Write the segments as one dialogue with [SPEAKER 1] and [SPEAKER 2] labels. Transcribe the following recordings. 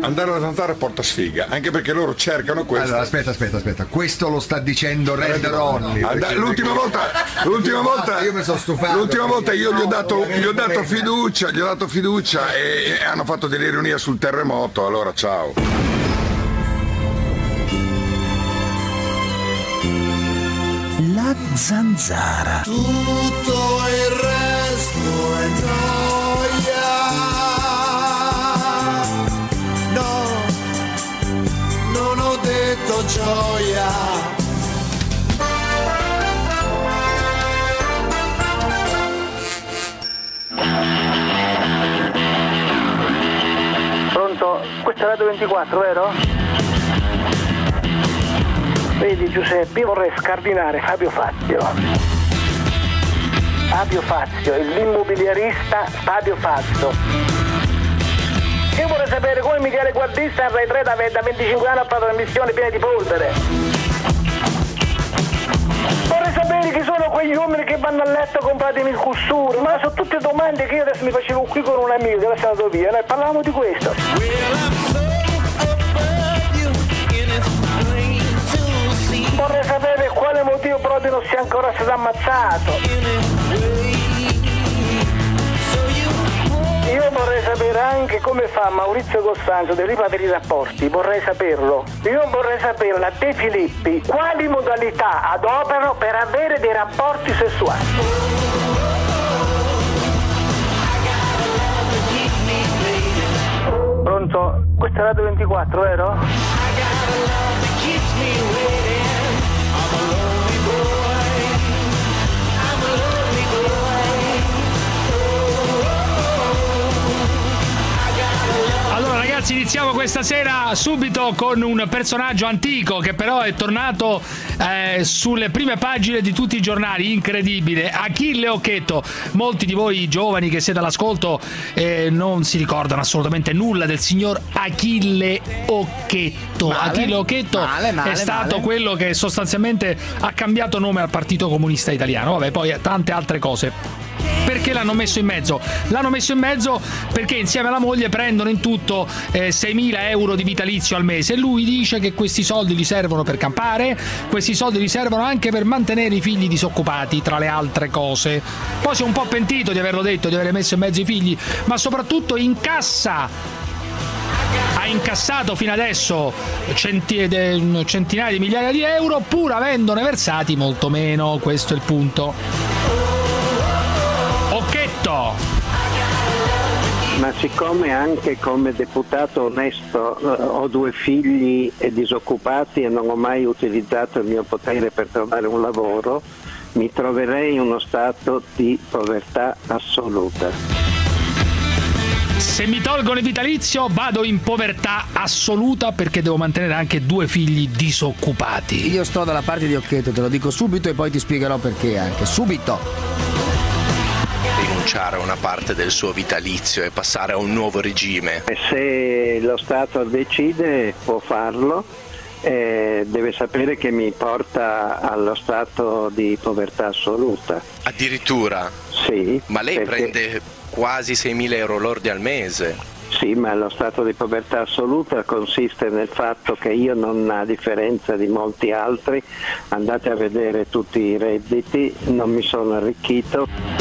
[SPEAKER 1] andare alla zanzara porta sfiga, anche perché loro cercano questo.
[SPEAKER 2] Allora, aspetta. Questo lo sta dicendo Red Ronnie.
[SPEAKER 1] L'ultima volta
[SPEAKER 2] io mi sono stufato.
[SPEAKER 1] L'ultima volta io gli ho dato fiducia e hanno fatto delle ironie sul terremoto, allora ciao.
[SPEAKER 3] La zanzara.
[SPEAKER 4] Tutto il resto è noia. No, non ho detto gioia.
[SPEAKER 5] Pronto? Questa è Radio 24, vero? Vedi Giuseppe, io vorrei scardinare Fabio Fazio, l'immobiliarista Fabio Fazio. Io vorrei sapere come Michele Guardista a Rai 3 da 25 anni ha fatto trasmissioni piene di polvere. Vorrei sapere chi sono quegli uomini che vanno a letto comprati in cussure, ma sono tutte domande che io adesso mi facevo qui con un amico che era stato via, noi parlavamo di questo. Vorrei sapere quale motivo Prodi non sia ancora stato ammazzato. Io vorrei sapere anche come fa Maurizio Costanzo dei Ripa per i rapporti, vorrei saperlo. Io vorrei sapere da De Filippi quali modalità adoperano per avere dei rapporti sessuali. Pronto? Questa è Radio 24, vero?
[SPEAKER 6] Allora ragazzi, iniziamo questa sera subito con un personaggio antico che però è tornato sulle prime pagine di tutti i giornali, incredibile, Achille Occhetto. Molti di voi giovani che siete all'ascolto non si ricordano assolutamente nulla del signor Achille Occhetto. Achille Occhetto è stato quello che sostanzialmente ha cambiato nome al Partito Comunista Italiano, vabbè, poi tante altre cose. Perché l'hanno messo in mezzo? L'hanno messo in mezzo perché insieme alla moglie prendono in tutto 6.000 euro di vitalizio al mese e lui dice che questi soldi gli servono per campare, questi soldi gli servono anche per mantenere i figli disoccupati, tra le altre cose. Poi si è un po' pentito di averlo detto, di aver messo in mezzo i figli, ma soprattutto ha incassato fino adesso centinaia di migliaia di euro pur avendone versati molto meno, questo è il punto.
[SPEAKER 7] Ma siccome anche come deputato onesto ho 2 figli e disoccupati e non ho mai utilizzato il mio potere per trovare un lavoro, mi troverei in uno stato di povertà assoluta.
[SPEAKER 6] Se mi tolgono il vitalizio vado in povertà assoluta perché devo mantenere anche 2 figli disoccupati.
[SPEAKER 3] Io sto dalla parte di Occhetto, te lo dico subito e poi ti spiegherò perché anche. Subito.
[SPEAKER 8] Rinunciare a una parte del suo vitalizio e passare a un nuovo regime.
[SPEAKER 7] E se lo Stato decide può farlo, deve sapere che mi porta allo stato di povertà assoluta.
[SPEAKER 8] Addirittura?
[SPEAKER 7] Sì.
[SPEAKER 8] Ma lei prende quasi 6.000 euro lordi al mese.
[SPEAKER 7] Sì, ma lo stato di povertà assoluta consiste nel fatto che io non, a differenza di molti altri, andate a vedere tutti i redditi, non mi sono arricchito.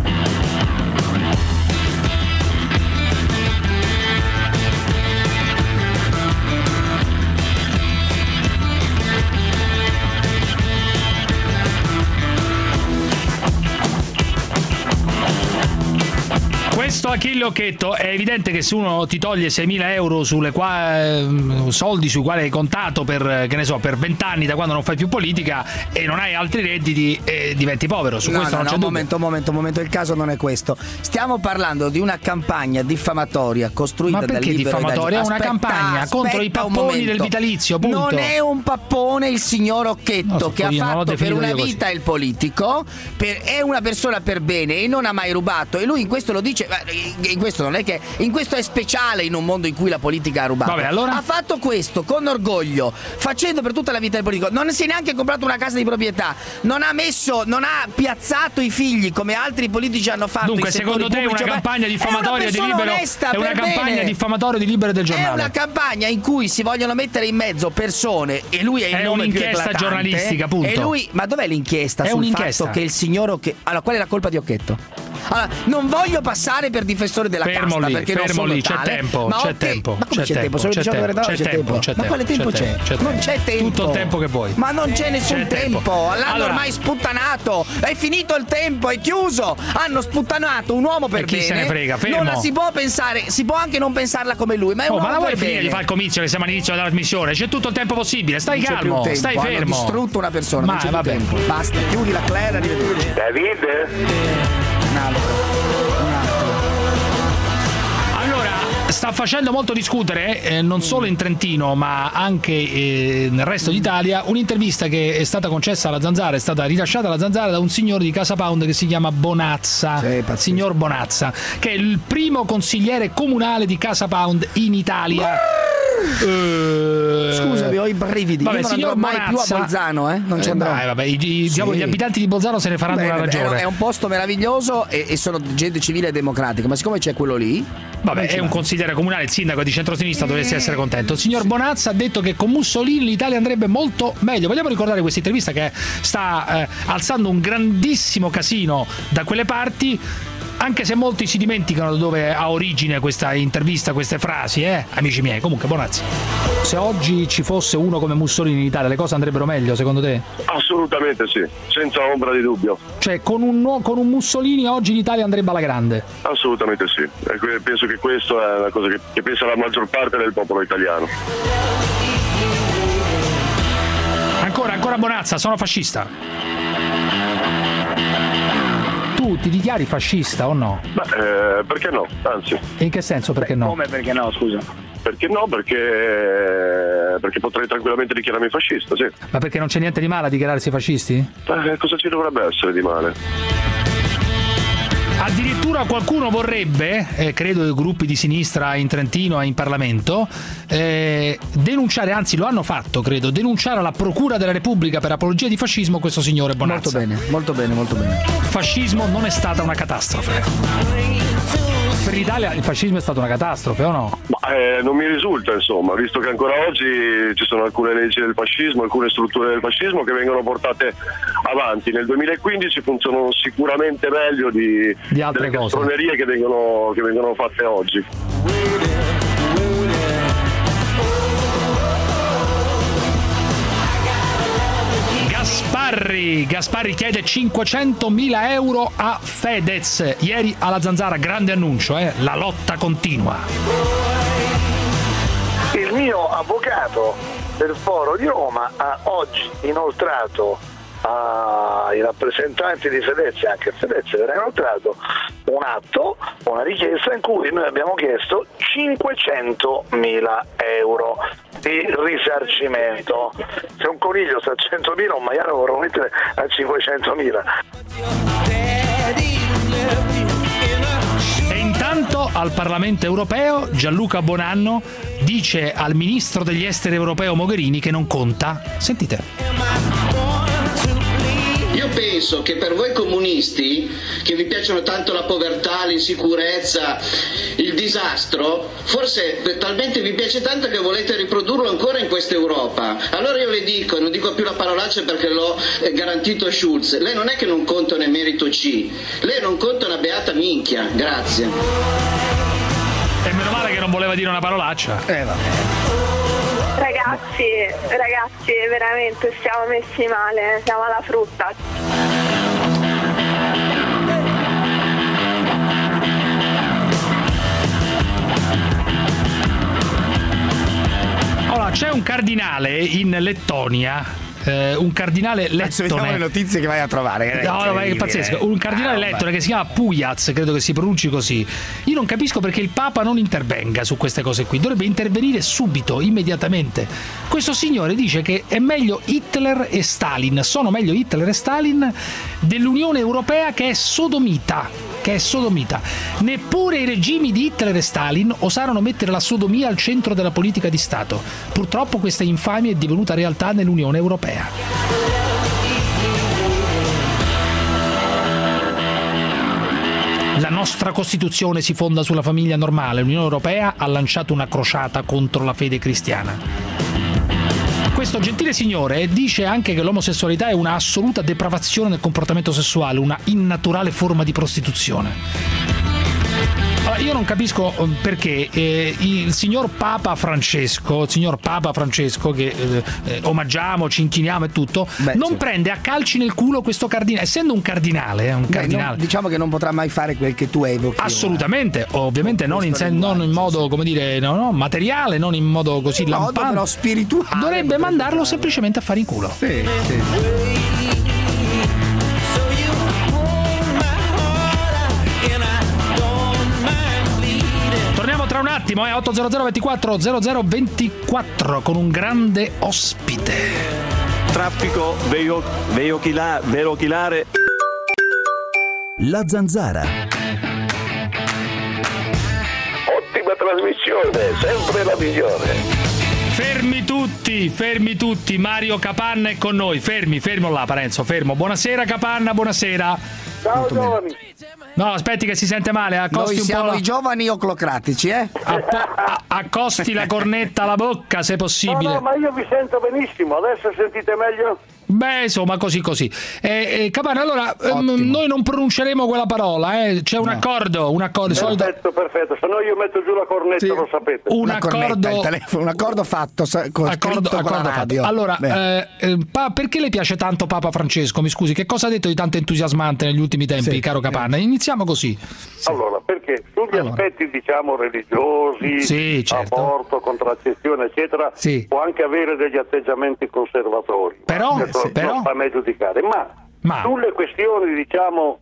[SPEAKER 6] Questo Achille Occhetto è evidente che se uno ti toglie 6.000 euro soldi sui quali hai contato per, che ne so, per 20 anni da quando non fai più politica e non hai altri redditi, diventi povero. Su questo non c'è dubbio.
[SPEAKER 3] Momento, il caso non è questo. Stiamo parlando di una campagna diffamatoria costruita dal Libero.
[SPEAKER 6] Ma perché diffamatoria? È una campagna contro i papponi del vitalizio, punto.
[SPEAKER 3] Non è un pappone il signor Occhetto, che ha fatto per una vita il politico, è una persona per bene e non ha mai rubato, e lui in questo lo dice in questo non è che in questo è speciale in un mondo in cui la politica ha rubato.
[SPEAKER 6] Vabbè, allora?
[SPEAKER 3] Ha fatto questo con orgoglio, facendo per tutta la vita il politico. Non si è neanche comprato una casa di proprietà, non ha piazzato i figli come altri politici hanno fatto.
[SPEAKER 6] Dunque, secondo te è una campagna diffamatoria di Libero? È una campagna diffamatoria di Libero del Giornale?
[SPEAKER 3] È una campagna in cui si vogliono mettere in mezzo persone e lui è il nome più eclatante.
[SPEAKER 6] È un'inchiesta giornalistica, appunto.
[SPEAKER 3] E lui, ma dov'è l'inchiesta sul fatto che il signor allora, qual è la colpa di Occhetto? Allora, non voglio passare per difensore della casta perché non sono
[SPEAKER 6] c'è
[SPEAKER 3] tale,
[SPEAKER 6] tempo,
[SPEAKER 3] ma
[SPEAKER 6] c'è tempo.
[SPEAKER 3] Ma come c'è tempo? Solo 18 ore d'ora c'è tempo. Ma quale tempo c'è? Non c'è tempo.
[SPEAKER 6] Tutto il tempo che vuoi.
[SPEAKER 3] Ma non c'è nessun tempo. L'hanno ormai sputtanato. È finito il tempo, è chiuso. Hanno sputtanato un uomo per
[SPEAKER 6] bene. Chi se ne frega, fermo.
[SPEAKER 3] Non la si può pensare, si può anche non pensarla come lui, ma è un uomo
[SPEAKER 6] ma la vuoi
[SPEAKER 3] per bene.
[SPEAKER 6] finire di fare il comizio che siamo all'inizio della trasmissione? C'è tutto il tempo possibile. Stai calmo, stai fermo.
[SPEAKER 3] Hanno distrutto una persona,
[SPEAKER 6] ma
[SPEAKER 3] non c'è più tempo. Basta, chiudi la Claire, arrivederci.
[SPEAKER 5] David?
[SPEAKER 3] Un altro.
[SPEAKER 6] Sta facendo molto discutere, non solo in Trentino ma anche nel resto d'Italia, un'intervista che è stata concessa alla Zanzara, è stata rilasciata alla Zanzara da un signore di Casa Pound che si chiama Bonazza, signor Bonazza, che è il primo consigliere comunale di Casa Pound in Italia.
[SPEAKER 3] Scusami, ho i brividi.
[SPEAKER 6] Vabbè,
[SPEAKER 3] io non andrò mai più a Bolzano, non ci andrò.
[SPEAKER 6] Vabbè, diciamo, gli abitanti di Bolzano se ne faranno una ragione.
[SPEAKER 3] È un posto meraviglioso e sono gente civile e democratica, ma siccome c'è quello lì,
[SPEAKER 6] vabbè, è un consigliere comunale, il sindaco di centrosinistra, dovresti essere contento. Il signor Bonazza ha detto che con Mussolini l'Italia andrebbe molto meglio. Vogliamo ricordare questa intervista che sta alzando un grandissimo casino da quelle parti, anche se molti si dimenticano da dove ha origine questa intervista, queste frasi, amici miei. Comunque, Bonazzi, se oggi ci fosse uno come Mussolini in Italia, le cose andrebbero meglio, secondo te?
[SPEAKER 9] Assolutamente sì, senza ombra di dubbio.
[SPEAKER 6] Cioè, con un Mussolini oggi l'Italia andrebbe alla grande?
[SPEAKER 9] Assolutamente sì. Penso che questa è una cosa che pensa la maggior parte del popolo italiano.
[SPEAKER 6] Ancora Bonazza, sono fascista. Tu ti dichiari fascista o no?
[SPEAKER 9] Perché no? Anzi.
[SPEAKER 6] E in che senso perché no?
[SPEAKER 5] Come perché no, scusa?
[SPEAKER 9] Perché no? Perché potrei tranquillamente dichiararmi fascista, sì.
[SPEAKER 6] Ma perché non c'è niente di male a dichiararsi fascisti?
[SPEAKER 9] Cosa ci dovrebbe essere di male?
[SPEAKER 6] Addirittura qualcuno vorrebbe, credo i gruppi di sinistra in Trentino e in Parlamento, denunciare, anzi lo hanno fatto, credo, denunciare alla Procura della Repubblica per apologia di fascismo questo signore Bonazza.
[SPEAKER 3] Molto bene.
[SPEAKER 6] Il fascismo non è stata una catastrofe. Per l'Italia il fascismo è stata una catastrofe, o no?
[SPEAKER 9] Non mi risulta, insomma, visto che ancora oggi ci sono alcune leggi del fascismo, alcune strutture del fascismo che vengono portate avanti. Nel 2015 funzionano sicuramente meglio di altre castronerie che vengono fatte oggi.
[SPEAKER 6] Gasparri chiede 500.000 euro a Fedez. Ieri alla Zanzara, grande annuncio, la lotta continua.
[SPEAKER 5] Il mio avvocato del Foro di Roma ha oggi inoltrato ai rappresentanti di Fedez, anche Fedez verrà inoltrato un atto, una richiesta in cui noi abbiamo chiesto 500.000 euro di risarcimento. Se un coniglio sta a 100.000, un maiale lo vorrò mettere a 500.000.
[SPEAKER 6] E intanto al Parlamento europeo Gianluca Bonanno dice al ministro degli esteri europeo Mogherini che non conta. Sentite.
[SPEAKER 10] Io penso che per voi comunisti, che vi piacciono tanto la povertà, l'insicurezza, il disastro, forse talmente vi piace tanto che volete riprodurlo ancora in questa Europa. Allora io le dico, e non dico più la parolaccia perché l'ho garantito a Schulz, lei non è che non conta un emerito C, lei non conta una beata minchia. Grazie.
[SPEAKER 6] E meno male che non voleva dire una parolaccia.
[SPEAKER 11] Ragazzi, veramente stiamo messi male, siamo alla frutta.
[SPEAKER 6] Allora, c'è un cardinale in Lettonia. Un cardinale lettone.
[SPEAKER 3] Vediamo le notizie che vai a trovare.
[SPEAKER 6] No, è pazzesco. Un cardinale lettone che si chiama Pujaz, credo che si pronunci così. Io non capisco perché il Papa non intervenga su queste cose qui. Dovrebbe intervenire subito, immediatamente. Questo signore dice che è meglio Hitler e Stalin. Sono meglio Hitler e Stalin dell'Unione Europea che è sodomita. che è sodomita. Neppure i regimi di Hitler e Stalin osarono mettere la sodomia al centro della politica di Stato. Purtroppo questa infamia è divenuta realtà nell'Unione Europea. La nostra Costituzione si fonda sulla famiglia normale. L'Unione Europea ha lanciato una crociata contro la fede cristiana. Questo gentile signore dice anche che l'omosessualità è una assoluta depravazione del comportamento sessuale, una innaturale forma di prostituzione. Allora, io non capisco perché il signor Papa Francesco, che omaggiamo, ci inchiniamo e tutto, non prende a calci nel culo questo cardinale, essendo un cardinale.
[SPEAKER 3] Diciamo che non potrà mai fare quel che tu evochi.
[SPEAKER 6] Assolutamente, ovviamente non in modo, come dire, materiale, non in modo così lampante,
[SPEAKER 3] però spirituale.
[SPEAKER 6] Dovrebbe mandarlo semplicemente a fare in culo.
[SPEAKER 3] Sì.
[SPEAKER 6] Torniamo tra un attimo, 800 24 0024 con un grande ospite.
[SPEAKER 12] Traffico veicolare.
[SPEAKER 13] La Zanzara.
[SPEAKER 9] Ottima trasmissione, sempre la migliore.
[SPEAKER 6] Fermi tutti, Mario Capanna è con noi. Fermo là, Parenzo, fermo. Buonasera Capanna, buonasera.
[SPEAKER 9] Ciao giovani.
[SPEAKER 6] No, aspetti che si sente male. Accosti
[SPEAKER 3] Noi siamo
[SPEAKER 6] un po'
[SPEAKER 3] i giovani oclocratici,
[SPEAKER 6] accosti la cornetta alla bocca se possibile.
[SPEAKER 9] No, ma io vi sento benissimo. Adesso sentite meglio?
[SPEAKER 6] Beh, insomma, così. Capanna, allora, noi non pronunceremo quella parola, c'è un accordo.
[SPEAKER 9] Perfetto, se no io metto giù la cornetta, lo sapete.
[SPEAKER 3] Un accordo fatto con la radio.
[SPEAKER 6] Allora, perché le piace tanto Papa Francesco? Mi scusi, che cosa ha detto di tanto entusiasmante negli ultimi tempi, caro Capanna? Iniziamo così.
[SPEAKER 9] Allora, perché sugli aspetti, diciamo, religiosi, aborto, contraccezione, eccetera, può anche avere degli atteggiamenti conservatori.
[SPEAKER 6] Però
[SPEAKER 9] non fa me giudicare, ma sulle questioni, diciamo,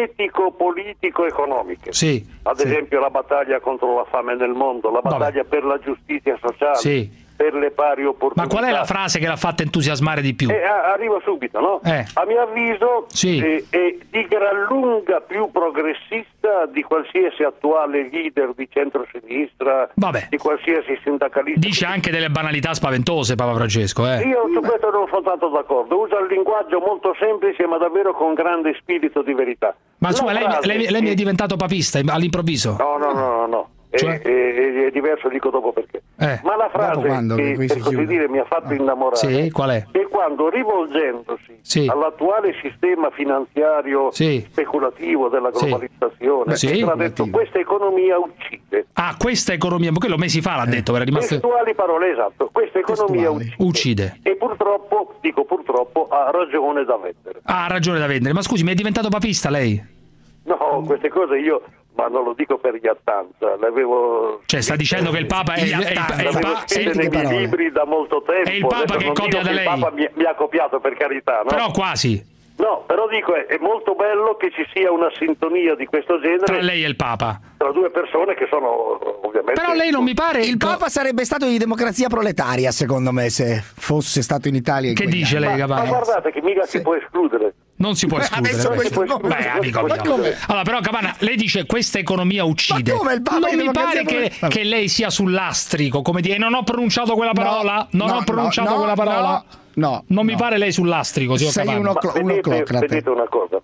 [SPEAKER 9] etico-politico-economiche, ad esempio la battaglia contro la fame nel mondo, la battaglia per la giustizia sociale, per le pari opportunità.
[SPEAKER 6] Ma qual è la frase che l'ha fatta entusiasmare di più?
[SPEAKER 9] Arrivo subito, no? A mio avviso è di gran lunga più progressista di qualsiasi attuale leader di centrosinistra, di qualsiasi sindacalista.
[SPEAKER 6] Dice anche delle banalità spaventose Papa Francesco.
[SPEAKER 9] Io su questo non sono tanto d'accordo, usa un linguaggio molto semplice ma davvero con grande spirito di verità.
[SPEAKER 6] Ma insomma, lei mi è diventato papista all'improvviso?
[SPEAKER 9] No. È diverso, dico dopo perché. Ma la frase che per così dire mi ha fatto innamorare
[SPEAKER 6] qual è?
[SPEAKER 9] È quando, rivolgendosi all'attuale sistema finanziario speculativo della globalizzazione, ha detto: questa economia uccide.
[SPEAKER 6] Questa economia, quello mesi fa l'ha detto, era rimasto.
[SPEAKER 9] Testuali parole, esatto. Questa economia
[SPEAKER 6] uccide.
[SPEAKER 9] E purtroppo ha ragione da vendere.
[SPEAKER 6] Ha ragione da vendere. Ma scusi, mi è diventato papista lei?
[SPEAKER 9] No, queste cose io... Ma non lo dico per iattanza, l'avevo...
[SPEAKER 6] Cioè sta dicendo che il Papa è
[SPEAKER 9] nei miei libri da molto tempo.
[SPEAKER 6] È il Papa che copia da lei.
[SPEAKER 9] Il Papa mi ha copiato, per carità, no?
[SPEAKER 6] Però quasi.
[SPEAKER 9] No, però dico, è molto bello che ci sia una sintonia di questo genere
[SPEAKER 6] tra lei e il Papa,
[SPEAKER 9] tra due persone che sono ovviamente...
[SPEAKER 6] Però lei non mi pare...
[SPEAKER 3] Il Papa sarebbe stato di democrazia proletaria, secondo me, se fosse stato in Italia.
[SPEAKER 6] Che dice lei, Capanna?
[SPEAKER 9] Ma guardate che mica si può escludere.
[SPEAKER 6] Non si può escludere. Amico. Allora, però, Capanna, lei dice questa economia uccide. Non mi pare che lei sia sull'astrico, come dire, non ho pronunciato quella parola? Quella parola?
[SPEAKER 3] No.
[SPEAKER 6] Non mi pare lei sull'astrico, signor Capanna.
[SPEAKER 9] Vedete una cosa?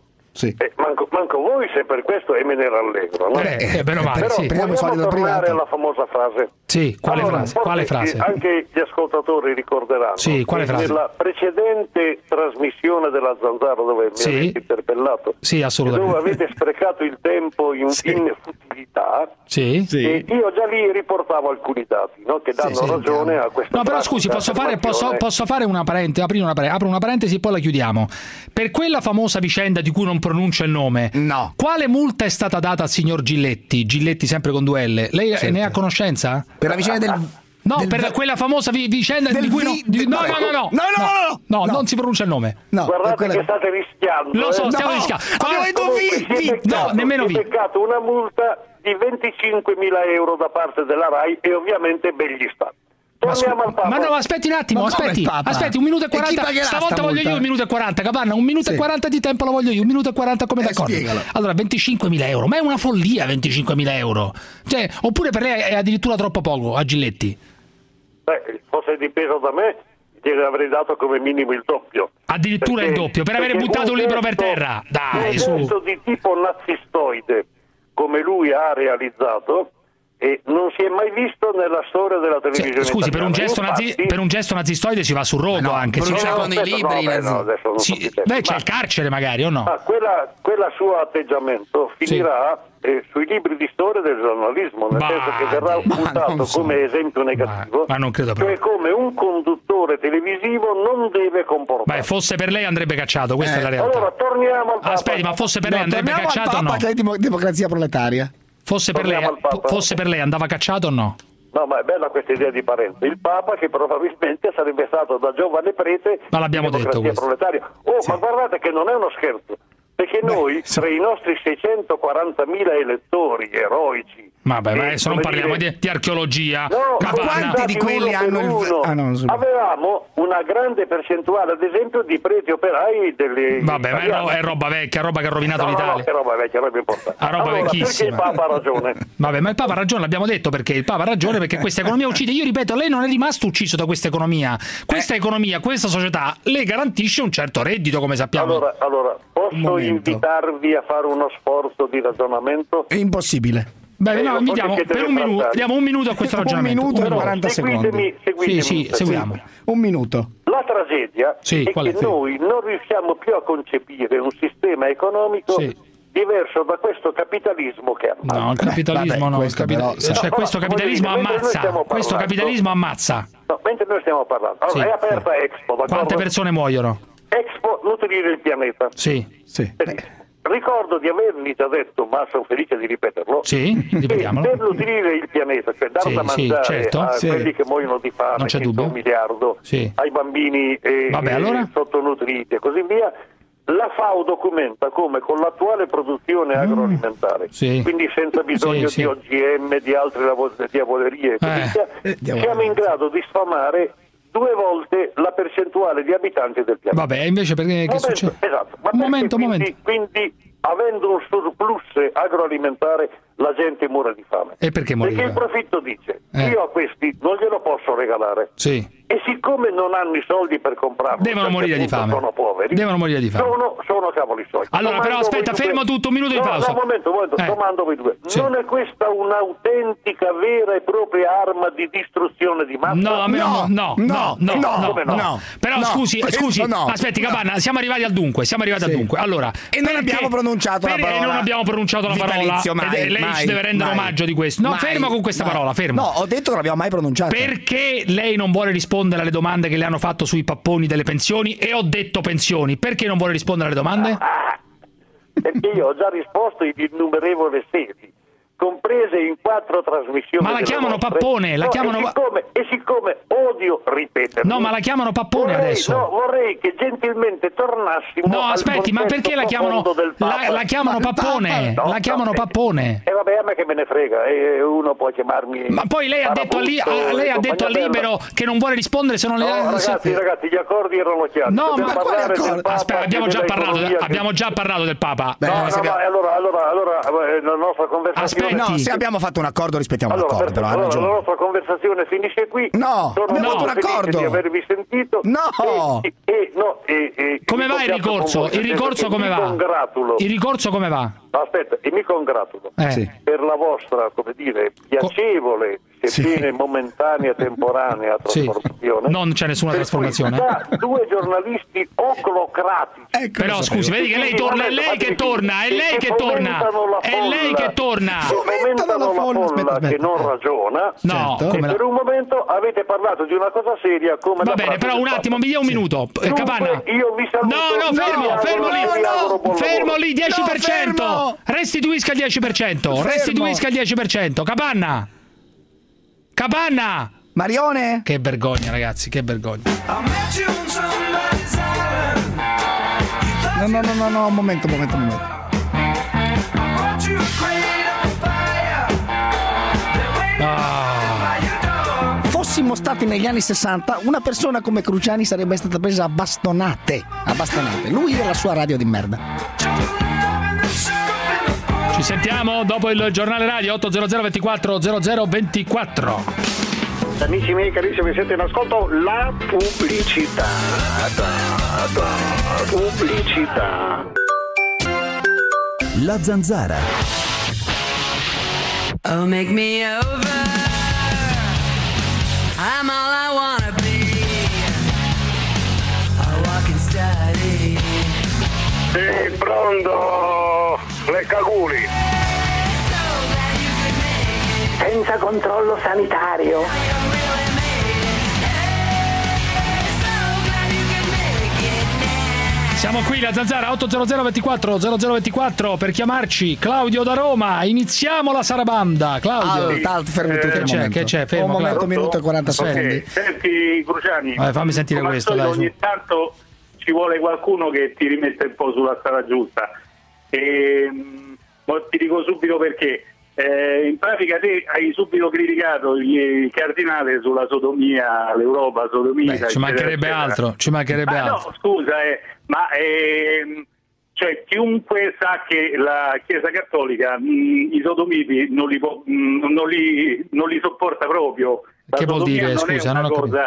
[SPEAKER 9] Manco voi, se per questo me ne rallegro, no? Però vogliamo tornare alla famosa frase.
[SPEAKER 6] Quale frase?
[SPEAKER 9] Anche gli ascoltatori ricorderanno.
[SPEAKER 6] Quale frase?
[SPEAKER 9] Nella precedente trasmissione della Zanzara, dove mi avete interpellato,
[SPEAKER 6] assolutamente,
[SPEAKER 9] dove avete sprecato il tempo in futilità, e io già lì riportavo alcuni dati, no? Che danno ragione a questa.
[SPEAKER 6] No, però scusi, posso fare una parentesi, apro una parentesi e poi la chiudiamo. Per quella famosa vicenda di cui non pronuncia il nome, quale multa è stata data al signor Giletti sempre con 2 L? Lei ne ha conoscenza?
[SPEAKER 3] Per la vicenda
[SPEAKER 6] per quella famosa vicenda di cui no, non si pronuncia il nome.
[SPEAKER 9] Guardate che state rischiando.
[SPEAKER 6] Lo so, stiamo rischiando. No, nemmeno vi.
[SPEAKER 9] Ho peccato una multa di 25.000 euro da parte della RAI e ovviamente ben gli sta.
[SPEAKER 6] Ma no, aspetti un attimo, aspetti 1 minuto e 40. Stavolta voglio io 1 minuto e 40, Capanna, 1 minuto e 40 di tempo lo voglio io, 1 minuto e 40 come d'accordo.
[SPEAKER 2] Spiegalo.
[SPEAKER 6] Allora, 25.000 euro, ma è una follia 25.000 euro. Cioè, oppure per lei è addirittura troppo poco a Giletti?
[SPEAKER 9] Fosse dipeso da me, gliene avrei dato come minimo il doppio.
[SPEAKER 6] Addirittura il doppio, per avere buttato un libro per terra. Dai, su.
[SPEAKER 9] Un gesto di tipo nazistoide, come lui ha realizzato, e non si è mai visto nella storia della televisione.
[SPEAKER 6] Scusi, per un gesto nazistoide si va sul rogo anche.
[SPEAKER 3] Bruciavano i libri.
[SPEAKER 6] C'è il carcere magari, o no?
[SPEAKER 9] Quella suo atteggiamento finirà sui libri di storia del giornalismo, nel senso che verrà usato come esempio negativo,
[SPEAKER 6] ma non credo
[SPEAKER 9] cioè come un conduttore televisivo non deve comportarsi.
[SPEAKER 6] Fosse per lei andrebbe cacciato, questa è la realtà.
[SPEAKER 9] Allora torniamo al Papa.
[SPEAKER 6] Aspetti, ma fosse per lei andrebbe cacciato o no?
[SPEAKER 2] Che è democrazia proletaria.
[SPEAKER 6] Fosse per lei andava cacciato o no?
[SPEAKER 9] No, ma è bella questa idea di Parenzo. Il Papa che probabilmente sarebbe stato da giovane prete,
[SPEAKER 6] ma l'abbiamo detto questo.
[SPEAKER 9] Proletaria. Ma guardate che non è uno scherzo, perché noi tra i nostri 640.000 elettori eroici,
[SPEAKER 6] ma adesso non parliamo di archeologia.
[SPEAKER 2] Quanti di quelli hanno
[SPEAKER 9] avevamo una grande percentuale, ad esempio, di preti operai delle
[SPEAKER 6] ma è roba vecchia, roba che ha rovinato l'Italia.
[SPEAKER 9] No, che roba vecchia, roba importante.
[SPEAKER 6] Roba vecchissima.
[SPEAKER 9] Perché il Papa ha ragione?
[SPEAKER 6] Ma il Papa ha ragione, l'abbiamo detto, perché il Papa ha ragione, perché questa economia uccide. Io ripeto, lei non è rimasto ucciso da questa economia. Questa economia, questa società le garantisce un certo reddito, come sappiamo.
[SPEAKER 9] Allora posso invitarvi a fare uno sforzo di ragionamento?
[SPEAKER 2] È impossibile.
[SPEAKER 6] Diamo 1 minuto a questo ragionamento.
[SPEAKER 2] 1 minuto e 40 secondi.
[SPEAKER 6] Sì, seguiamo.
[SPEAKER 2] 1 minuto.
[SPEAKER 9] La tragedia è che noi non riusciamo più a concepire un sistema economico diverso da questo capitalismo che ammazza.
[SPEAKER 6] No, il capitalismo questo capitalismo ammazza. Questo capitalismo ammazza.
[SPEAKER 9] No, mentre noi stiamo parlando. Allora, è aperta Expo.
[SPEAKER 6] Quante persone muoiono?
[SPEAKER 9] Expo, nutrire il pianeta.
[SPEAKER 6] Sì.
[SPEAKER 9] Ricordo di avervi già detto, ma sono felice di ripeterlo,
[SPEAKER 6] ripetiamolo.
[SPEAKER 9] Per nutrire il pianeta, cioè dar da mangiare a quelli che muoiono di fame, che sono 1 miliardo, ai bambini sottonutriti e così via, la FAO documenta come con l'attuale produzione agroalimentare, quindi senza bisogno di OGM, di altre diavolerie e così via, siamo in grado di sfamare 2 volte la percentuale di abitanti del pianeta.
[SPEAKER 6] Invece perché che succede?
[SPEAKER 9] Esatto. Quindi avendo un surplus agroalimentare la gente muore di fame.
[SPEAKER 6] E perché muore di fame?
[SPEAKER 9] Perché il profitto dice io a questi non glielo posso regalare. E siccome non hanno i soldi per comprarlo,
[SPEAKER 6] devono morire di fame.
[SPEAKER 9] Sono poveri.
[SPEAKER 6] Devono morire di fame.
[SPEAKER 9] Sono cavoli suoi.
[SPEAKER 6] Allora, però aspetta, fermo tutto, 1 minuto di pausa.
[SPEAKER 9] Un momento, domando voi due. Non è questa un'autentica vera e propria arma di distruzione di massa?
[SPEAKER 6] No. Però scusi, aspetti Capanna, siamo arrivati al dunque, Allora,
[SPEAKER 2] e non abbiamo pronunciato la parola.
[SPEAKER 6] Non abbiamo pronunciato la parola. Lei ci deve rendere omaggio di questo. No, fermo con questa parola, fermo.
[SPEAKER 2] No, ho detto che non l'abbiamo mai pronunciata.
[SPEAKER 6] Perché lei non vuole rispondere alle domande che le hanno fatto sui papponi delle pensioni? E ho detto pensioni. Perché non vuole rispondere alle domande?
[SPEAKER 9] Perché io ho già risposto in innumerevoli sedi, comprese in 4 trasmissioni.
[SPEAKER 6] Ma la chiamano pappone,
[SPEAKER 9] e siccome odio ripeterlo.
[SPEAKER 6] No, ma la chiamano pappone adesso.
[SPEAKER 9] No, vorrei che gentilmente tornassimo.
[SPEAKER 6] No, aspetti, ma perché la chiamano pappone? La chiamano pappone.
[SPEAKER 9] E vabbè, a me che me ne frega, uno può chiamarmi.
[SPEAKER 6] Ma poi lei ha detto a Libero che non vuole rispondere se non le
[SPEAKER 9] ragazzi, gli accordi erano chiari.
[SPEAKER 6] No, ma aspetta, abbiamo già parlato del Papa.
[SPEAKER 9] Allora la nostra conversazione.
[SPEAKER 2] Se abbiamo fatto un accordo, rispettiamo l'accordo. Però
[SPEAKER 9] la nostra conversazione finisce qui.
[SPEAKER 2] No, abbiamo fatto un accordo.
[SPEAKER 9] Di avervi sentito.
[SPEAKER 6] Come va il ricorso? Il ricorso come va? Il ricorso come va?
[SPEAKER 9] Aspetta, e mi congratulo per la vostra, come dire, piacevole, sebbene momentanea, temporanea trasformazione.
[SPEAKER 6] Non c'è nessuna trasformazione.
[SPEAKER 9] Da 2 giornalisti oclocratici.
[SPEAKER 6] Però scusi, vedi che lei torna, è lei che torna.
[SPEAKER 9] Fomentano la folla che non ragiona.
[SPEAKER 6] No,
[SPEAKER 9] per un momento avete parlato di una cosa seria come
[SPEAKER 6] va bene, però un attimo, mi dia un minuto. Capanna.
[SPEAKER 9] Io vi saluto.
[SPEAKER 6] Fermo lì, 10%. Restituisca il 10%. Restituisca il 10%. Capanna.
[SPEAKER 2] Marione.
[SPEAKER 6] Che vergogna, ragazzi, che vergogna.
[SPEAKER 2] No, un momento.
[SPEAKER 3] fossimo stati negli anni 60, una persona come Cruciani sarebbe stata presa a bastonate. Lui e la sua radio di merda.
[SPEAKER 6] Ci sentiamo dopo il giornale radio 800 24 00 24.
[SPEAKER 14] Amici miei carissimi, siete in ascolto la pubblicità. Pubblicità.
[SPEAKER 13] La Zanzara.
[SPEAKER 15] Oh, make me over. I'm all I wanna be. A walking study.
[SPEAKER 14] Sì, pronto, leccaculi.
[SPEAKER 5] Senza controllo sanitario.
[SPEAKER 6] Siamo qui, la Zanzara 800 24 0024 per chiamarci. Claudio da Roma, iniziamo la sarabanda. Claudio,
[SPEAKER 3] fermi tutti
[SPEAKER 6] che c'è? Fermo,
[SPEAKER 3] un momento,
[SPEAKER 6] Claudio.
[SPEAKER 3] minuto e 40 secondi.
[SPEAKER 14] Senti Cruciani,
[SPEAKER 6] fammi sentire
[SPEAKER 14] come
[SPEAKER 6] questo,
[SPEAKER 14] al solito,
[SPEAKER 6] dai,
[SPEAKER 14] ogni tanto ci vuole qualcuno che ti rimette un po' sulla strada giusta. Ti dico subito perché. In pratica te hai subito criticato il cardinale sulla sodomia, l'Europa sodomita.
[SPEAKER 6] Ci mancherebbe altro.
[SPEAKER 14] No, scusa, cioè chiunque sa che la Chiesa Cattolica i sodomiti non li sopporta proprio.
[SPEAKER 6] Che vuol dire, scusa, non ho capito.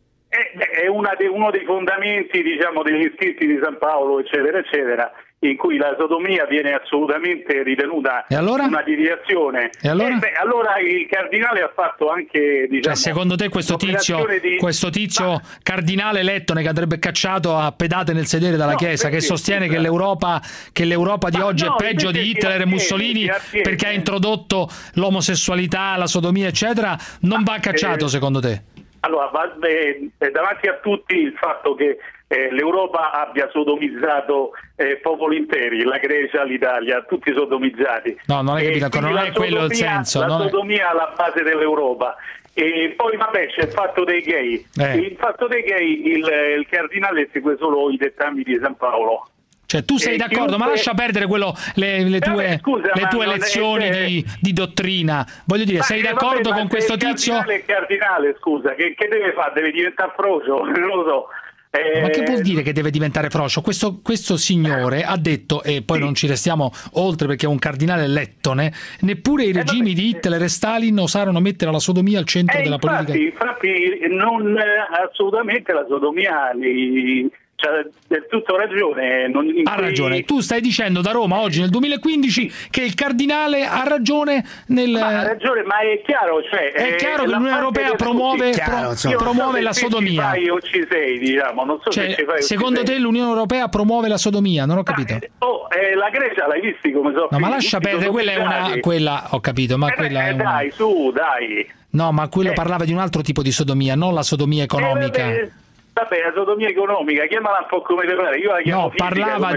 [SPEAKER 14] È uno dei fondamenti, diciamo, degli scritti di San Paolo, eccetera, eccetera, in cui la sodomia viene assolutamente ritenuta una deviazione.
[SPEAKER 6] E allora?
[SPEAKER 14] Allora il cardinale ha fatto anche, diciamo,
[SPEAKER 6] secondo te questo tizio cardinale Lettone, che andrebbe cacciato a pedate nel sedere dalla Chiesa, che sostiene che l'Europa di oggi è peggio di Hitler e Mussolini perché ha introdotto l'omosessualità, la sodomia, eccetera, non va cacciato secondo te?
[SPEAKER 14] Allora, davanti a tutti il fatto che l'Europa abbia sodomizzato popoli interi, la Grecia, l'Italia, tutti sodomizzati.
[SPEAKER 6] No, non hai capito ancora, non è quello il senso.
[SPEAKER 14] La sodomia è alla base dell'Europa. E poi vabbè c'è il fatto dei gay. Il fatto dei gay, il cardinale segue solo i dettami di San Paolo.
[SPEAKER 6] Cioè tu sei d'accordo, ma lascia perdere le tue lezioni di dottrina. Voglio dire, sei d'accordo con questo tizio?
[SPEAKER 14] Il cardinale, scusa, che deve fare? Deve diventare frocio? Non lo so.
[SPEAKER 6] Ma che vuol dire che deve diventare frocio? Questo signore ha detto, e poi non ci restiamo oltre perché è un cardinale lettone, neppure i regimi di Hitler e Stalin osarono mettere la sodomia al centro della politica.
[SPEAKER 14] Infatti non assolutamente la sodomia c'ha del tutto ragione.
[SPEAKER 6] Ha ragione. Tu stai dicendo da Roma oggi nel 2015 che il cardinale ha ragione
[SPEAKER 14] ha ragione, ma è chiaro, cioè
[SPEAKER 6] è chiaro che l'Unione Europea promuove la sodomia.
[SPEAKER 14] O ci sei, diciamo, non so se ci fai.
[SPEAKER 6] Secondo te l'Unione Europea promuove la sodomia? Non ho capito.
[SPEAKER 14] La Grecia l'hai visti come so?
[SPEAKER 6] No, ma lascia perdere, quella ho capito, ma quella è una...
[SPEAKER 14] Dai, su, dai.
[SPEAKER 6] No, ma quello parlava di un altro tipo di sodomia, non la sodomia economica.
[SPEAKER 14] Vabbè, la sodomia economica, chiamala un po' come te pare. Io la chiamo
[SPEAKER 6] parlava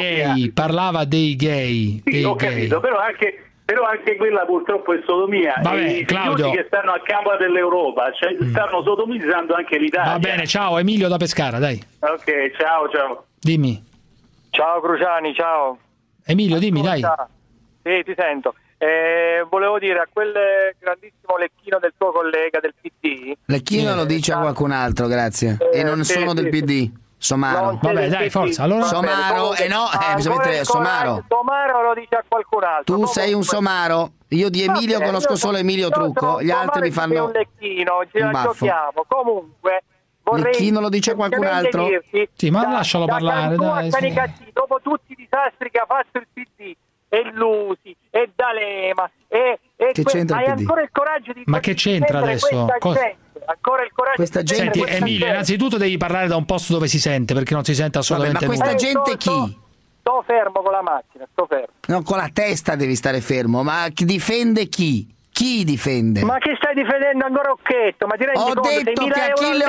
[SPEAKER 6] dei gay.
[SPEAKER 14] Sì, ho capito, però anche quella purtroppo è sodomia.
[SPEAKER 6] Vabbè, Claudio,
[SPEAKER 14] che stanno a capo dell'Europa, cioè stanno sodomizzando anche l'Italia.
[SPEAKER 6] Va bene, ciao, Emilio da Pescara, dai.
[SPEAKER 14] Ok, ciao.
[SPEAKER 6] Dimmi.
[SPEAKER 16] Ciao Cruciani, ciao.
[SPEAKER 6] Emilio, dimmi, dai.
[SPEAKER 16] Sì, ti sento. Volevo dire a quel grandissimo Lecchino del tuo collega del PD.
[SPEAKER 3] Lecchino lo dice a qualcun altro, grazie. E non sono del PD. Somaro.
[SPEAKER 6] Vabbè, dai, forza. Allora
[SPEAKER 3] Somaro, bisogna mettere Somaro.
[SPEAKER 16] Somaro lo dice a qualcun altro.
[SPEAKER 3] Tu sei un Somaro. Io di Emilio conosco solo Emilio Trucco, gli altri mi fanno
[SPEAKER 16] un Lecchino, ce la giochiamo. Comunque
[SPEAKER 3] Lecchino lo dice a qualcun altro.
[SPEAKER 6] Sì, ma lascialo parlare, dai.
[SPEAKER 16] Dopo tutti i disastri che ha fatto il PD, e Lusi, e D'Alema,
[SPEAKER 3] che c'entra
[SPEAKER 16] hai ancora il coraggio di...
[SPEAKER 6] Ma che c'entra adesso?
[SPEAKER 16] Ancora il coraggio
[SPEAKER 3] questa
[SPEAKER 16] di...
[SPEAKER 6] Senti, Emilio, innanzitutto devi parlare da un posto dove si sente, perché non si sente assolutamente
[SPEAKER 3] nulla. Ma questa gente chi?
[SPEAKER 16] Sto fermo con la macchina, sto fermo.
[SPEAKER 3] No, con la testa devi stare fermo, ma chi difende chi? Chi difende?
[SPEAKER 16] Ma che stai difendendo ancora Occhetto? Ma ti rendi conto?
[SPEAKER 3] Ho detto che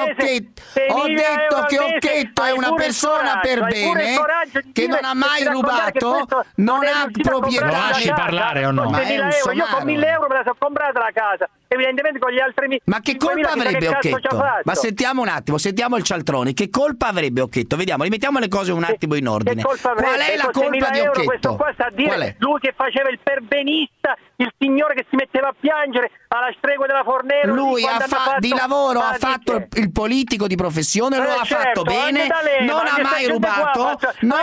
[SPEAKER 3] Occhetto è una persona per bene che non ha mai rubato, non ha proprietà.
[SPEAKER 6] Lo lasci parlare o no?
[SPEAKER 3] Ma è un somaro.
[SPEAKER 16] Io con 1.000 euro me la sono comprata la casa, evidentemente con gli altri.
[SPEAKER 3] Ma che colpa avrebbe Occhetto? Ma sentiamo un attimo, sentiamo il cialtrone. Che colpa avrebbe Occhetto? Vediamo, rimettiamo le cose un attimo in ordine. Qual è la colpa di Occhetto?
[SPEAKER 16] Questo qua sta a dire lui che faceva il perbenista il signore che si metteva a piangere alla stregua della Fornero.
[SPEAKER 3] Lui di lavoro ha fatto il politico di professione, lo ha fatto bene, non ha mai rubato,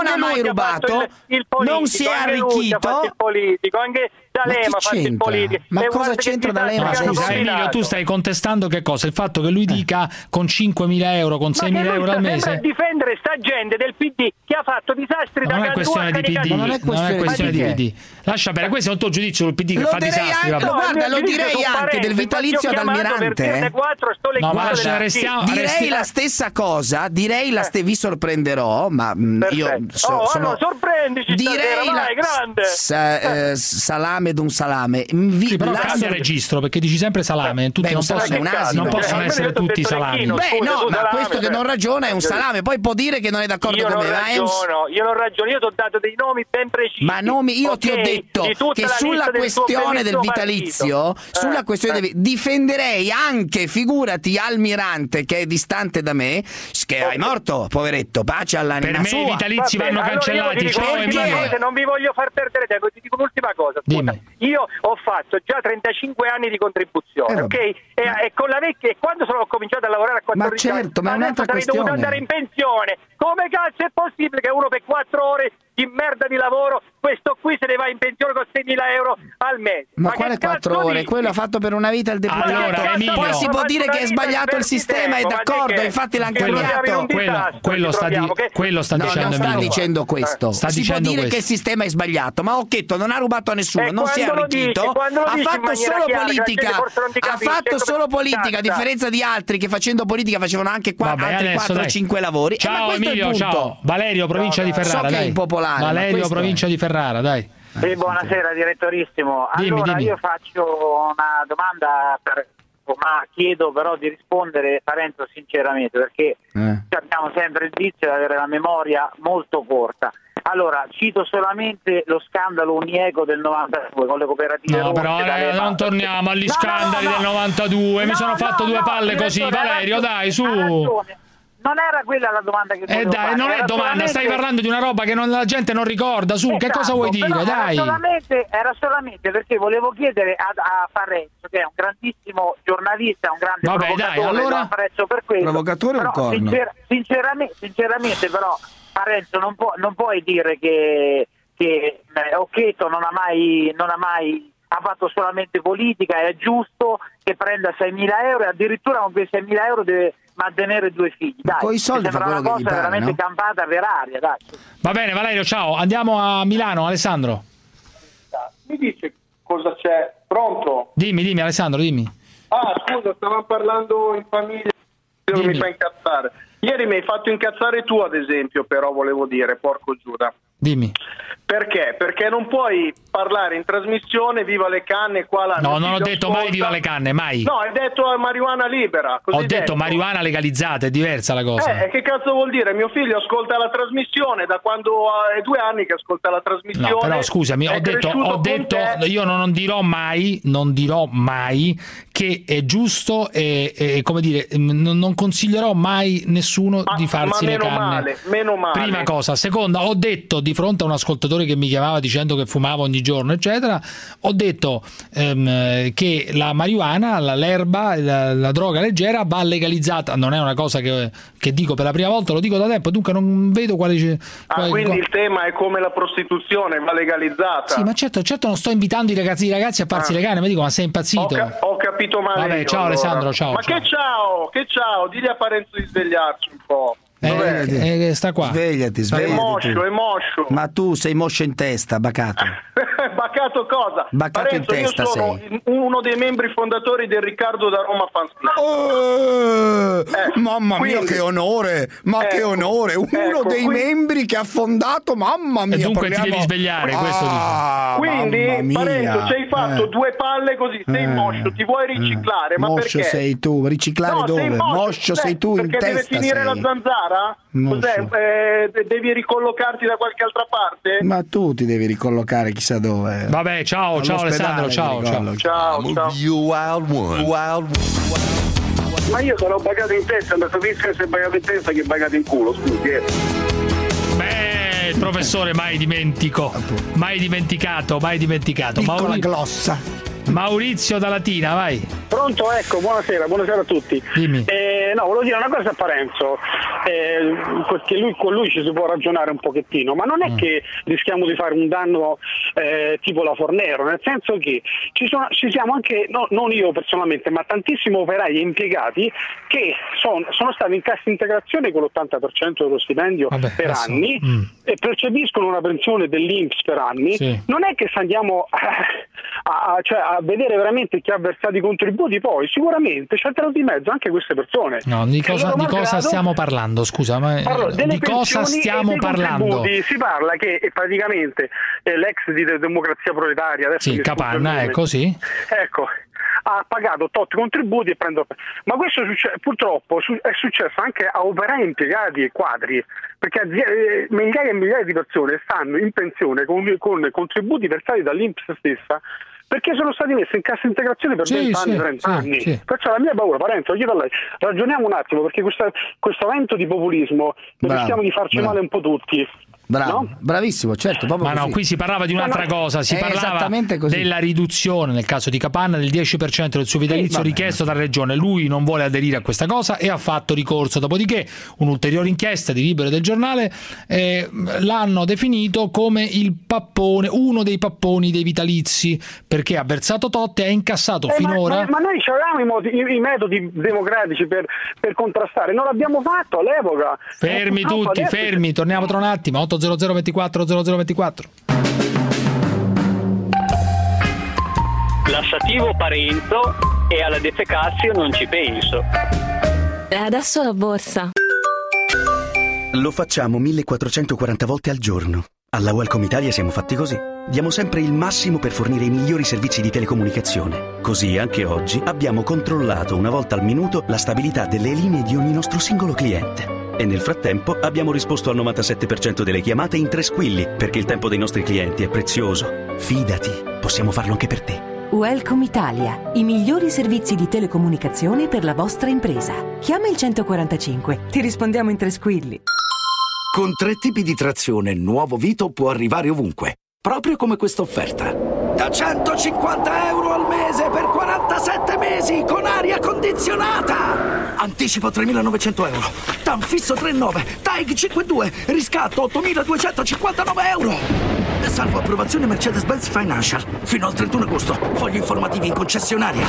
[SPEAKER 3] non si è arricchito.
[SPEAKER 16] Il politico, anche D'Alema ha fatto il politico.
[SPEAKER 3] Ma cosa c'entra D'Alema?
[SPEAKER 6] Scusa Emilio, tu stai contestando che cosa? Il fatto che lui dica con 5.000 euro, con 6.000 euro al mese?
[SPEAKER 16] Ma difendere sta gente del PD che ha fatto disastri da
[SPEAKER 6] non è questione di PD, non è questione di PD. Lascia bene, questo è un tuo giudizio sul PD che fa disastri.
[SPEAKER 3] Guarda, lo direi anche del vitalizio ad Almirante.
[SPEAKER 6] No, ma
[SPEAKER 3] direi la stessa cosa, vi sorprenderò, ma io sono
[SPEAKER 16] sorprendici,
[SPEAKER 3] direi
[SPEAKER 16] grande
[SPEAKER 3] salame d'un salame.
[SPEAKER 6] Sì, però cambia registro, perché dici sempre salame, tutti non possono essere tutti salami.
[SPEAKER 3] Beh, no, ma questo che non ragiona è un salame, poi può dire che non è d'accordo con me.
[SPEAKER 16] Io non ragiono, io ti ho dato dei nomi ben precisi.
[SPEAKER 3] Ma io ti ho detto che sulla questione del vitalizio, difenderei anche, figurati, Almirante, che è distante da me, che è morto, poveretto, pace all'anima sua.
[SPEAKER 6] Per me i vitalizi vanno cancellati. Ciao Emilio.
[SPEAKER 16] Non vi voglio far perdere tempo, ti dico un'ultima cosa. Scusa, io ho fatto già 35 anni di contribuzione, ok? E con la vecchia, e quando ho cominciato a lavorare a 14 anni,
[SPEAKER 3] ma è un'altra questione.
[SPEAKER 16] Dovuto andare in pensione. Come cazzo è possibile che uno per 4 ore di merda di lavoro, questo qui se ne va in pensione con 6.000 euro al mese?
[SPEAKER 3] Ma quale 4 ore? Quello ha fatto per una vita il deputato.
[SPEAKER 6] Allora, Emilio,
[SPEAKER 3] poi si può dire che è sbagliato il sistema, è d'accordo, infatti l'ha cambiato.
[SPEAKER 6] Quello sta dicendo
[SPEAKER 3] non sta dicendo questo. Si può dire che il sistema è sbagliato, ma Occhetto non ha rubato a nessuno, non si è arricchito, ha fatto solo politica. Ha fatto solo politica, a differenza di altri che facendo politica facevano anche altri 4-5 lavori.
[SPEAKER 6] Ciao Emilio, ciao. Valerio, provincia di Ferrara, dai. Valerio, provincia di Ferrara, dai.
[SPEAKER 17] Sì, buonasera direttorissimo. Allora
[SPEAKER 6] dimmi.
[SPEAKER 17] Io faccio una domanda, ma chiedo però di rispondere Parenzo sinceramente, perché abbiamo sempre il vizio di avere la memoria molto corta. Allora, cito solamente lo scandalo Unieco del 92 con le cooperative.
[SPEAKER 6] No, però non torniamo agli scandali del 92. Mi sono fatto due palle così, Valerio, dai, su.
[SPEAKER 17] Non era quella la domanda che volevo fare.
[SPEAKER 6] Non è domanda, stai parlando di una roba che la gente non ricorda, su, che cosa vuoi dire, dai?
[SPEAKER 17] Era solamente perché volevo chiedere a Parenzo, che è un grandissimo giornalista, un grande provocatore,
[SPEAKER 6] dai, allora?
[SPEAKER 17] Lo apprezzo per questo.
[SPEAKER 3] Provocatore
[SPEAKER 17] però,
[SPEAKER 3] o corno?
[SPEAKER 17] Sinceramente però, Parenzo, non puoi dire che Occhetto non ha mai ha fatto solamente politica, è giusto che prenda 6.000 euro e addirittura con quei 6.000 euro deve mantenere 2 figli. Dai,
[SPEAKER 3] con i soldi fa quello che gli pare,
[SPEAKER 17] veramente
[SPEAKER 3] no?
[SPEAKER 17] campata per aria, dai.
[SPEAKER 6] Va bene, Valerio, ciao. Andiamo a Milano, Alessandro.
[SPEAKER 18] Mi dice cosa c'è? Pronto?
[SPEAKER 6] Dimmi Alessandro, dimmi.
[SPEAKER 18] Scusa, stavamo parlando in famiglia, mi fa incazzare. Ieri mi hai fatto incazzare tu, ad esempio, però volevo dire, porco Giuda.
[SPEAKER 6] Dimmi.
[SPEAKER 18] Perché? Perché non puoi parlare in trasmissione viva le canne qua là.
[SPEAKER 6] No, non ho detto mai viva le canne, mai.
[SPEAKER 18] No, hai detto marijuana libera.
[SPEAKER 6] Ho detto marijuana legalizzata, è diversa la cosa.
[SPEAKER 18] Che cazzo vuol dire? Mio figlio ascolta la trasmissione da quando ha 2 anni che ascolta la trasmissione.
[SPEAKER 6] No, però scusami, ho detto io non dirò mai che è giusto e come dire, non consiglierò mai nessuno di farsi le canne.
[SPEAKER 18] Meno male.
[SPEAKER 6] Prima cosa. Seconda, ho detto di fronte a un ascoltatore che mi chiamava dicendo che fumava ogni giorno eccetera, ho detto che la marijuana, l'erba, la droga leggera va legalizzata. Non è una cosa che dico per la prima volta, lo dico da tempo, dunque non vedo quindi
[SPEAKER 18] il tema è come la prostituzione, va legalizzata.
[SPEAKER 6] Sì, ma certo non sto invitando i ragazzi a farsi le canne, mi dico, ma sei impazzito?
[SPEAKER 18] Ho capito male.
[SPEAKER 6] Vabbè, ciao allora. Alessandro, ciao.
[SPEAKER 18] Ma ciao. Che ciao, digli a Parenzo di svegliarsi un po'.
[SPEAKER 6] Sta qua.
[SPEAKER 3] Svegliati.
[SPEAKER 18] È moscio.
[SPEAKER 3] Ma tu sei moscio in testa, bacato.
[SPEAKER 18] Bacato cosa?
[SPEAKER 3] Bacato
[SPEAKER 18] Parenzo,
[SPEAKER 3] in testa
[SPEAKER 18] io sono uno dei membri fondatori del Riccardo da Roma Fans Club.
[SPEAKER 3] Mamma mia, che onore! Che onore! Uno dei membri che ha fondato, mamma mia!
[SPEAKER 6] E dunque ti devi svegliare, questo dico.
[SPEAKER 18] Quindi, Parenzo, ci hai fatto 2 palle così, sei moscio, ti vuoi riciclare, ma
[SPEAKER 3] moscio
[SPEAKER 18] perché?
[SPEAKER 3] Sei tu, riciclare dove? Moscio sei tu in testa.
[SPEAKER 18] Perché deve finire la zanzara? Cos'è? Devi ricollocarti da qualche altra parte?
[SPEAKER 3] Ma tu ti devi ricollocare chissà dove.
[SPEAKER 6] Vabbè, ciao Alessandro, ciao.
[SPEAKER 18] Ma io sono bagato in testa, andato a visto se è bagato in testa che è bagato in culo, scusi.
[SPEAKER 6] Beh, Professore, mai dimenticato.
[SPEAKER 3] Piccola glossa.
[SPEAKER 6] Maurizio da Latina, vai.
[SPEAKER 19] Pronto, ecco, buonasera a tutti.
[SPEAKER 6] Dimmi.
[SPEAKER 19] Volevo dire una cosa a Parenzo, perché con lui ci si può ragionare un pochettino, ma non è che rischiamo di fare un danno tipo la Fornero, nel senso che ci siamo anche, non io personalmente, ma tantissimi operai e impiegati che sono stati in cassa integrazione con l'80% dello stipendio per anni e percepiscono una pensione dell'INPS per anni. Sì. Non è che andiamo a vedere veramente chi ha versato i contributi, poi sicuramente c'entrano di mezzo anche queste persone.
[SPEAKER 6] No, di cosa stiamo parlando? Scusa, ma di cosa stiamo parlando?
[SPEAKER 19] Si parla che praticamente l'ex di Democrazia Proletaria, adesso
[SPEAKER 6] Capanna, è così?
[SPEAKER 19] Ecco, ha pagato tot contributi e prende. Ma questo purtroppo è successo anche a operai impiegati e quadri, perché migliaia e migliaia di persone stanno in pensione con contributi versati dall'INPS stessa, perché sono stati messi in cassa integrazione per 20 anni, 30 anni. Sì. Perciò la mia paura, Parenzo, lo chiedo a lei, ragioniamo un attimo, perché questo vento di populismo rischiamo di farci male un po' tutti.
[SPEAKER 3] Bravo, no? Bravissimo, certo.
[SPEAKER 6] Ma così. No, qui si parlava di un'altra cosa, si parlava della riduzione nel caso di Capanna del 10% del suo vitalizio richiesto dalla regione. Lui non vuole aderire a questa cosa e ha fatto ricorso. Dopodiché un'ulteriore inchiesta di Libero del Giornale l'hanno definito come il pappone, uno dei papponi dei vitalizi, perché ha versato tot e ha incassato finora.
[SPEAKER 19] Ma noi avevamo i metodi democratici per contrastare, non l'abbiamo fatto all'epoca.
[SPEAKER 6] Fermi tutti, fermi, torniamo tra un attimo. 800 24 0024.
[SPEAKER 16] Lassativo Parenzo e alla defecazio non ci penso.
[SPEAKER 20] E adesso la borsa.
[SPEAKER 21] Lo facciamo 1440 volte al giorno. Alla Welcome Italia siamo fatti così. Diamo sempre il massimo per fornire i migliori servizi di telecomunicazione. Così anche oggi abbiamo controllato una volta al minuto la stabilità delle linee di ogni nostro singolo cliente. E nel frattempo abbiamo risposto al 97% delle chiamate in 3 squilli, perché il tempo dei nostri clienti è prezioso. Fidati, possiamo farlo anche per te.
[SPEAKER 22] Welcome Italia, i migliori servizi di telecomunicazione per la vostra impresa. Chiama il 145, ti rispondiamo in 3 squilli.
[SPEAKER 23] Con 3 tipi di trazione, nuovo Vito può arrivare ovunque, proprio come questa offerta. Da 150 euro al mese per 47 mesi con aria condizionata. Anticipo 3.900 euro. TAN fisso 3.9. TAIG 5.2. Riscatto 8.259 euro. Salvo approvazione Mercedes-Benz Financial. Fino al 31 agosto. Fogli informativi in concessionaria.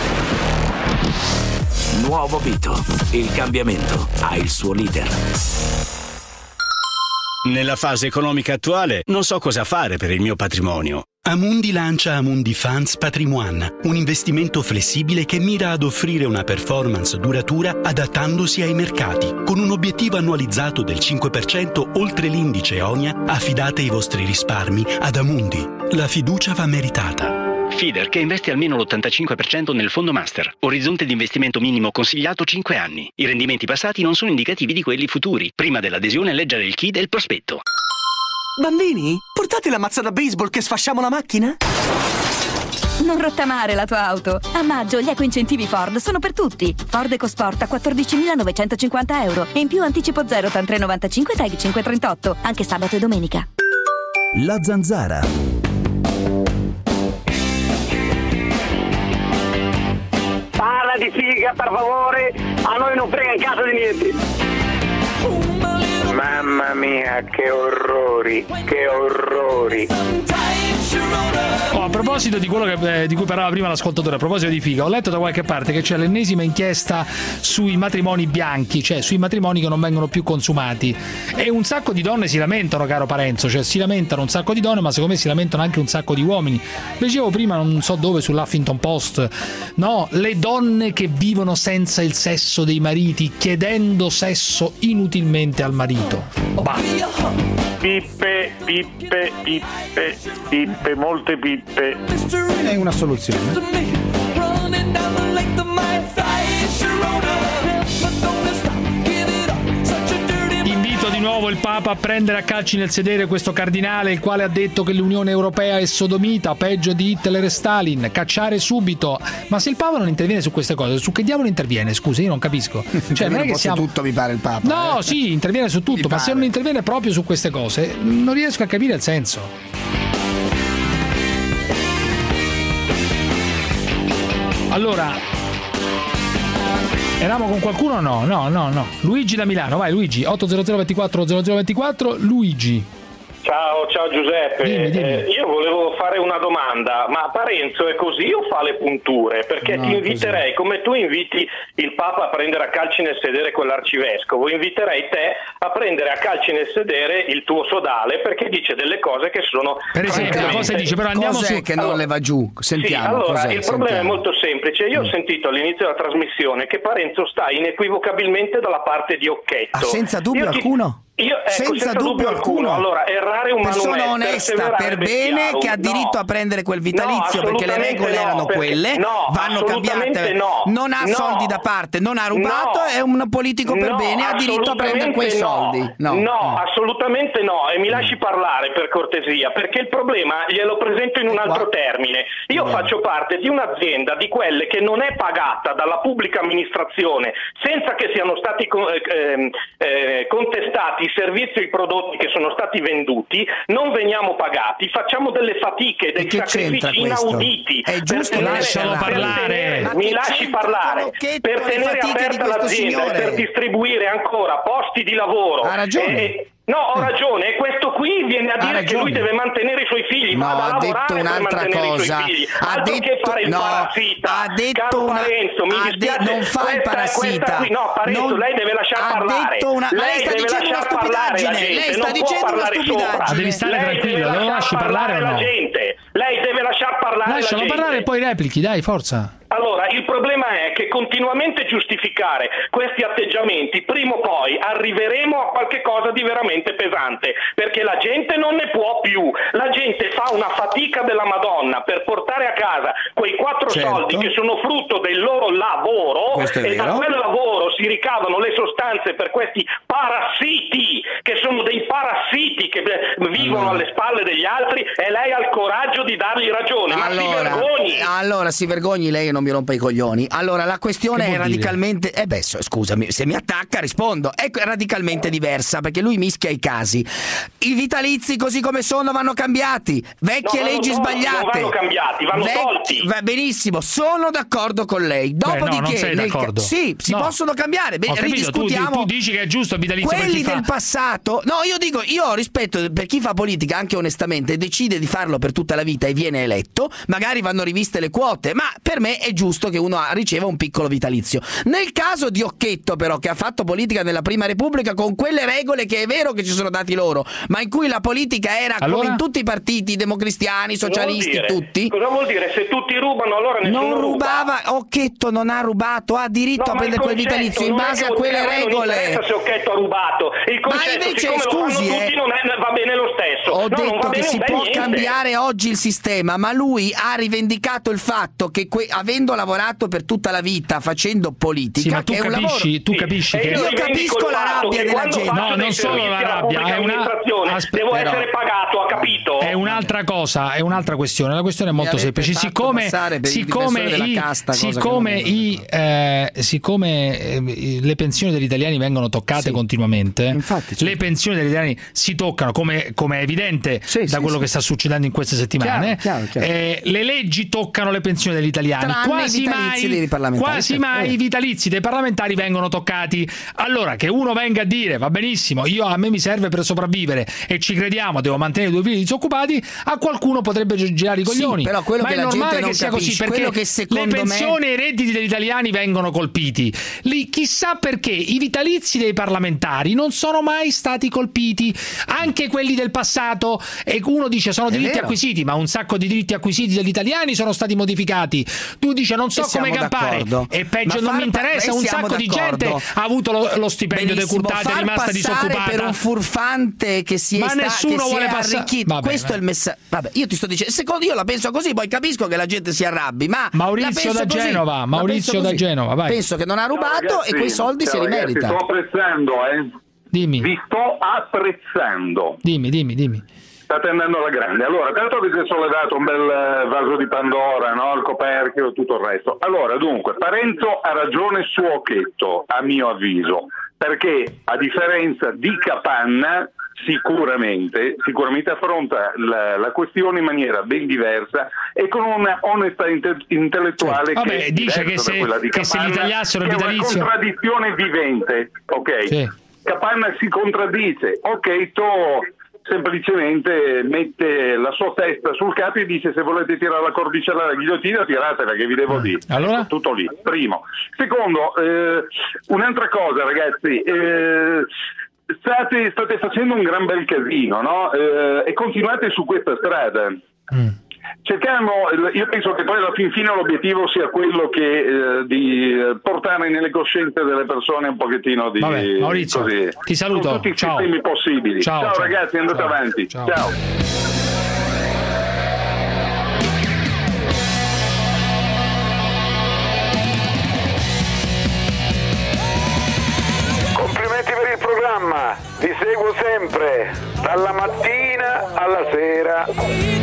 [SPEAKER 23] Nuovo Vito. Il cambiamento ha il suo leader.
[SPEAKER 24] Nella fase economica attuale non so cosa fare per il mio patrimonio.
[SPEAKER 25] Amundi lancia Amundi Funds Patrimoine, un investimento flessibile che mira ad offrire una performance duratura adattandosi ai mercati. Con un obiettivo annualizzato del 5% oltre l'indice EONIA, affidate i vostri risparmi ad Amundi. La fiducia va meritata.
[SPEAKER 26] Feeder che investe almeno l'85% nel fondo master. Orizzonte di investimento minimo consigliato 5 anni. I rendimenti passati non sono indicativi di quelli futuri. Prima dell'adesione leggere il key del prospetto.
[SPEAKER 27] Bambini, portate la mazza da baseball che sfasciamo la macchina?
[SPEAKER 22] Non rottamare la tua auto. A maggio gli eco-incentivi Ford sono per tutti. Ford EcoSport a 14.950 euro e in più anticipo 0 TAN 395 TAG 538, anche sabato e domenica.
[SPEAKER 13] La Zanzara.
[SPEAKER 16] Parla di figa, per favore, a noi non frega in casa di niente.
[SPEAKER 5] Mamma mia, che orrori, che orrori.
[SPEAKER 6] A proposito di quello di cui parlava prima l'ascoltatore, a proposito di figa, ho letto da qualche parte che c'è l'ennesima inchiesta sui matrimoni bianchi, cioè sui matrimoni che non vengono più consumati, e un sacco di donne si lamentano, caro Parenzo, cioè si lamentano un sacco di donne, ma secondo me si lamentano anche un sacco di uomini. Leggevo prima, non so dove, sull'Huffington Post, no, le donne che vivono senza il sesso dei mariti, chiedendo sesso inutilmente al marito. Bah.
[SPEAKER 14] Pippe, pippe, pippe, pippe, molte pippe.
[SPEAKER 3] È una soluzione.
[SPEAKER 6] Invito di nuovo il Papa a prendere a calci nel sedere questo cardinale, il quale ha detto che l'Unione Europea è sodomita, peggio di Hitler e Stalin, cacciare subito. Ma se il Papa non interviene su queste cose, su che diavolo interviene? Scusa, io non capisco. Cioè, non è che siamo...
[SPEAKER 2] tutto mi pare il Papa.
[SPEAKER 6] No, sì, interviene su tutto, ma se non interviene proprio su queste cose, non riesco a capire il senso. Allora, eravamo con qualcuno? No. Luigi da Milano, vai Luigi, 800 24 0024, Luigi.
[SPEAKER 1] Ciao Giuseppe,
[SPEAKER 6] dimmi.
[SPEAKER 1] Io volevo fare una domanda, ma Parenzo è così o fa le punture? Perché ti inviterei, come tu inviti il Papa a prendere a calci nel sedere quell'arcivescovo, inviterei te a prendere a calci nel sedere il tuo sodale, perché dice delle cose che sono...
[SPEAKER 6] Per esempio, cosa dice? Però andiamo
[SPEAKER 2] cos'è che non le va giù? Sentiamo.
[SPEAKER 1] Sì, allora, il problema è molto semplice. Io ho sentito all'inizio della trasmissione che Parenzo sta inequivocabilmente dalla parte di Occhetto.
[SPEAKER 2] Senza dubbio alcuno?
[SPEAKER 1] Senza dubbio alcuno. Allora, errare un
[SPEAKER 2] persona onesta per bene che ha diritto a prendere quel vitalizio perché le regole erano quelle, vanno cambiate. Non ha soldi da parte, non ha rubato, è un politico per bene, ha diritto a prendere quei soldi.
[SPEAKER 1] No, assolutamente no. E mi lasci parlare per cortesia, perché il problema glielo presento in un altro termine. Io faccio parte di un'azienda di quelle che non è pagata dalla pubblica amministrazione senza che siano stati contestati i servizi e i prodotti che sono stati venduti, non veniamo pagati, facciamo delle fatiche, dei sacrifici inauditi.
[SPEAKER 2] È giusto,
[SPEAKER 6] lascialo parlare.
[SPEAKER 1] Mi lasci parlare. Per tenere aperta l'azienda e per distribuire ancora posti di lavoro.
[SPEAKER 2] Ha ragione.
[SPEAKER 1] No, ho ragione, e questo qui viene a dire che lui deve mantenere i suoi figli,
[SPEAKER 2] no,
[SPEAKER 1] ha
[SPEAKER 2] detto un'altra cosa.
[SPEAKER 1] Ha detto fare il parassita.
[SPEAKER 2] Ha detto
[SPEAKER 1] Parenzo, mi dispiace,
[SPEAKER 2] non fa il parassita.
[SPEAKER 1] No, Parenzo, lei deve lasciar parlare.
[SPEAKER 2] Lei sta dicendo una stupidaggine. Lei sta dicendo una stupidaggine.
[SPEAKER 6] Devi stare tranquillo, lo lasci parlare o no?
[SPEAKER 1] Lei deve lasciar parlare la gente.
[SPEAKER 6] Lascialo parlare e poi replichi, dai, forza.
[SPEAKER 1] Allora, il problema è che continuamente giustificare questi atteggiamenti, prima o poi arriveremo a qualche cosa di veramente pesante, perché la gente non ne può più. La gente fa una fatica della Madonna per portare a casa quei 4 soldi che sono frutto del loro lavoro, e da quel lavoro si ricavano le sostanze per questi parassiti, che sono dei parassiti che vivono alle spalle degli altri, e lei ha il coraggio di dargli ragione. Ma si vergogni!
[SPEAKER 2] Allora si vergogni lei e non mi rompa i coglioni. Allora la questione è radicalmente scusami, se mi attacca rispondo. È radicalmente diversa, perché lui mischia i casi. I vitalizi così come sono vanno cambiati, vecchie leggi sbagliate. Non
[SPEAKER 1] vanno cambiati, vanno tolti.
[SPEAKER 2] Va benissimo, sono d'accordo con lei. Dopodiché
[SPEAKER 6] non sei d'accordo.
[SPEAKER 2] Sì, si possono cambiare. Ridiscutiamo.
[SPEAKER 6] Tu dici che è giusto il vitalizio
[SPEAKER 2] quelli
[SPEAKER 6] per chi
[SPEAKER 2] del passato. No, io ho rispetto per chi fa politica anche onestamente, decide di farlo per tutta la vita e viene eletto. Magari vanno riviste le quote, ma per me è giusto che uno riceva un piccolo vitalizio. Nel caso di Occhetto, però, che ha fatto politica nella Prima Repubblica con quelle regole che è vero che ci sono dati loro, ma in cui la politica era come in tutti i partiti, democristiani, socialisti, tutti.
[SPEAKER 1] Cosa vuol dire? Se tutti rubano, allora nessuno
[SPEAKER 2] non rubava. Occhetto non ha rubato, ha diritto a prendere quel vitalizio in base a quelle regole.
[SPEAKER 1] Non se Occhetto ha rubato. Il concetto,
[SPEAKER 2] ma invece,
[SPEAKER 1] scusi, tutti, non va bene lo stesso.
[SPEAKER 2] Ho detto che si può cambiare oggi il sistema, ma lui ha rivendicato il fatto che avendo lavorato per tutta la vita facendo politica,
[SPEAKER 6] ma tu
[SPEAKER 2] che
[SPEAKER 6] capisci, tu capisci che
[SPEAKER 2] io capisco la rabbia della gente.
[SPEAKER 6] No, non solo la rabbia, è
[SPEAKER 1] devo essere pagato, ha capito?
[SPEAKER 6] È un'altra cosa, è un'altra questione. La questione è molto semplice. Siccome le pensioni degli italiani vengono toccate continuamente, le pensioni degli italiani si toccano, come è evidente da quello che sta succedendo in queste settimane.
[SPEAKER 2] Chiaro.
[SPEAKER 6] Le leggi toccano le pensioni degli italiani. Quasi mai i vitalizi dei parlamentari vengono toccati. Allora, che uno venga a dire va benissimo, a me mi serve per sopravvivere e ci crediamo, devo mantenere 2 figli disoccupati, a qualcuno potrebbe girare i coglioni.
[SPEAKER 2] Però quello
[SPEAKER 6] ma
[SPEAKER 2] che
[SPEAKER 6] è normale che sia così, perché le pensioni e i redditi degli italiani vengono colpiti. Chissà perché i vitalizi dei parlamentari non sono mai stati colpiti, anche quelli del passato, e uno dice sono diritti acquisiti, ma un sacco di diritti acquisiti degli italiani sono stati modificati. Tu dici non so come campare, e peggio non mi interessa, un sacco di gente ha avuto lo stipendio decurtato, è rimasta disoccupata
[SPEAKER 2] per un furfante che si è
[SPEAKER 6] arricchito.
[SPEAKER 2] Questo è il messaggio. Vabbè, io ti sto dicendo, secondo io la penso così, poi capisco che la gente si arrabbi, ma
[SPEAKER 6] Maurizio da Genova, vai.
[SPEAKER 2] Penso che non ha rubato e quei soldi se li merita.
[SPEAKER 4] Sto apprezzando,
[SPEAKER 6] Dimmi.
[SPEAKER 4] Vi sto apprezzando.
[SPEAKER 6] Dimmi.
[SPEAKER 4] State andando alla grande. Allora, tanto avete sollevato un bel vaso di Pandora, no? Il coperchio e tutto il resto. Allora, dunque, Parenzo ha ragione su Occhetto, a mio avviso, perché a differenza di Capanna sicuramente affronta la questione in maniera ben diversa e con una onestà intellettuale che
[SPEAKER 6] dice
[SPEAKER 4] che
[SPEAKER 6] se gli tagliassero il
[SPEAKER 4] è
[SPEAKER 6] vitalizio,
[SPEAKER 4] una contraddizione vivente, ok?
[SPEAKER 6] Sì.
[SPEAKER 4] Capanna si contraddice, Occhetto semplicemente mette la sua testa sul capo e dice: se volete tirare la cordicella alla ghigliottina, tiratela, che vi devo dire.
[SPEAKER 6] Allora?
[SPEAKER 4] Tutto lì, primo. Secondo, un'altra cosa, ragazzi, state facendo un gran bel casino, no? E continuate su questa strada. Io penso che poi alla fin fine l'obiettivo sia quello che di portare nelle coscienze delle persone un pochettino di
[SPEAKER 6] Maurizio,
[SPEAKER 4] così,
[SPEAKER 6] ti saluto.
[SPEAKER 4] con tutti i
[SPEAKER 6] Ciao.
[SPEAKER 4] sistemi possibili. Ciao ragazzi, andate avanti. Ciao.
[SPEAKER 7] Complimenti per il programma, vi seguo sempre, dalla mattina alla sera.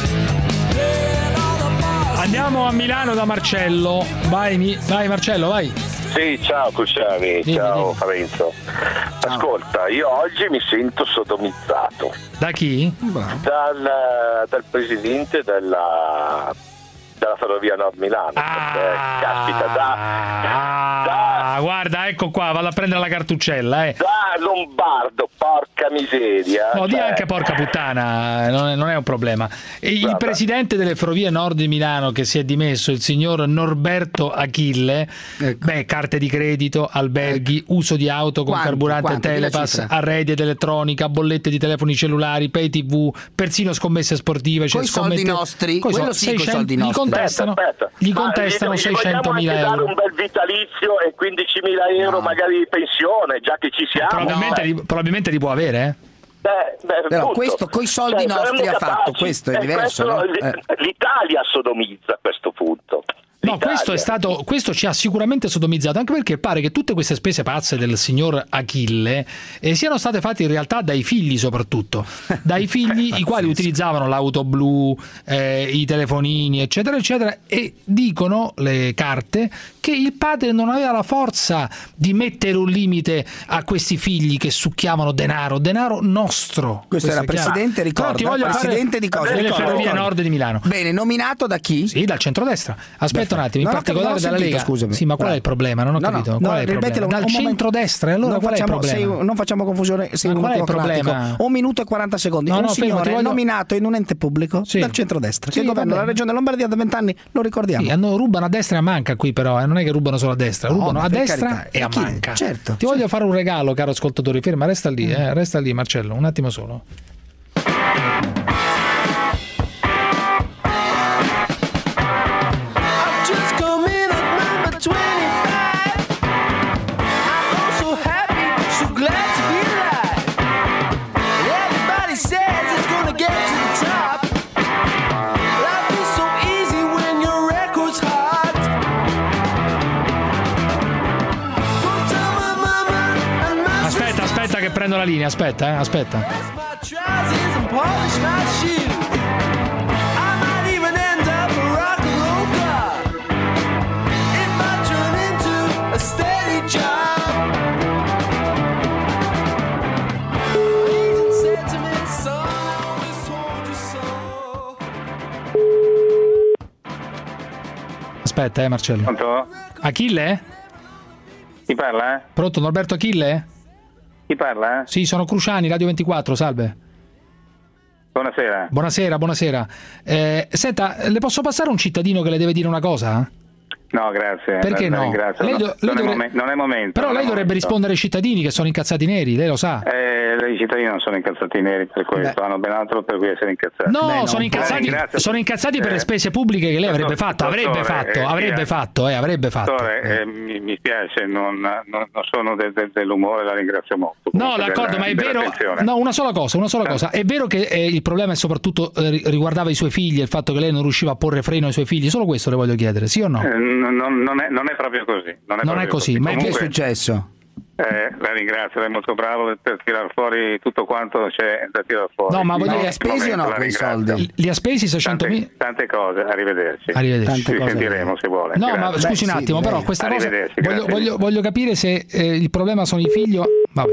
[SPEAKER 6] Andiamo a Milano da Marcello. Vai Marcello, vai.
[SPEAKER 8] Sì, ciao Cruciani, ciao Parenzo. Ascolta, io oggi mi sento sodomizzato.
[SPEAKER 6] Da chi?
[SPEAKER 8] Dal presidente della Ferrovia Nord Milano.
[SPEAKER 6] Guarda, ecco qua, vado a prendere la cartuccella.
[SPEAKER 8] Da Lombardo, porca miseria.
[SPEAKER 6] No, di anche porca puttana, non è un problema. Il presidente delle Ferrovie Nord di Milano che si è dimesso, il signor Norberto Achille, carte di credito, alberghi, uso di auto con carburante Telepass, arredi ed elettronica, bollette di telefoni cellulari, pay TV, persino scommesse sportive.
[SPEAKER 2] Coi soldi nostri, quello sì, coi soldi nostri.
[SPEAKER 8] Gli
[SPEAKER 6] contestano 600.000 euro.
[SPEAKER 8] Dare un bel vitalizio e 15.000 euro magari di pensione, già che ci siamo.
[SPEAKER 6] Probabilmente li può avere,
[SPEAKER 2] Però questo coi soldi nostri ha fatto, questo è diverso.
[SPEAKER 8] L'Italia sodomizza a questo punto.
[SPEAKER 6] No, questo ci ha sicuramente sodomizzato, anche perché pare che tutte queste spese pazze del signor Achille siano state fatte in realtà dai figli, soprattutto dai figli i quali utilizzavano l'auto blu, i telefonini eccetera eccetera, e dicono le carte che il padre non aveva la forza di mettere un limite a questi figli che succhiavano denaro nostro.
[SPEAKER 2] Questo era presidente, ricordo, presidente di cosa?
[SPEAKER 6] Delle Ferrovie Nord di Milano.
[SPEAKER 2] Bene, nominato da chi?
[SPEAKER 6] Sì, dal centrodestra. Aspetta un attimo, in particolare dalla Lega. Scusami. Sì, ma qual è il problema? Non ho capito. Qual è il problema? Dal centrodestra, allora qual è il problema?
[SPEAKER 2] Non facciamo confusione,
[SPEAKER 6] qual è il problema?
[SPEAKER 2] 1 minuto e 40 secondi. Un signore nominato in un ente pubblico dal centrodestra, che governa la regione Lombardia da 20 anni, lo ricordiamo.
[SPEAKER 6] Sì, rubano a destra e a manca qui, però non è che rubano solo a destra, rubano a destra e a manca.
[SPEAKER 2] Certo.
[SPEAKER 6] Ti voglio fare un regalo, caro ascoltatore, ferma, resta lì Marcello, un attimo solo. Che prendo la linea, aspetta. Aspetta, Marcello.
[SPEAKER 8] Pronto?
[SPEAKER 6] Achille?
[SPEAKER 8] Chi parla?
[SPEAKER 6] Pronto, Norberto Achille?
[SPEAKER 8] Chi parla?
[SPEAKER 6] Sì, sono Cruciani, Radio 24, salve.
[SPEAKER 8] Buonasera.
[SPEAKER 6] Buonasera. Senta, le posso passare un cittadino che le deve dire una cosa?
[SPEAKER 8] No, grazie.
[SPEAKER 6] Perché no?
[SPEAKER 8] Non è momento.
[SPEAKER 6] Però lei dovrebbe rispondere ai cittadini che sono incazzati neri, lei lo sa.
[SPEAKER 8] I cittadini non sono incazzati neri per questo, hanno ben altro per cui essere incazzati.
[SPEAKER 6] No, sono incazzati per le spese pubbliche che lei avrebbe fatto. Avrebbe fatto.
[SPEAKER 8] Dottore, mi spiace, non sono dell'umore, la ringrazio molto.
[SPEAKER 6] No, d'accordo, ma è vero. No, una sola cosa. È vero che il problema è soprattutto riguardava i suoi figli, il fatto che lei non riusciva a porre freno ai suoi figli. Solo questo le voglio chiedere, sì o no?
[SPEAKER 8] Non è proprio così.
[SPEAKER 6] Non è così. Ma
[SPEAKER 2] che è successo?
[SPEAKER 14] La ringrazio, è molto bravo per tirar fuori tutto quanto c'è da tirar fuori.
[SPEAKER 3] No, ma li ha spesi o no quei soldi?
[SPEAKER 6] Li ha spesi 600.000?
[SPEAKER 14] Tante cose, arrivederci.
[SPEAKER 6] Ci
[SPEAKER 14] sentiremo se vuole.
[SPEAKER 6] No, ma scusi un attimo, però questa cosa voglio capire se il problema sono i figli. Vabbè.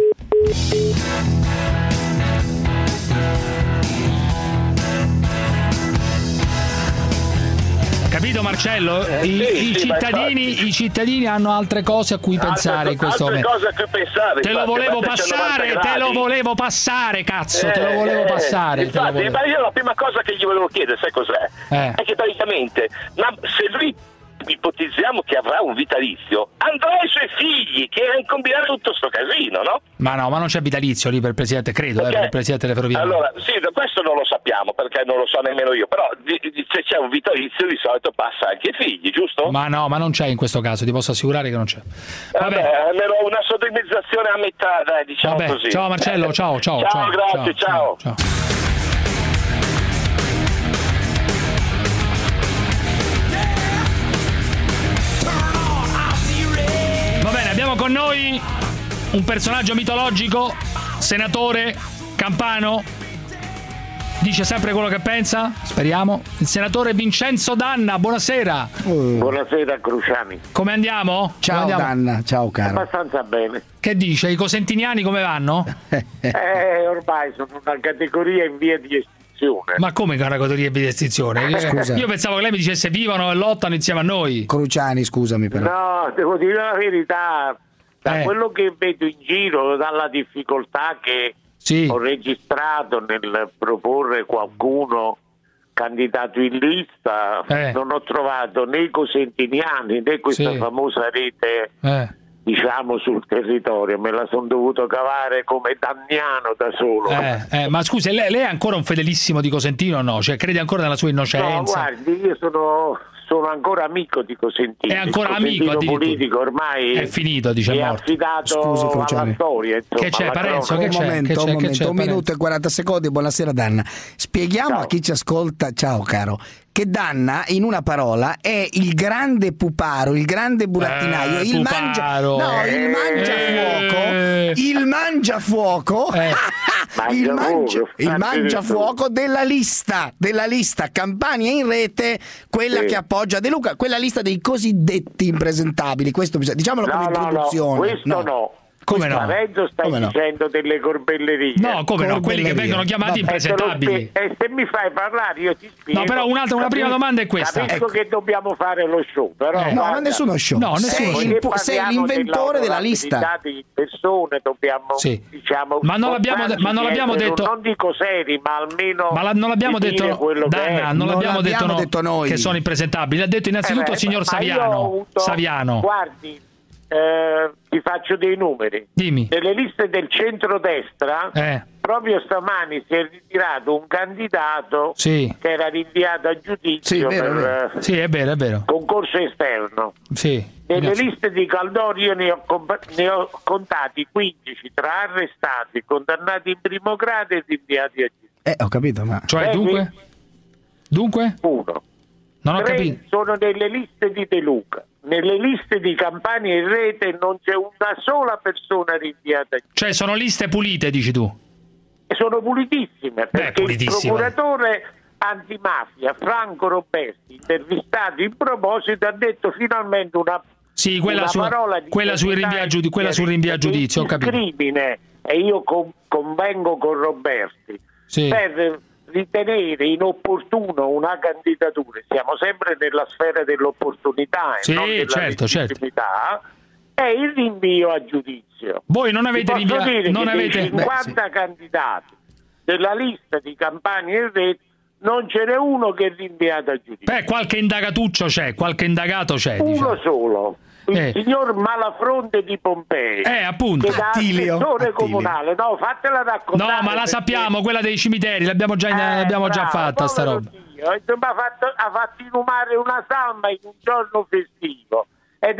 [SPEAKER 6] Capito Marcello? I cittadini hanno altre cose a cui pensare in questo momento.
[SPEAKER 8] Altre cose a cui pensare.
[SPEAKER 6] Te lo volevo passare, cazzo, te lo volevo passare.
[SPEAKER 8] Infatti, ma io la prima cosa che gli volevo chiedere, sai cos'è? È che praticamente, ma se lui ipotizziamo che avrà un vitalizio, andrà ai suoi figli che a combinare tutto sto casino, no?
[SPEAKER 6] Ma non c'è vitalizio lì per il presidente, credo, per il presidente delle ferrovie.
[SPEAKER 8] Allora, sì, questo non lo sappiamo perché non lo so nemmeno io, però se c'è un vitalizio di solito passa anche ai figli, giusto?
[SPEAKER 6] Ma non c'è in questo caso, ti posso assicurare che non c'è.
[SPEAKER 8] Vabbè, almeno una sodomizzazione a metà, dai, diciamo così.
[SPEAKER 6] Ciao Marcello, ciao.
[SPEAKER 8] Grazie, ciao.
[SPEAKER 6] Va bene, abbiamo con noi un personaggio mitologico, senatore campano, dice sempre quello che pensa, speriamo. Il senatore Vincenzo D'Anna, buonasera.
[SPEAKER 9] Buonasera Cruciani.
[SPEAKER 6] Come andiamo?
[SPEAKER 3] Ciao D'Anna, ciao caro.
[SPEAKER 9] Abbastanza bene.
[SPEAKER 6] Che dice? I cosentiniani come vanno?
[SPEAKER 9] Ormai sono una categoria in via di estinzione.
[SPEAKER 6] Ma come che una categoria in via di estinzione?
[SPEAKER 3] Scusa.
[SPEAKER 6] Io pensavo che lei mi dicesse vivono e lottano insieme a noi.
[SPEAKER 3] Cruciani, scusami però.
[SPEAKER 9] No, devo dire la verità, da quello che vedo in giro, dalla difficoltà che ho registrato nel proporre qualcuno candidato in lista, non ho trovato né i cosentiniani né questa famosa rete diciamo sul territorio, me la sono dovuto cavare come Damiano da solo.
[SPEAKER 6] Ma scusi, lei è ancora un fedelissimo di Cosentino o no? Cioè crede ancora nella sua innocenza?
[SPEAKER 9] No, guardi, io sono ancora amico di Cosentino.
[SPEAKER 6] È ancora amico
[SPEAKER 9] politico ormai
[SPEAKER 6] è finito, diciamo.
[SPEAKER 9] È affidato alla storia, insomma.
[SPEAKER 6] Che c'è Parenzo?
[SPEAKER 3] Un minuto e 40 secondi. Buonasera D'Anna. Spieghiamo a chi ci ascolta, ciao caro, che D'Anna in una parola è il grande puparo, il grande burattinaio, il mangiafuoco il mangiafuoco della lista Campania in rete, quella che appoggia De Luca, quella lista dei cosiddetti impresentabili. Questo diciamolo come introduzione.
[SPEAKER 9] Questo no.
[SPEAKER 6] Come no?
[SPEAKER 9] Parenzo stai dicendo delle corbellerie.
[SPEAKER 6] No, come no? Quelli che vengono chiamati impresentabili.
[SPEAKER 9] E se mi fai parlare io ti spiego.
[SPEAKER 6] No, però una prima domanda è questa.
[SPEAKER 9] Capisco che dobbiamo fare lo show, però
[SPEAKER 3] no, ma nessuno show. No, nessuno. Sei l'inventore della lista.
[SPEAKER 9] Di persone dobbiamo diciamo.
[SPEAKER 6] Ma non l'abbiamo detto.
[SPEAKER 9] Non dico seri, ma almeno.
[SPEAKER 6] Ma non l'abbiamo detto. Danna, non l'abbiamo detto noi che sono impresentabili. L'ha detto innanzitutto il signor Saviano.
[SPEAKER 9] Guardi. Ti faccio dei numeri.
[SPEAKER 6] Dimmi.
[SPEAKER 9] Nelle liste del centrodestra proprio stamani si è ritirato un candidato che era rinviato a giudizio per
[SPEAKER 6] è vero.
[SPEAKER 9] concorso esterno. Nelle liste di Caldoro io ne ho contati 15 tra arrestati, condannati in primo grado e rinviati a giudizio.
[SPEAKER 3] Ho capito, ma
[SPEAKER 6] cioè dunque?
[SPEAKER 9] Uno.
[SPEAKER 6] Non ho capito.
[SPEAKER 9] Sono nelle liste di De Luca. Nelle liste di Campania in rete non c'è una sola persona rinviata.
[SPEAKER 6] Cioè sono liste pulite, dici tu?
[SPEAKER 9] E sono pulitissime, perché il procuratore antimafia Franco Roberti, intervistato in proposito, ha detto finalmente una parola di
[SPEAKER 6] sul rinvio a giudizio, ho capito.
[SPEAKER 9] Crimine, e io convengo con Roberti per ritenere inopportuno una candidatura, siamo sempre nella sfera dell'opportunità e non della legittimità, è il rinvio a giudizio.
[SPEAKER 6] Voi non avete rinviato, non avete
[SPEAKER 9] 50 candidati della lista di Campania in rete, non ce n'è uno che è rinviato a giudizio.
[SPEAKER 6] Qualche indagatuccio c'è, qualche indagato c'è.
[SPEAKER 9] Uno solo. Il signor Malafronte di Pompei,
[SPEAKER 6] appunto,
[SPEAKER 9] che da assessore comunale, no, fatela raccontare.
[SPEAKER 6] No, ma la sappiamo, quella dei cimiteri, l'abbiamo già fatta sta roba.
[SPEAKER 9] Ha fatto inumare una salma in un giorno festivo ed è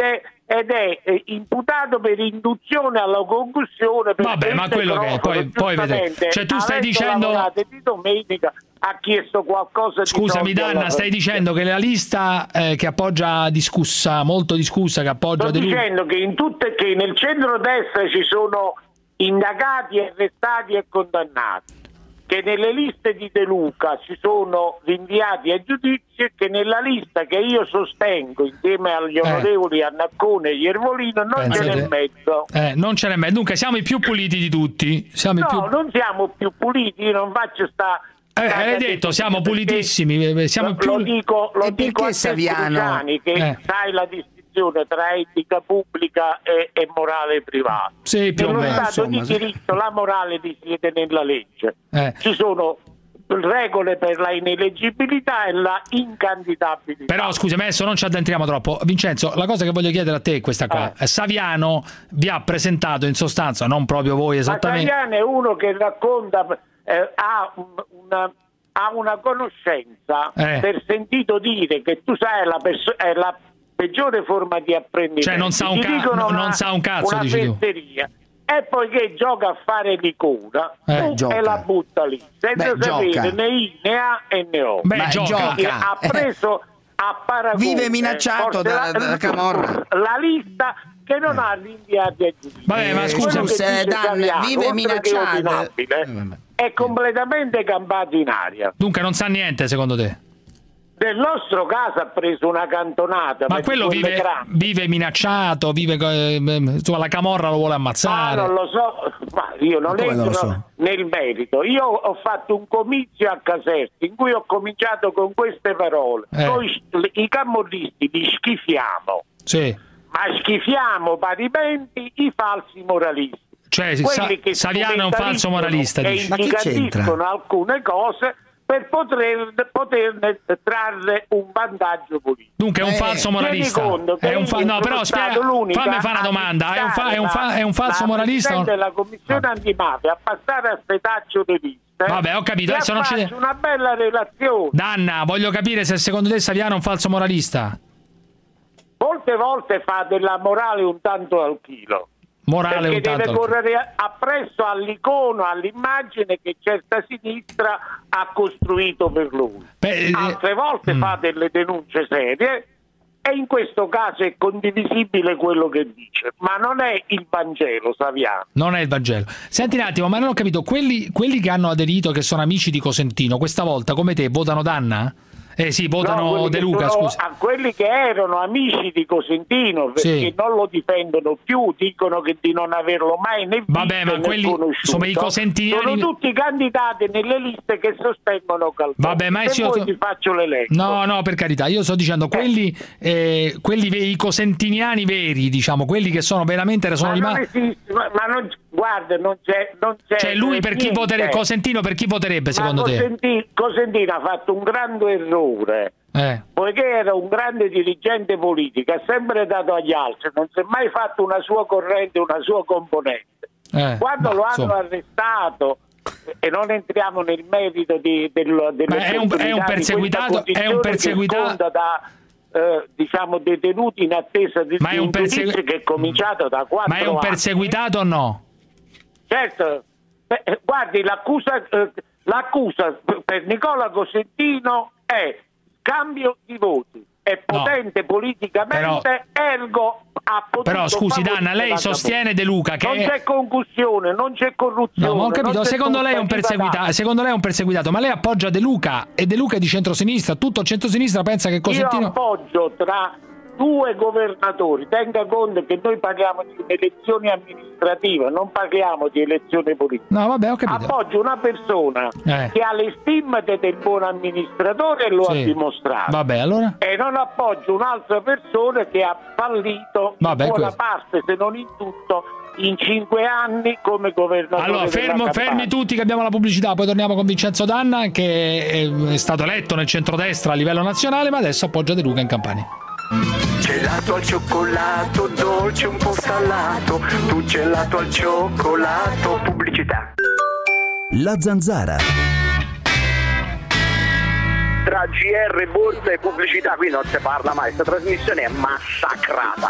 [SPEAKER 9] ed è imputato per induzione alla concussione.
[SPEAKER 6] Vabbè, ma quello che è, poi vedete. Cioè tu stai dicendo
[SPEAKER 9] di domenica ha chiesto qualcosa.
[SPEAKER 6] Scusami Danna, stai dicendo che la lista che appoggia molto discussa, che appoggia
[SPEAKER 9] Sto dicendo che nel centrodestra ci sono indagati, arrestati e condannati, che nelle liste di De Luca ci sono rinviati a giudizio e che nella lista che io sostengo insieme agli onorevoli Annaccone e Iervolino non ce n'è mezzo.
[SPEAKER 6] Non ce n'è mezzo, dunque siamo i più puliti di tutti.
[SPEAKER 9] Non siamo più puliti, io non faccio
[SPEAKER 6] hai detto siamo pulitissimi, siamo più...
[SPEAKER 9] Lo dico a te
[SPEAKER 2] Saviano
[SPEAKER 9] che sai la distinzione tra etica pubblica e morale privata.
[SPEAKER 6] Sì, più o meno.
[SPEAKER 9] Nello Stato di diritto la morale risiede nella legge. Ci sono regole per la ineleggibilità e la incandidabilità.
[SPEAKER 6] Però scusami, adesso non ci addentriamo troppo. Vincenzo, la cosa che voglio chiedere a te è questa qua. Saviano vi ha presentato in sostanza, non proprio voi esattamente.
[SPEAKER 9] Ma Saviano è uno che racconta ha una conoscenza per sentito dire che tu sai è la peggiore forma di apprendimento.
[SPEAKER 6] Cioè non sa un cazzo dici tu.
[SPEAKER 9] E poiché gioca a fare l'icona e la butta lì senza sapere né I né A e né O.
[SPEAKER 2] Gioca.
[SPEAKER 9] Ha preso a paragone,
[SPEAKER 2] vive minacciato dalla camorra,
[SPEAKER 9] la lista che non ha rinviati a giudizio.
[SPEAKER 6] Vabbè, ma scusa,
[SPEAKER 2] Dan, vive minacciato,
[SPEAKER 9] è completamente campato in aria.
[SPEAKER 6] Dunque non sa niente secondo te?
[SPEAKER 9] Nel nostro caso ha preso una cantonata.
[SPEAKER 6] Ma quello vive minacciato, la camorra lo vuole ammazzare.
[SPEAKER 9] Ma non lo so, ma io non entro nel merito. Io ho fatto un comizio a Caserta in cui ho cominciato con queste parole. Noi i camorristi li schifiamo, ma schifiamo parimenti i falsi moralisti.
[SPEAKER 6] Cioè Saviano è un falso moralista,
[SPEAKER 9] e indicano alcune cose per poterne trarre un vantaggio politico.
[SPEAKER 6] Dunque è un falso moralista. No, però fammi fare una domanda. È un falso moralista?
[SPEAKER 9] La commissione antimafia a passare a setaccio di liste.
[SPEAKER 6] Vabbè, ho capito. Adesso non c'è
[SPEAKER 9] una bella relazione.
[SPEAKER 6] Danna, voglio capire se secondo te Saviano è un falso moralista.
[SPEAKER 9] Molte volte fa della morale un tanto al chilo. Perché deve correre appresso all'icono, all'immagine che certa sinistra ha costruito per lui. Altre volte fa delle denunce serie e in questo caso è condivisibile quello che dice, ma non è il Vangelo, Saviano.
[SPEAKER 6] Non è il Vangelo. Senti un attimo, ma non ho capito, quelli che hanno aderito, che sono amici di Cosentino, questa volta come te votano Danna? Sì, votano De Luca, scusa.
[SPEAKER 9] A quelli che erano amici di Cosentino, perché non lo difendono più, dicono che di non averlo mai né visto né conosciuto.
[SPEAKER 6] Sono i cosentiniani.
[SPEAKER 9] Sono tutti candidati nelle liste che sostengono Calderone.
[SPEAKER 6] Vabbè, ma
[SPEAKER 9] poi ti faccio l'elenco.
[SPEAKER 6] No, per carità, io sto dicendo quelli i cosentiniani veri, diciamo, quelli che sono veramente rimasti.
[SPEAKER 9] Non esiste, ma non, guarda, non c'è.
[SPEAKER 6] Cioè lui per chi voterebbe? Cosentino per chi voterebbe secondo te?
[SPEAKER 9] Cosentino ha fatto un grande errore. Poiché era un grande dirigente politico, ha sempre dato agli altri, non si è mai fatto una sua corrente, una sua componente. Quando lo hanno arrestato, e non entriamo nel merito
[SPEAKER 6] è un perseguitato
[SPEAKER 9] da diciamo detenuti in attesa di un giudizio che è cominciato da 4 anni.
[SPEAKER 6] Ma è un perseguitato o no?
[SPEAKER 9] Certo, guardi, l'accusa per Nicola Cosentino è cambio di voti, è potente politicamente, ergo ha potuto.
[SPEAKER 6] Però scusi Danna, lei sostiene De Luca che
[SPEAKER 9] non c'è concussione, non c'è corruzione.
[SPEAKER 6] No, ma ho capito, secondo lei è un perseguitato, ma lei appoggia De Luca e De Luca è di centrosinistra, tutto il centrosinistra pensa che Cosentino.
[SPEAKER 9] Io appoggio tra 2 governatori, tenga conto che noi parliamo di elezioni amministrative, non parliamo di elezioni politiche.
[SPEAKER 6] No, vabbè, ho capito.
[SPEAKER 9] Appoggio una persona che ha le stimmate del buon amministratore e lo ha dimostrato.
[SPEAKER 6] Vabbè, allora?
[SPEAKER 9] E non appoggio un'altra persona che ha fallito in buona parte, se non in tutto, in 5 anni come governatore.
[SPEAKER 6] Allora, fermi tutti che abbiamo la pubblicità, poi torniamo con Vincenzo Danna che è stato eletto nel centrodestra a livello nazionale, ma adesso appoggia De Luca in Campania.
[SPEAKER 10] Gelato al cioccolato, dolce un po' salato, tu gelato al cioccolato, pubblicità.
[SPEAKER 13] La Zanzara.
[SPEAKER 5] tra GR, borsa e pubblicità, qui non si parla mai, questa trasmissione è massacrata.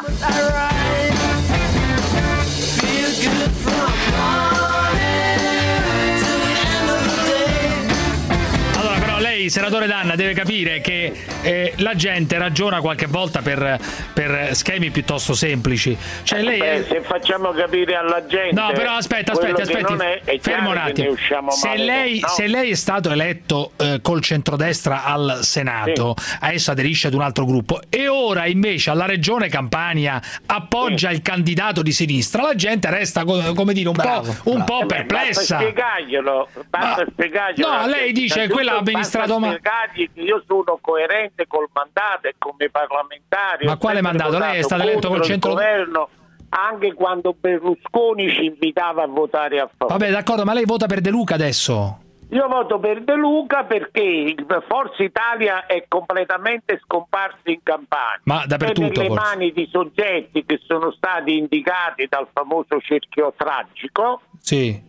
[SPEAKER 6] Allora, però lei, senatore D'Anna, deve capire che la gente ragiona qualche volta per schemi piuttosto semplici. Cioè lei
[SPEAKER 9] se facciamo capire alla gente.
[SPEAKER 6] No, però aspetti. Fermo un attimo. Se lei è stato eletto col centrodestra al Senato, adesso aderisce ad un altro gruppo e ora invece alla Regione Campania appoggia il candidato di sinistra, la gente resta come dire un po' perplessa.
[SPEAKER 9] Basta spiegarglielo.
[SPEAKER 6] No, lei dice quella ha amministrato male.
[SPEAKER 9] Io sono coerente col mandato e come parlamentare.
[SPEAKER 6] Ma quale mandato? Lei è stato eletto col
[SPEAKER 9] centro-governo anche quando Berlusconi ci invitava a votare a favore.
[SPEAKER 6] Vabbè, d'accordo, ma lei vota per De Luca adesso?
[SPEAKER 9] Io voto per De Luca perché Forza Italia è completamente scomparso in Campania.
[SPEAKER 6] Ma dappertutto,
[SPEAKER 9] nelle mani di soggetti che sono stati indicati dal famoso cerchio tragico.
[SPEAKER 6] Sì.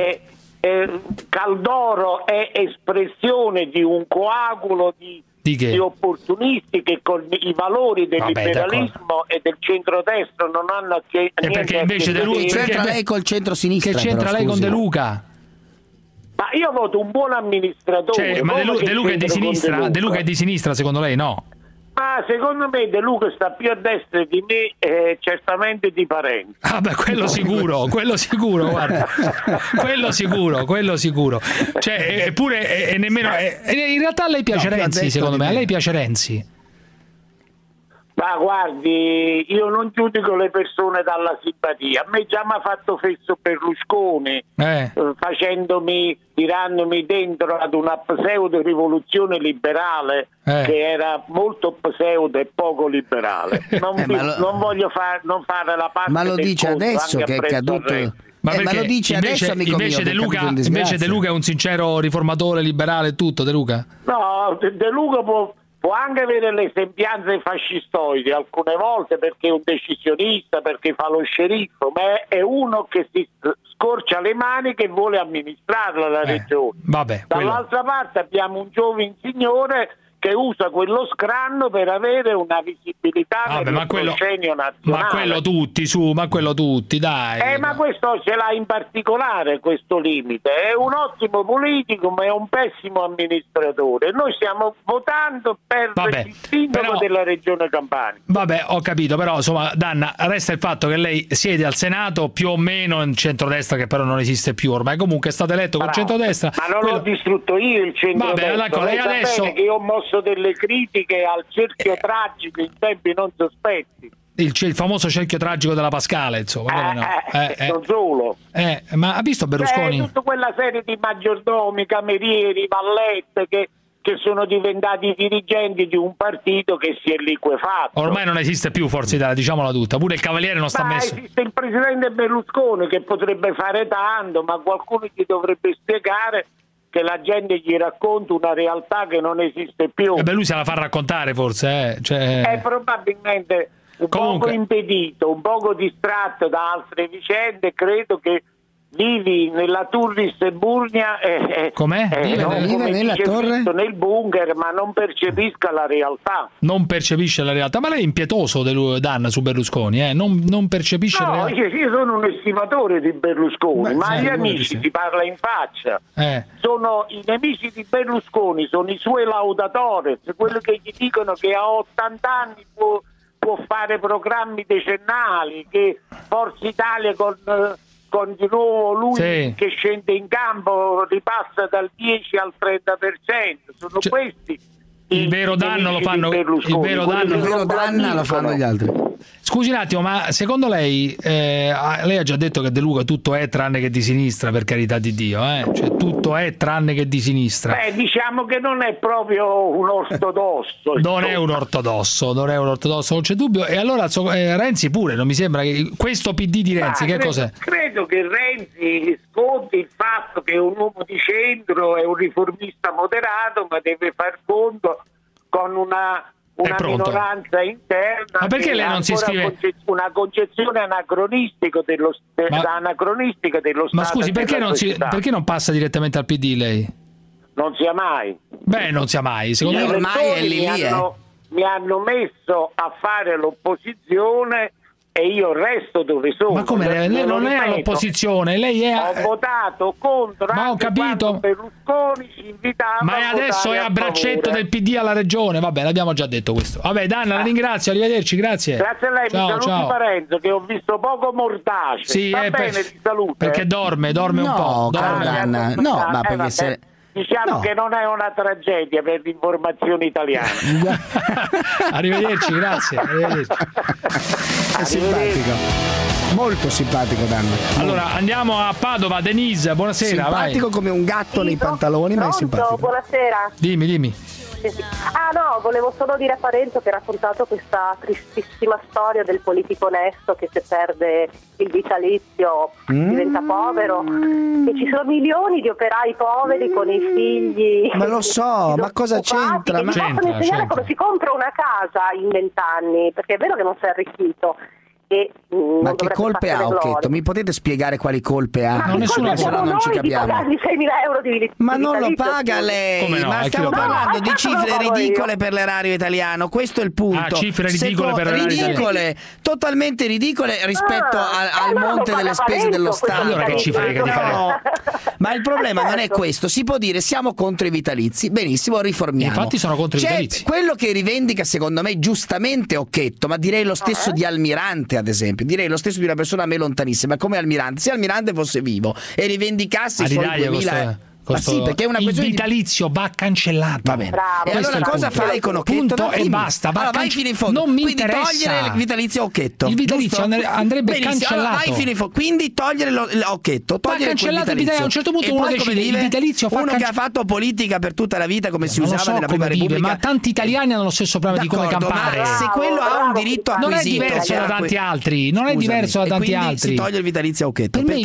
[SPEAKER 9] Caldoro è espressione di un coagulo di opportunisti che con i valori del liberalismo e del centrodestra non hanno niente
[SPEAKER 6] perché invece De Luca
[SPEAKER 2] c'entra lei col centro-sinistra.
[SPEAKER 6] Che c'entra lei con De Luca?
[SPEAKER 9] Ma io voto un buon amministratore.
[SPEAKER 6] Ma De Luca è di sinistra? De Luca è di sinistra secondo lei? No.
[SPEAKER 9] Ma secondo me De Luca sta più a destra di me, certamente di Parenti.
[SPEAKER 6] Ah beh, quello sicuro, guarda. quello sicuro. Cioè, eppure nemmeno in realtà a lei piace Renzi, secondo me. A lei piace Renzi.
[SPEAKER 9] Ma guardi, io non giudico le persone dalla simpatia. A me già mi ha fatto fesso Berlusconi, tirandomi dentro ad una pseudo rivoluzione liberale che era molto pseudo e poco liberale. Non voglio fare la parte.
[SPEAKER 2] Ma lo dice adesso che è caduto.
[SPEAKER 6] Ma
[SPEAKER 2] lo dice
[SPEAKER 6] invece,
[SPEAKER 2] adesso, amico
[SPEAKER 6] invece
[SPEAKER 2] mio,
[SPEAKER 6] invece De Luca è un sincero riformatore liberale e tutto, De Luca?
[SPEAKER 9] No, De Luca può anche avere le sembianze fascistoidi alcune volte perché è un decisionista, perché fa lo sceriffo, ma è uno che si scorcia le mani, che vuole amministrarla la regione. Dall'altra parte abbiamo un giovane signore che usa quello scranno per avere una visibilità nel proscenio nazionale.
[SPEAKER 6] Ma quello tutti, dai.
[SPEAKER 9] Ma questo ce l'ha in particolare, questo limite. È un ottimo politico, ma è un pessimo amministratore. Noi stiamo votando per il sindaco della Regione Campania.
[SPEAKER 6] Vabbè, ho capito, però insomma, D'Anna, resta il fatto che lei siede al Senato più o meno in centrodestra, che però non esiste più ormai. Comunque è stato eletto col centrodestra.
[SPEAKER 9] Ma non l'ho distrutto io il centrodestra.
[SPEAKER 6] Vabbè, lei adesso
[SPEAKER 9] che io ho mosso delle critiche al cerchio tragico in tempi non sospetti.
[SPEAKER 6] Il famoso cerchio tragico della Pascale, insomma.
[SPEAKER 9] Non solo.
[SPEAKER 6] Ma ha visto Berlusconi?
[SPEAKER 9] Tutta quella serie di maggiordomi, camerieri, vallette che sono diventati dirigenti di un partito che si è liquefatto.
[SPEAKER 6] Ormai non esiste più Forza Italia, diciamola tutta. Pure il Cavaliere non sta messo.
[SPEAKER 9] Esiste il presidente Berlusconi che potrebbe fare tanto, ma qualcuno gli dovrebbe spiegare che la gente gli racconta una realtà che non esiste più.
[SPEAKER 6] Lui se la fa raccontare forse,
[SPEAKER 9] È probabilmente poco impedito, un poco distratto da altre vicende. Credo che vivi nella Turris Burnia
[SPEAKER 6] com'è?
[SPEAKER 2] Vive nella torre?
[SPEAKER 9] Nel bunker, ma non percepisca la realtà.
[SPEAKER 6] Non percepisce la realtà, ma lei è impietoso D'Anna su Berlusconi, non percepisce la realtà.
[SPEAKER 9] Io sono un estimatore di Berlusconi, ma gli amici si parla in faccia. Sono i nemici di Berlusconi, sono i suoi laudatori, quelli che gli dicono che a 80 anni può fare programmi decennali, che Forza Italia con di nuovo lui che scende in campo ripassa dal 10 al 30%. Sono questi
[SPEAKER 6] il vero danno lo fanno
[SPEAKER 2] lo fanno gli altri.
[SPEAKER 6] Scusi un attimo, ma secondo lei lei ha già detto che De Luca tutto è tranne che di sinistra, per carità di Dio, cioè tutto è tranne che di sinistra.
[SPEAKER 9] Diciamo che non è proprio un ortodosso.
[SPEAKER 6] non è un ortodosso, non c'è dubbio. E allora Renzi pure, non mi sembra che questo PD di Renzi che cos'è?
[SPEAKER 9] Credo che Renzi sconti il fatto che è un uomo di centro, è un riformista moderato, ma deve far conto con una minoranza interna.
[SPEAKER 6] Ma perché lei non si iscrive?
[SPEAKER 9] Una concezione anacronistica dello Stato.
[SPEAKER 6] Ma scusi, perché non passa direttamente al PD lei?
[SPEAKER 9] Non sia mai.
[SPEAKER 6] Beh, non sia mai. Secondo me
[SPEAKER 2] ormai è lì.
[SPEAKER 9] Mi hanno messo a fare l'opposizione e io resto dove sono.
[SPEAKER 6] Ma come lei non è all'opposizione, lei è
[SPEAKER 9] ho votato contro.
[SPEAKER 6] Ma ho capito.
[SPEAKER 9] Berlusconi ci invitava.
[SPEAKER 6] Ma adesso è a braccetto del PD alla regione. Vabbè, l'abbiamo già detto questo. Vabbè, Danna, la ringrazio, arrivederci, grazie.
[SPEAKER 9] Grazie a lei,
[SPEAKER 6] ciao,
[SPEAKER 9] mi saluti Parenzo, che ho visto poco mordace.
[SPEAKER 6] Sì,
[SPEAKER 9] va bene, ti saluto.
[SPEAKER 6] Perché dorme un po'.
[SPEAKER 2] Danna. No, ma perché se...
[SPEAKER 9] Diciamo che non è una tragedia per l'informazione italiana.
[SPEAKER 6] Arrivederci, grazie. Arrivederci.
[SPEAKER 2] È simpatico. Molto simpatico, Danna.
[SPEAKER 6] Allora andiamo a Padova. Denise, buonasera.
[SPEAKER 2] Simpatico come un gatto nei pantaloni, ma è simpatico.
[SPEAKER 11] Buonasera.
[SPEAKER 6] Dimmi.
[SPEAKER 11] No, volevo solo dire a Parenzo che ha raccontato questa tristissima storia del politico onesto che se perde il vitalizio diventa povero, e ci sono milioni di operai poveri con i figli.
[SPEAKER 2] Ma lo so, ma cosa c'entra?
[SPEAKER 11] Ma possono insegnare come si compra una casa in 20 anni, perché è vero che non si è arricchito.
[SPEAKER 2] Ma che colpe ha Occhetto? Mi potete spiegare quali colpe ha?
[SPEAKER 11] Ma nessuno, se no non ci capiamo. Di 6.000 euro
[SPEAKER 2] ma non lo paga lei.
[SPEAKER 6] No?
[SPEAKER 2] Ma stiamo parlando di cifre ridicole per l'erario italiano. Questo è il punto.
[SPEAKER 6] Cifre ridicole per l'erario italiano.
[SPEAKER 2] Totalmente ridicole rispetto al monte delle spese dello Stato.
[SPEAKER 6] Allora che cifre che
[SPEAKER 2] no. Ma il problema non è questo. Si può dire siamo contro i vitalizi. Benissimo, riformiamo.
[SPEAKER 6] Infatti sono contro i vitalizi.
[SPEAKER 2] Quello che rivendica secondo me giustamente Occhetto, ma direi lo stesso di Almirante, ad esempio, direi lo stesso di una persona a me lontanissima come Almirante. Se Almirante fosse vivo e rivendicasse i suoi 2000
[SPEAKER 6] Ma sì, perché è una questione il vitalizio va cancellato.
[SPEAKER 2] Va bene. Bravo. E allora cosa fai con Occhetto?
[SPEAKER 6] Punto e basta.
[SPEAKER 2] Vai fino in fondo.
[SPEAKER 6] Non mi
[SPEAKER 2] quindi
[SPEAKER 6] interessa.
[SPEAKER 2] Togliere il vitalizio Occhetto.
[SPEAKER 6] Il vitalizio andrebbe
[SPEAKER 2] benissimo,
[SPEAKER 6] cancellato.
[SPEAKER 2] Allora vai fino in fondo. Quindi togliere l'Occhetto.
[SPEAKER 6] Va cancellato il vitalizio. A un certo punto uno decide il vitalizio fa
[SPEAKER 2] uno che ha fatto politica per tutta la vita come si usava nella prima Repubblica.
[SPEAKER 6] Ma tanti italiani hanno lo stesso problema di come campare.
[SPEAKER 2] Ma se quello ha un diritto acquisito.
[SPEAKER 6] Non è diverso da tanti altri. Non è diverso da tanti altri.
[SPEAKER 2] Si toglie il vitalizio Occhetto.
[SPEAKER 6] Per me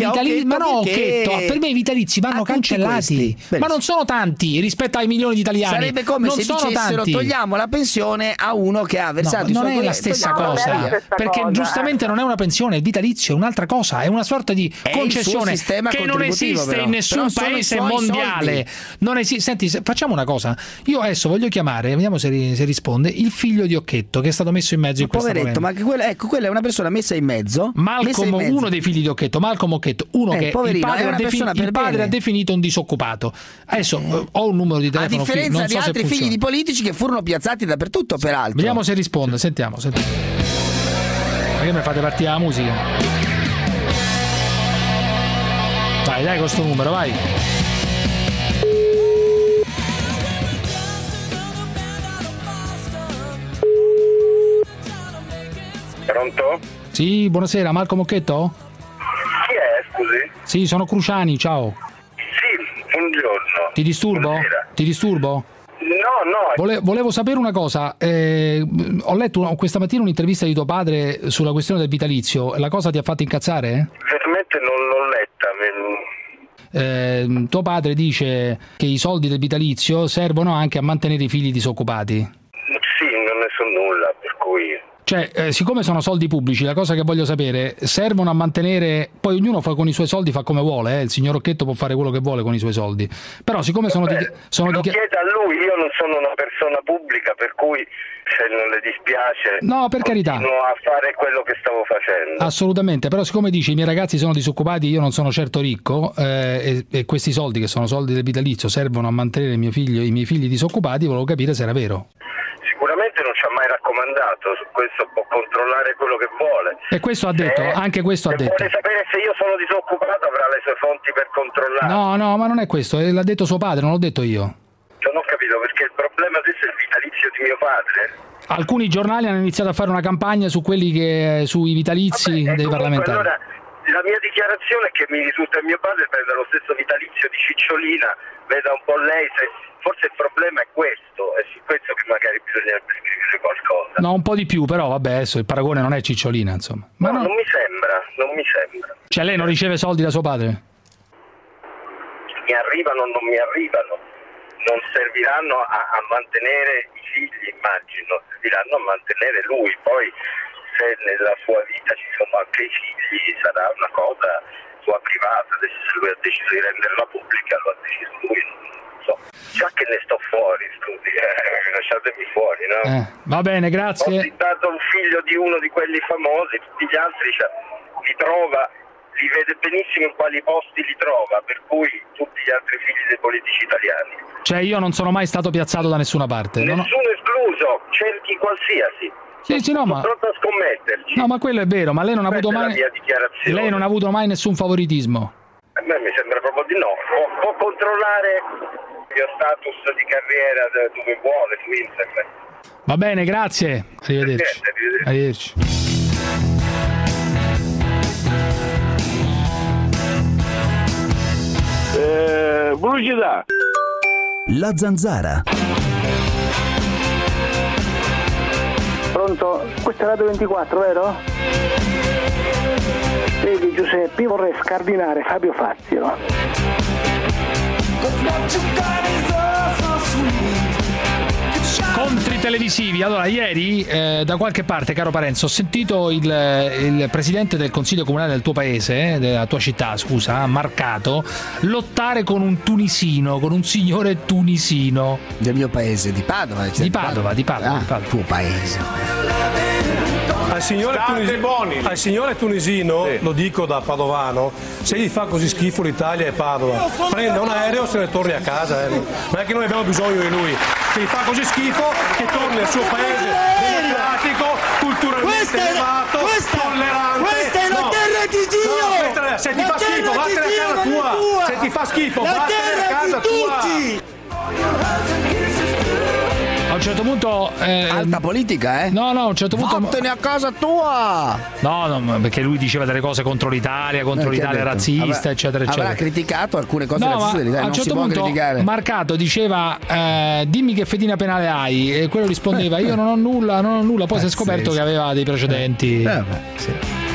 [SPEAKER 6] i vitalizi vanno cancellati. Ma non sono tanti rispetto ai milioni di italiani.
[SPEAKER 2] Sarebbe come
[SPEAKER 6] non
[SPEAKER 2] se dicessero togliamo la pensione a uno che ha versato i suoi.
[SPEAKER 6] Non è la stessa cosa, perché giustamente non è una pensione, il vitalizio è un'altra cosa, è una sorta di concessione che non esiste in nessun paese mondiale. Non esiste. Senti, facciamo una cosa. Io adesso voglio chiamare, vediamo se risponde, il figlio di Occhetto che è stato messo in mezzo in questo momento.
[SPEAKER 2] Ma quella è una persona messa in mezzo.
[SPEAKER 6] Malcolm, uno dei figli di Occhetto, Malcolm Occhetto, uno che il padre ha definito un disoccupato. Adesso ho un numero di telefono.
[SPEAKER 2] A differenza
[SPEAKER 6] qui, non
[SPEAKER 2] di altri figli di politici che furono piazzati dappertutto, peraltro.
[SPEAKER 6] Vediamo se risponde, sentiamo. Perché mi fate partire la musica? Dai questo numero, vai.
[SPEAKER 7] Pronto?
[SPEAKER 6] Sì, buonasera, Malcolm Occhetto?
[SPEAKER 7] Chi è, scusi?
[SPEAKER 6] Sì, sono Cruciani, ciao.
[SPEAKER 7] Sì, buongiorno.
[SPEAKER 6] Ti disturbo?
[SPEAKER 7] Buonasera.
[SPEAKER 6] Ti disturbo?
[SPEAKER 7] No.
[SPEAKER 6] Volevo sapere una cosa. Ho letto questa mattina un'intervista di tuo padre sulla questione del vitalizio. La cosa ti ha fatto incazzare?
[SPEAKER 7] Veramente non l'ho letta.
[SPEAKER 6] Tuo padre dice che i soldi del vitalizio servono anche a mantenere i figli disoccupati.
[SPEAKER 7] Sì, non ne so nulla, per cui...
[SPEAKER 6] Cioè, siccome sono soldi pubblici, la cosa che voglio sapere, servono a mantenere, poi ognuno fa con i suoi soldi fa come vuole, il signor Occhetto può fare quello che vuole con i suoi soldi, però siccome lo chieda
[SPEAKER 7] a lui, io non sono una persona pubblica, per cui se non le dispiace
[SPEAKER 6] no, per carità,
[SPEAKER 7] continuo a fare quello che stavo facendo.
[SPEAKER 6] Assolutamente, però siccome dici i miei ragazzi sono disoccupati, io non sono certo ricco, e questi soldi che sono soldi del vitalizio servono a mantenere i miei figli disoccupati, volevo capire se era vero.
[SPEAKER 7] Sicuramente non ci ha mai raccomandato, su questo può controllare quello che vuole.
[SPEAKER 6] E questo ha detto, anche questo ha detto.
[SPEAKER 7] Vuole sapere se io sono disoccupato, avrà le sue fonti per controllare.
[SPEAKER 6] No, ma non è questo, l'ha detto suo padre, non l'ho detto io.
[SPEAKER 7] Non ho capito, perché il problema adesso è il vitalizio di mio padre.
[SPEAKER 6] Alcuni giornali hanno iniziato a fare una campagna sui vitalizi dei parlamentari.
[SPEAKER 7] Allora, la mia dichiarazione è che mi risulta mio padre prende lo stesso vitalizio di Cicciolina, veda un po' lei se... Forse il problema è questo, è su questo che magari bisognerebbe scrivere qualcosa.
[SPEAKER 6] No, un po' di più, però vabbè, adesso il paragone non è Cicciolina, insomma. Ma
[SPEAKER 7] no, non mi sembra.
[SPEAKER 6] Cioè lei non riceve soldi da suo padre?
[SPEAKER 7] Mi arrivano o non mi arrivano, non serviranno a mantenere i figli, immagino, serviranno a mantenere lui, poi se nella sua vita ci sono anche i figli sarà una cosa sua privata, adesso se lui ha deciso di renderla pubblica lo ha deciso lui. so, già che ne sto fuori, scusi, lasciatemi fuori, no?
[SPEAKER 6] Va bene, grazie.
[SPEAKER 7] Ho citato un figlio di uno di quelli famosi, tutti gli altri li trova, li vede benissimo in quali posti li trova, per cui tutti gli altri figli dei politici italiani.
[SPEAKER 6] Cioè io non sono mai stato piazzato da nessuna parte.
[SPEAKER 7] Nessuno escluso, cerchi qualsiasi.
[SPEAKER 6] Sì, no, ma
[SPEAKER 7] pronto a scommetterci.
[SPEAKER 6] No, ma quello è vero, ma lei non ha avuto mai lei non ha avuto mai nessun favoritismo.
[SPEAKER 7] A me mi sembra proprio di no. Può controllare il mio status di carriera dove vuole su internet.
[SPEAKER 6] Va bene, grazie. Arrivederci. Arrivederci.
[SPEAKER 14] Pubblicità.
[SPEAKER 13] La Zanzara.
[SPEAKER 5] Pronto? Questa è Radio 24, vero? Vedi Giuseppe, io vorrei scardinare Fabio Fazio.
[SPEAKER 6] Scontri televisivi. Allora, ieri da qualche parte, caro Parenzo, ho sentito il presidente del consiglio comunale del tuo paese, della tua città, scusa, Marcato, lottare con un tunisino, con un signore tunisino.
[SPEAKER 2] Del mio paese, di Padova. Cioè
[SPEAKER 6] di Padova.
[SPEAKER 2] Tuo paese.
[SPEAKER 12] Al signore tunisino, sì, lo dico da padovano, se gli fa così schifo l'Italia e Padova, prenda un aereo e se ne torni a casa. Non è che noi abbiamo bisogno di lui. Se gli fa così schifo che torni al suo paese democratico, culturalmente elevato, tollerante.
[SPEAKER 15] Questa è la terra di Dio!
[SPEAKER 12] No, se ti fa schifo, vattene a casa tua! Se ti fa schifo, vattene a casa tua!
[SPEAKER 6] A un certo punto
[SPEAKER 2] alta politica, eh?
[SPEAKER 6] No, a un certo punto
[SPEAKER 2] vattene a casa tua!
[SPEAKER 6] No, perché lui diceva delle cose contro l'Italia, razzista, eccetera.
[SPEAKER 2] Avrà criticato alcune cose razziste dell'Italia,
[SPEAKER 6] a un certo punto
[SPEAKER 2] criticare.
[SPEAKER 6] Marcato diceva dimmi che fedina penale hai, e quello rispondeva io non ho nulla, poi si è scoperto che aveva dei precedenti.
[SPEAKER 2] Sì.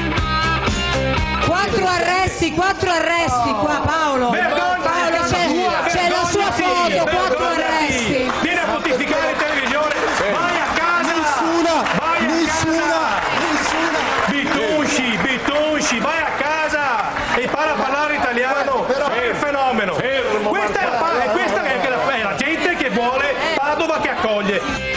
[SPEAKER 15] 4 arresti qua, Paolo. Paolo, c'è la sua foto, 4 arresti.
[SPEAKER 12] Vieni a pontificare in televisione, vai a casa. Nessuna. Bitonci, vai a casa e impara a parlare italiano. È il fenomeno. Questa è la gente che vuole Padova che accoglie.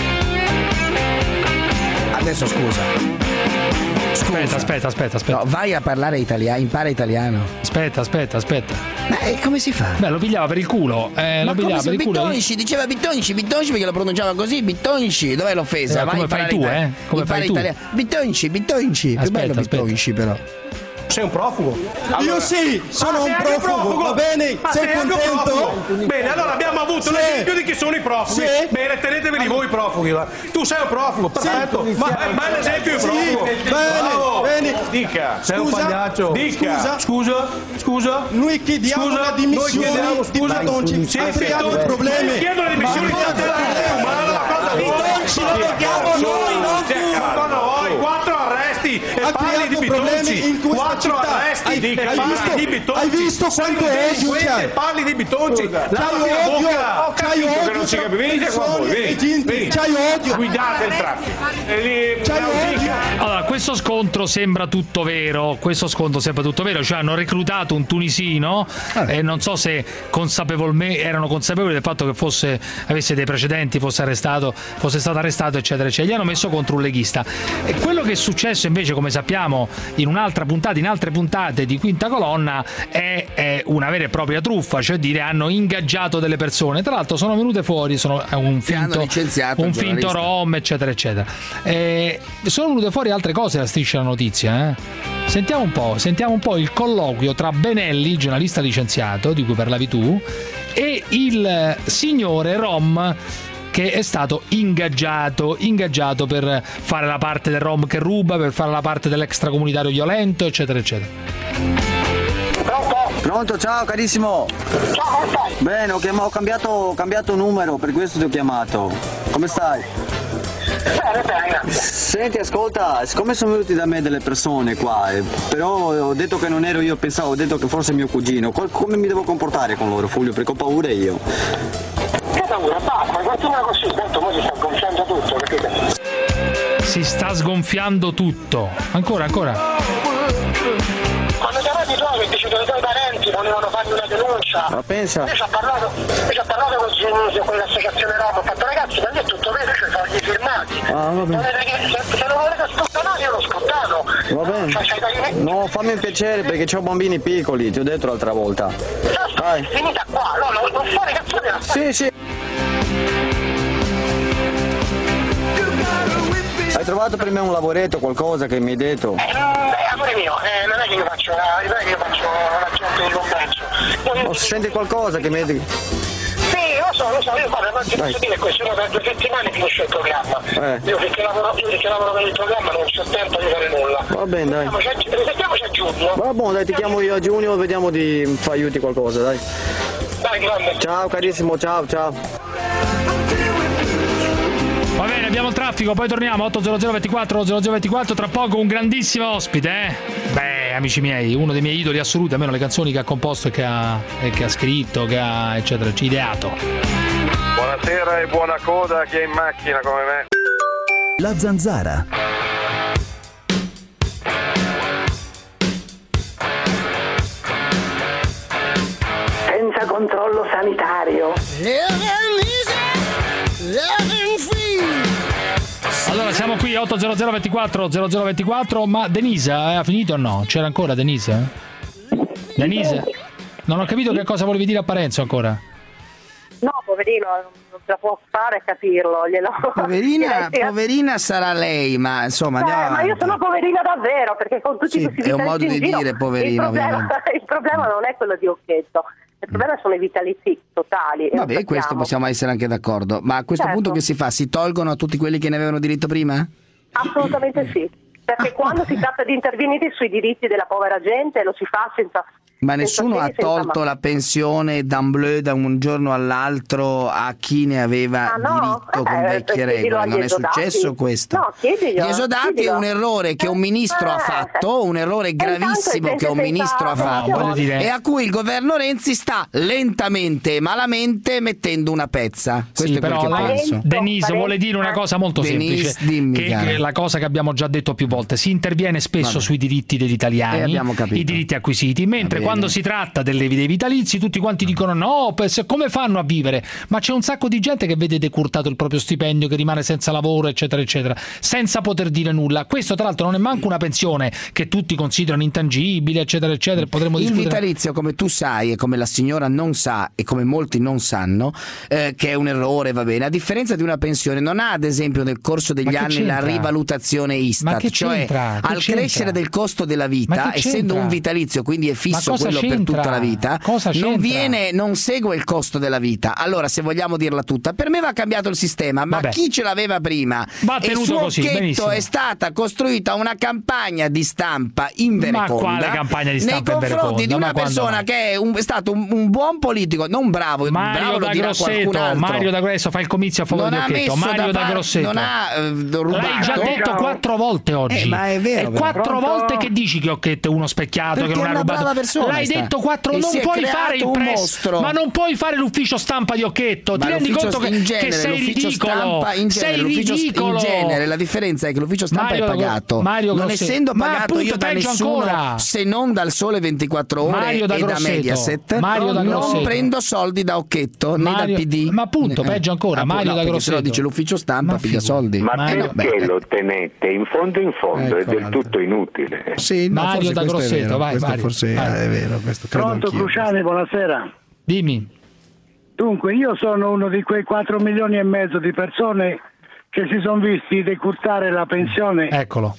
[SPEAKER 2] Adesso scusa.
[SPEAKER 6] Aspetta.
[SPEAKER 2] No, vai a parlare italiano, impara italiano.
[SPEAKER 6] Aspetta.
[SPEAKER 2] Ma come si fa?
[SPEAKER 6] Beh, lo pigliava per il culo. Lo pigliava per il culo.
[SPEAKER 2] Diceva Bitonci perché lo pronunciava così, Bitonci. Dov'è l'offesa?
[SPEAKER 6] Come fai tu, Come fai tu? Bitonci.
[SPEAKER 2] Più bello Bitonci però.
[SPEAKER 12] Sei un profugo?
[SPEAKER 15] Allora. Io sì, sono un profugo, va bene? Sei contento?
[SPEAKER 12] Bene, allora abbiamo avuto l'esempio di chi sono i profughi. Sì. Bene, teneteveli voi i profughi. Tu sei un profugo, perfetto. Sì. Ma l'esempio è un profugo.
[SPEAKER 15] Bene.
[SPEAKER 12] Dica, sei un pagliaccio. Dica. Scusa.
[SPEAKER 15] Noi chiediamo la dimissione di Bitonci. Apriamo i problemi.
[SPEAKER 12] Io chiedo le dimissioni di
[SPEAKER 15] Bitonci lo vogliamo noi, non tu.
[SPEAKER 12] 4 arresti e parli di Bitonci. 4 arresti e parli di Bitonci.
[SPEAKER 15] Hai visto quanto odio c'è?
[SPEAKER 12] Parli di Bitonci.
[SPEAKER 15] C'hai odio.
[SPEAKER 12] Che non si capisce. Venite qua voi. Venite.
[SPEAKER 15] C'hai odio.
[SPEAKER 12] Guidate il traffico.
[SPEAKER 15] C'hai odio.
[SPEAKER 6] Allora, questo scontro sembra tutto vero. Cioè hanno reclutato un tunisino e non so se erano consapevoli del fatto che avesse dei precedenti, fosse stato arrestato, eccetera. Gli hanno messo contro un leghista. E quello che è successo invece, come sappiamo, in altre puntate di Quinta Colonna, è una vera e propria truffa, cioè dire hanno ingaggiato delle persone. Tra l'altro sono venute fuori, sono un finto rom, eccetera. Sono venute fuori altre cose da Striscia la Notizia. Sentiamo un po' il colloquio tra Benelli, giornalista licenziato di cui parlavi tu, e il signore rom che è stato ingaggiato per fare la parte del rom che ruba, per fare la parte dell'extracomunitario violento, eccetera.
[SPEAKER 17] Pronto, ciao carissimo.
[SPEAKER 5] Ciao, come stai?
[SPEAKER 17] Bene, ho cambiato numero, per questo ti ho chiamato. Come stai?
[SPEAKER 5] Bene.
[SPEAKER 17] Senti, ascolta, siccome sono venuti da me delle persone qua, però ho detto che non ero io, ho detto che forse è mio cugino. Come mi devo comportare con loro, Fulvio? Perché ho paura io.
[SPEAKER 5] Che paura? Basta, continua così, tanto mo si sta gonfiando tutto, capite?
[SPEAKER 6] Si sta sgonfiando tutto. Ancora.
[SPEAKER 5] Quando chiamati tu dei tuoi parenti volevano farmi una denuncia.
[SPEAKER 17] Ma pensa.
[SPEAKER 5] Io ci ho parlato con Genese, con l'associazione Roma, ho fatto ragazzi, ma io è tutto vero, c'ho i fogli firmati.
[SPEAKER 17] Va bene.
[SPEAKER 5] Se lo volete sputtare io l'ho sputtato.
[SPEAKER 17] Va bene. No, fammi un piacere perché ho bambini piccoli, ti ho detto l'altra volta.
[SPEAKER 5] Dai. Finita qua, no, non fare cazzate la
[SPEAKER 17] Sì, sì. Hai trovato per me un lavoretto, qualcosa che mi hai detto?
[SPEAKER 5] Amore mio, non è che io faccio l'agente di commercio.
[SPEAKER 17] Senti qualcosa che mi hai detto?
[SPEAKER 5] Sì, lo so, io guarda, non ti posso dire questo, per 2 settimane finisce il programma. Io perché lavoro per il programma non c'ho tempo di fare nulla.
[SPEAKER 17] Va bene, dai.
[SPEAKER 5] Risentiamoci a giugno.
[SPEAKER 17] Va buono, dai, ti chiamo io a giugno, vediamo di fare aiuti qualcosa, dai.
[SPEAKER 5] Dai, grande.
[SPEAKER 17] Ciao carissimo, ciao.
[SPEAKER 6] Va bene, abbiamo il traffico, poi torniamo 800 24 0024, tra poco un grandissimo ospite, Beh, amici miei, uno dei miei idoli assoluti, almeno le canzoni che ha composto e che ha scritto, che ha eccetera, ideato.
[SPEAKER 18] Buonasera e buona coda a chi è in macchina come me.
[SPEAKER 13] La Zanzara.
[SPEAKER 5] Senza controllo sanitario.
[SPEAKER 6] Allora siamo qui 800 24 0024, ma Denise ha finito o no? C'era ancora Denise? Denise? Non ho capito che cosa volevi dire a Parenzo ancora.
[SPEAKER 11] No, poverino, non ce la può fare a capirlo.
[SPEAKER 2] Poverina sarà lei, ma insomma
[SPEAKER 11] ma io sono poverina davvero, perché con tutti questi vitalizi
[SPEAKER 2] è un modo di dire poverina,
[SPEAKER 11] il problema non è quello di Occhetto. Il problema sono i vitalizi totali.
[SPEAKER 2] Vabbè, questo possiamo essere anche d'accordo. Ma a questo punto che si fa? Si tolgono a tutti quelli che ne avevano diritto prima?
[SPEAKER 11] Assolutamente sì. Perché quando si tratta di intervenire sui diritti della povera gente lo si fa senza...
[SPEAKER 2] Ma nessuno ha tolto la pensione d'ambleu da un giorno all'altro a chi ne aveva diritto con vecchie regole. Non è successo questo.
[SPEAKER 11] No,
[SPEAKER 2] gli esodati è un errore che un ministro ha fatto, un errore gravissimo che un ministro ha fatto e a cui il governo Renzi sta lentamente e malamente mettendo una pezza. Questo è quello che penso.
[SPEAKER 6] Denise vuole dire una cosa molto semplice, che è la cosa che abbiamo già detto più volte. Si interviene spesso sui diritti degli italiani, i diritti acquisiti, mentre quando si tratta dei vitalizi tutti quanti dicono no, come fanno a vivere? Ma c'è un sacco di gente che vede decurtato il proprio stipendio, che rimane senza lavoro, eccetera eccetera, senza poter dire nulla. Questo tra l'altro non è manco una pensione che tutti considerano intangibile, eccetera eccetera. Potremmo
[SPEAKER 2] il vitalizio, come tu sai e come la signora non sa e come molti non sanno, che è un errore, va bene, a differenza di una pensione non ha ad esempio nel corso degli anni la rivalutazione Istat, cioè al crescere del costo della vita, essendo un vitalizio quindi è fisso quello per tutta la vita, non segue il costo della vita. Allora, se vogliamo dirla tutta, per me va cambiato il sistema, ma chi ce l'aveva prima? E su Occhetto è stata costruita una campagna di stampa invereconda.
[SPEAKER 6] Ma quale campagna di stampa
[SPEAKER 2] nei confronti di una persona che è stato un buon politico, non bravo,
[SPEAKER 6] Mario da Grosseto. Mario da Grosseto fa il comizio a favore di Occhetto. Mario da Grosseto
[SPEAKER 2] non ha rubato.
[SPEAKER 6] L'hai già detto 4 volte oggi.
[SPEAKER 2] Ma è vero,
[SPEAKER 6] e 4 volte che dici che Occhetto è uno specchiato, che non ha rubato. L'hai detto 4, non puoi fare il press, ma non puoi fare l'ufficio stampa di Occhetto. Ti rendi conto che sei ridicolo? Sei ridicolo.
[SPEAKER 2] In genere la differenza è che l'ufficio stampa è pagato, non essendo pagato io da nessuno se non dal Sole 24 Ore e da Mediaset, non prendo soldi da Occhetto né dal PD.
[SPEAKER 6] Ma appunto, peggio ancora, Mario da Grosseto.
[SPEAKER 2] Se no dice l'ufficio stampa piglia soldi.
[SPEAKER 19] Ma perché lo tenete? In fondo è del tutto inutile.
[SPEAKER 2] Sì,
[SPEAKER 6] Mario da Grosseto, vai.
[SPEAKER 2] Forse è vero.
[SPEAKER 5] Pronto Cruciani, buonasera.
[SPEAKER 6] Dimmi.
[SPEAKER 5] Dunque, io sono uno di quei 4 milioni e mezzo di persone che si sono visti decurtare la pensione.
[SPEAKER 6] Eccolo.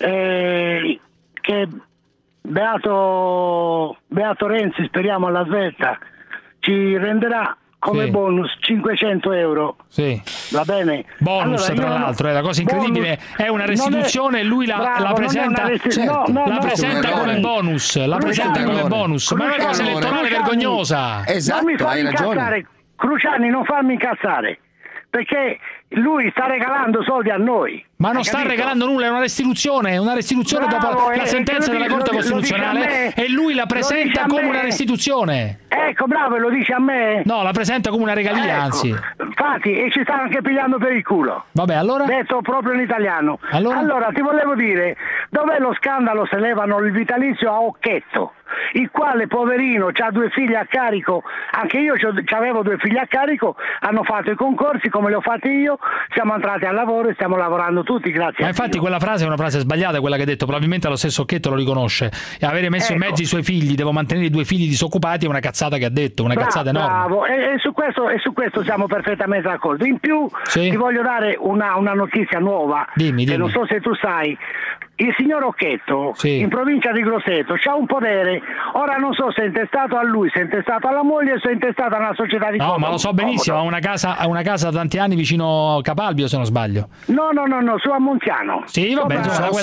[SPEAKER 5] Che Beato Renzi, speriamo alla svelta, ci renderà come bonus 500 euro.
[SPEAKER 6] Sì.
[SPEAKER 5] Va bene?
[SPEAKER 6] Bonus, allora, tra l'altro, è la cosa incredibile, è una restituzione e lui la presenta come bonus. La presenta come bonus. Ma è una cosa elettorale vergognosa.
[SPEAKER 2] Esatto,
[SPEAKER 5] non mi farmi incazzare, Cruciani, non farmi incazzare, perché lui sta regalando soldi a noi.
[SPEAKER 6] Ma non sta regalando nulla, è una restituzione dopo la sentenza della Corte Costituzionale e lui la presenta come una restituzione.
[SPEAKER 5] Ecco, bravo, lo dice a me?
[SPEAKER 6] No, la presenta come una regalia, anzi.
[SPEAKER 5] Infatti, e ci stanno anche pigliando per il culo.
[SPEAKER 6] Vabbè, allora?
[SPEAKER 5] Detto proprio in italiano.
[SPEAKER 6] Allora,
[SPEAKER 5] ti volevo dire, dov'è lo scandalo se levano il vitalizio a Occhetto? il quale poverino ha 2 figli a carico, anche io avevo 2 figli a carico, hanno fatto i concorsi come li ho fatti io, siamo entrati al lavoro e stiamo lavorando tutti, grazie.
[SPEAKER 6] Ma infatti quella frase è una frase sbagliata, quella che hai detto, probabilmente lo stesso Occhetto lo riconosce, e avere messo in mezzo i suoi figli, devo mantenere i 2 figli disoccupati, è una cazzata che ha detto, una cazzata enorme.
[SPEAKER 5] Bravo, e su questo siamo perfettamente d'accordo. In più ti voglio dare una notizia nuova,
[SPEAKER 6] dimmi.
[SPEAKER 5] Non so se tu sai. Il signor Occhetto in provincia di Grosseto c'ha un podere, ora non so se è intestato a lui, se è intestato alla moglie, se è intestato a una società di
[SPEAKER 6] ma lo so benissimo, ha una casa da tanti anni vicino Capalbio, se non sbaglio.
[SPEAKER 5] No, su Ammonziano.
[SPEAKER 6] Sì, vabbè,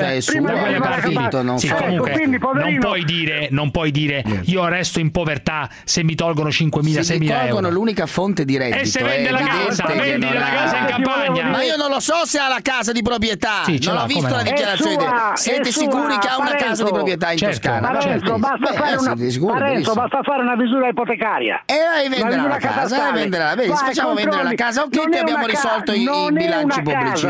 [SPEAKER 6] comunque non puoi dire io resto in povertà se mi tolgono 5.000-6.000 euro.
[SPEAKER 2] L'unica fonte di reddito.
[SPEAKER 6] E se vende la casa, vendi la casa in campagna.
[SPEAKER 2] Ma io non lo so se ha la casa di proprietà, non ho visto la dichiarazione. Siete sicuri che ha una casa di proprietà in Toscana?
[SPEAKER 5] Parenzo, basta fare una visura ipotecaria.
[SPEAKER 2] E vendere la casa, facciamo vendere la casa, ok, che abbiamo risolto i bilanci pubblici.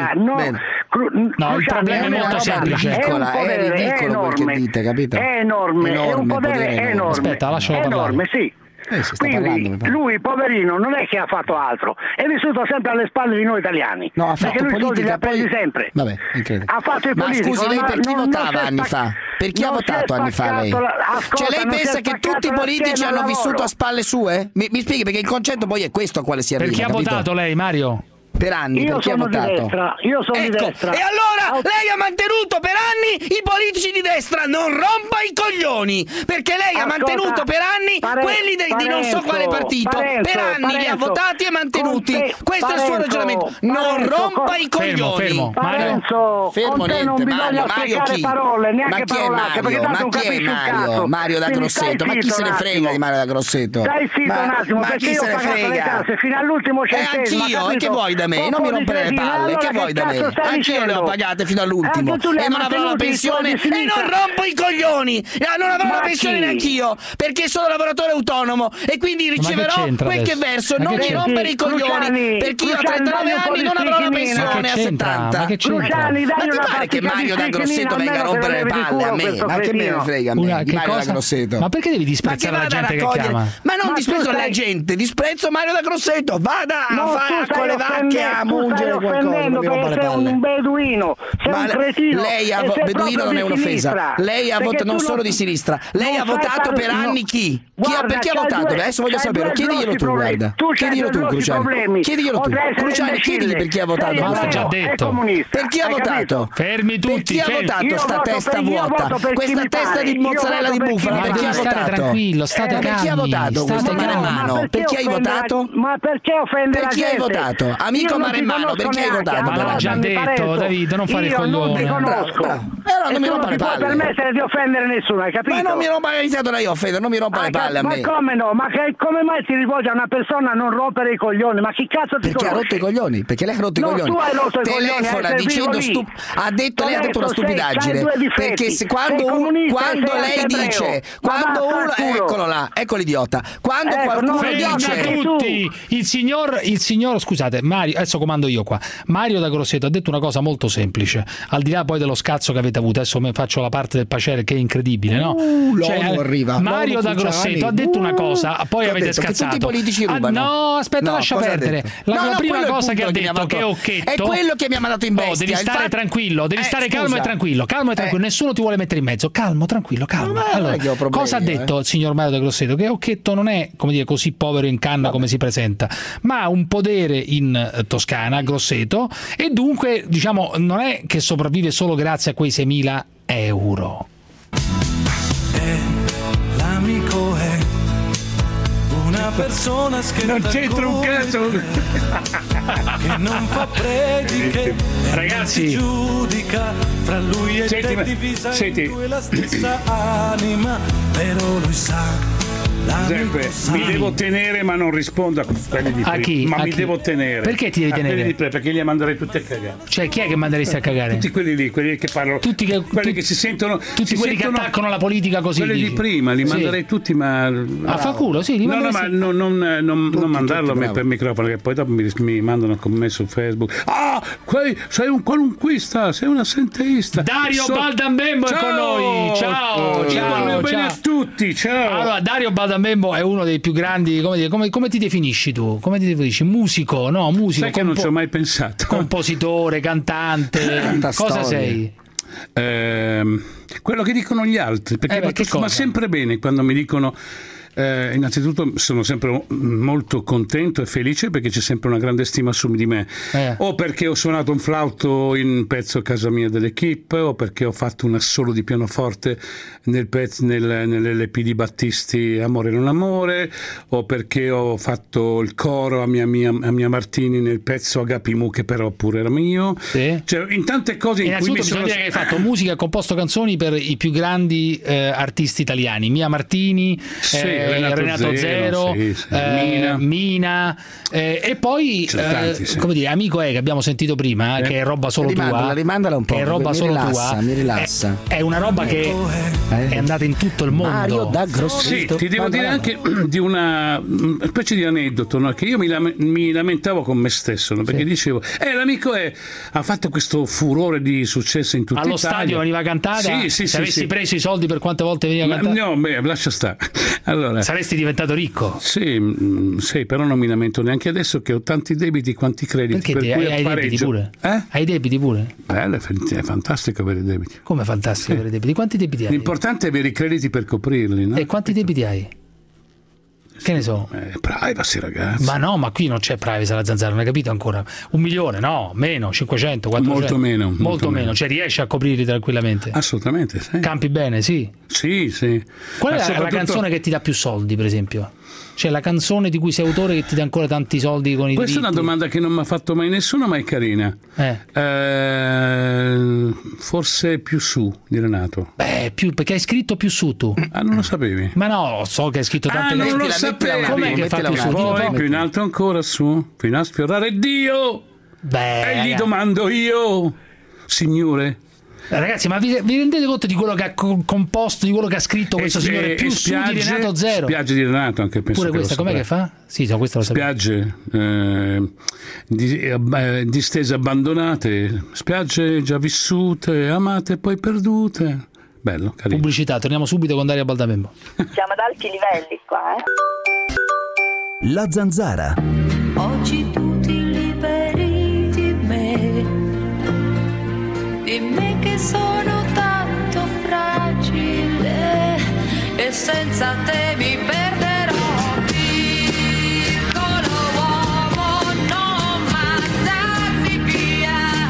[SPEAKER 6] No, il problema è molto semplice.
[SPEAKER 2] È ridicolo quel che dite, capito?
[SPEAKER 5] È enorme, è un podere enorme.
[SPEAKER 6] Aspetta, lascialo parlare.
[SPEAKER 5] Enorme, sì. Quindi lui, poverino, non è che ha fatto altro, è vissuto sempre alle spalle di noi italiani.
[SPEAKER 2] No, ha fatto
[SPEAKER 5] perché lui
[SPEAKER 2] politica,
[SPEAKER 5] li ha presi sempre.
[SPEAKER 2] Vabbè, incredibile.
[SPEAKER 5] Ha fatto il politico.
[SPEAKER 2] Ma scusi, lei per chi votava anni fa? Per chi ha votato anni fa lei? Cioè lei pensa che tutti i politici hanno vissuto a spalle sue? Mi spieghi, perché il concetto poi è questo a quale si arriva.
[SPEAKER 6] Per chi ha votato lei, Mario?
[SPEAKER 2] Per anni,
[SPEAKER 5] io
[SPEAKER 2] per chi ha votato?
[SPEAKER 5] Io sono di destra.
[SPEAKER 2] E allora lei ha mantenuto per anni i politici di destra, non rompa i coglioni, perché lei ha mantenuto per anni quelli di non so quale partito, per anni li ha votati e mantenuti. Questo è il suo ragionamento. Non rompa i coglioni.
[SPEAKER 5] Fermo niente,
[SPEAKER 2] Mario chi? Ma chi è Mario? Ma chi è Mario? Mario da Grosseto. Ma chi se ne frega di Mario da Grosseto?
[SPEAKER 5] Stai zitto un attimo, perché io ho pagato le tasse fino all'ultimo centesimo.
[SPEAKER 2] Anch'io, e che vuoi da me? Non mi rompere le palle, che vuoi da me? Anch'io le ho pagate fino all'ultimo e non avrò la pensione e non rompo i coglioni, non avrò la pensione neanch'io perché sono lavoratore autonomo e quindi riceverò quel che verso. Non mi rompere i coglioni perché io a 39 anni non avrò la pensione a 70.
[SPEAKER 6] Ma che c'entra?
[SPEAKER 2] Ma ti pare che Mario da Grosseto venga a rompere le palle a me? Ma che me ne frega a me? Mario da Grosseto.
[SPEAKER 6] Ma perché devi disprezzare la gente che chiama?
[SPEAKER 2] Ma non disprezzo la gente, disprezzo Mario da Grosseto. Vada a fare con le vacche a mungere qualcosa, non mi rompa le palle.
[SPEAKER 5] Sei un beduino, sei un cretino.
[SPEAKER 2] Lei ha beduino non è un'offesa. Lei ha votato non solo di sinistra. Lei ha votato per anni chi? Per chi ha votato? Adesso voglio sapere. Chiediglielo tu, guarda. Chiediglielo tu, Cruciani. Chiediglielo tu. Cruciani, chiedigli per chi ha votato.
[SPEAKER 6] Basta, già detto.
[SPEAKER 2] Per chi ha votato?
[SPEAKER 6] Fermi tutti.
[SPEAKER 2] Per chi ha votato sta testa vuota? Questa testa di mozzarella di bufala, per chi ha votato?
[SPEAKER 6] Tranquillo, state calmi.
[SPEAKER 2] Per chi ha votato? Questo Maremmano. Per chi hai votato?
[SPEAKER 5] Ma perché offendere la gente?
[SPEAKER 2] Per chi hai votato? Amico Maremmano, per chi hai votato?
[SPEAKER 6] Ma l'ha già detto, Davide, non fare il coglione.
[SPEAKER 5] Io non ti conosco.
[SPEAKER 2] Allora non mi rompa le palle.
[SPEAKER 5] Non puoi permettere di offendere nessuno, hai capito?
[SPEAKER 2] Ma non mi rompa, hai iniziato lei a offendere, non mi rompa le palle a me.
[SPEAKER 5] Ma come no? Ma come mai ti rivolge a una persona a non rompere i coglioni? Ma chi cazzo ti
[SPEAKER 2] Perché ha rotto i coglioni? Perché lei ha rotto i coglioni?
[SPEAKER 5] Tu hai rotto i coglioni.
[SPEAKER 2] Telefona dicendo lei ha detto una stupidaggine. Perché quando lei dice, quando uno, eccolo là, ecco l'idiota. Quando qualcuno dice
[SPEAKER 6] tutti, il signor, scusate, Mario, adesso comando io qua. Mario da Grosseto ha detto una cosa molto semplice, al di là poi dello scazzo che avete avuto. Adesso faccio la parte del Pacere che è incredibile, no?
[SPEAKER 2] Arriva.
[SPEAKER 6] Mario da Grosseto ha detto una cosa, poi avete scazzato.
[SPEAKER 2] Tutti i politici rubano.
[SPEAKER 6] No, aspetta, lascia perdere. La prima cosa che ha detto che Occhetto
[SPEAKER 2] è quello che mi ha mandato in bestia.
[SPEAKER 6] Devi stare tranquillo, devi stare calmo e tranquillo. Nessuno ti vuole mettere in mezzo. Calmo, tranquillo. Allora, cosa ha detto il signor Mario da Grosseto? Che Occhetto non è, come dire, così povero in canna come si presenta, ma ha un podere in Toscana, a Grosseto, e dunque, diciamo, non è che sopravvive solo grazie a quei 6.000 euro.
[SPEAKER 10] L'amico è una persona che
[SPEAKER 6] non c'entra un cazzo,
[SPEAKER 10] che non fa prediche,
[SPEAKER 6] ragazzi,
[SPEAKER 10] giudica fra lui e te divisa in la stessa anima, però lui sa.
[SPEAKER 20] Giuseppe, mi devo tenere ma non rispondo a quelli di prima.
[SPEAKER 6] A chi?
[SPEAKER 20] Ma mi devo tenere.
[SPEAKER 6] Perché ti devi tenere?
[SPEAKER 20] Quelli di prima, perché li manderei tutti a cagare.
[SPEAKER 6] Cioè, chi è che manderesti a cagare?
[SPEAKER 20] Tutti quelli lì, quelli che parlano. Quelli che si sentono.
[SPEAKER 6] Tutti quelli che attaccano la politica così.
[SPEAKER 20] Quelli di prima, li manderei tutti, ma.
[SPEAKER 6] A fa culo, sì, li manderesti.
[SPEAKER 20] No, ma non mandarlo per microfono, che poi dopo mi mandano me su Facebook. Sei un qualunquista, sei un assenteista.
[SPEAKER 6] Dario Baldambembo è con noi. Ciao.
[SPEAKER 20] Bene a tutti. tutti, ciao.
[SPEAKER 6] Allora, Dario Baldambembo è uno dei più grandi, come ti definisci tu? Come ti definisci? Musico, no? Musico.
[SPEAKER 20] Sai che non ci ho mai pensato.
[SPEAKER 6] Compositore, cantante. Cosa sei?
[SPEAKER 20] Quello che dicono gli altri, perché va sempre bene quando mi dicono. Innanzitutto sono sempre molto contento e felice perché c'è sempre una grande stima su di me, o perché ho suonato un flauto in un pezzo a casa mia dell'Equipe, o perché ho fatto un assolo di pianoforte nell'LP di Battisti Amore non amore, o perché ho fatto il coro a mia Martini nel pezzo Agapimu, che però pure era mio, cioè in tante cose in cui
[SPEAKER 6] bisogna dire che hai fatto musica e composto canzoni per i più grandi artisti italiani, Mia Martini, Renato Zero, Mina, e poi come dire, Amico che abbiamo sentito prima, che è roba solo tua,
[SPEAKER 2] rimandala un po',
[SPEAKER 6] che è roba solo tua,
[SPEAKER 2] mi rilassa.
[SPEAKER 6] È una roba che è andata in tutto il mondo.
[SPEAKER 2] Mario da Grosseto.
[SPEAKER 20] Sì, ti devo dire anche di una specie di aneddoto, no? Che io mi lamentavo con me stesso, no? Perché dicevo l'Amico ha fatto questo furore di successo in tutta
[SPEAKER 6] Allo
[SPEAKER 20] Italia.
[SPEAKER 6] stadio veniva cantata, se avessi preso i soldi per quante volte veniva cantata?
[SPEAKER 20] No, lascia stare. Allora,
[SPEAKER 6] saresti diventato ricco.
[SPEAKER 20] Sì, però non mi lamento neanche adesso che ho tanti debiti quanti crediti.
[SPEAKER 6] Perché hai debiti pure? Hai debiti pure?
[SPEAKER 20] Bello, è fantastico avere debiti.
[SPEAKER 6] Come fantastico avere debiti? Quanti debiti hai?
[SPEAKER 20] L'importante è avere i crediti per coprirli, no?
[SPEAKER 6] E quanti debiti hai? Che ne so?
[SPEAKER 20] Privacy, ragazzi.
[SPEAKER 6] Ma no, ma qui non c'è privacy alla Zanzara, non hai capito ancora? 1 milione, no, meno, 500, 400. Molto meno. Cioè riesci a coprirli tranquillamente?
[SPEAKER 20] Assolutamente, sì.
[SPEAKER 6] Campi bene, sì?
[SPEAKER 20] Sì.
[SPEAKER 6] Qual è la canzone che ti dà più soldi, per esempio? Cioè la canzone di cui sei autore che ti dà ancora tanti soldi con i diritti?
[SPEAKER 20] Questa è una domanda che non mi ha fatto mai nessuno, ma è carina. Forse Più su di Renato.
[SPEAKER 6] Perché hai scritto Più su tu?
[SPEAKER 20] Non lo sapevi?
[SPEAKER 6] Ma no, so che hai scritto tante
[SPEAKER 20] non lo sapevi.
[SPEAKER 6] Com'è che fa Più su?
[SPEAKER 20] Poi più in alto ancora su, fino a sfiorare Dio. E gli domando io, Signore.
[SPEAKER 6] Ragazzi, ma vi rendete conto di quello che ha composto, di quello che ha scritto questo signore? Più su di Renato Zero.
[SPEAKER 20] Spiagge di Renato, anche penso.
[SPEAKER 6] Pure questa, com'è che fa? Sì, questa lo sapevo.
[SPEAKER 20] Spiagge distese abbandonate, spiagge già vissute, amate e poi perdute. Bello, carino.
[SPEAKER 6] Pubblicità, torniamo subito con Dario Baldambembo.
[SPEAKER 11] Siamo ad alti livelli qua,
[SPEAKER 13] La Zanzara.
[SPEAKER 21] Oggi tu ti liberi di me che sono tanto fragile e senza te mi perderò. Piccolo uomo, non mandarmi via.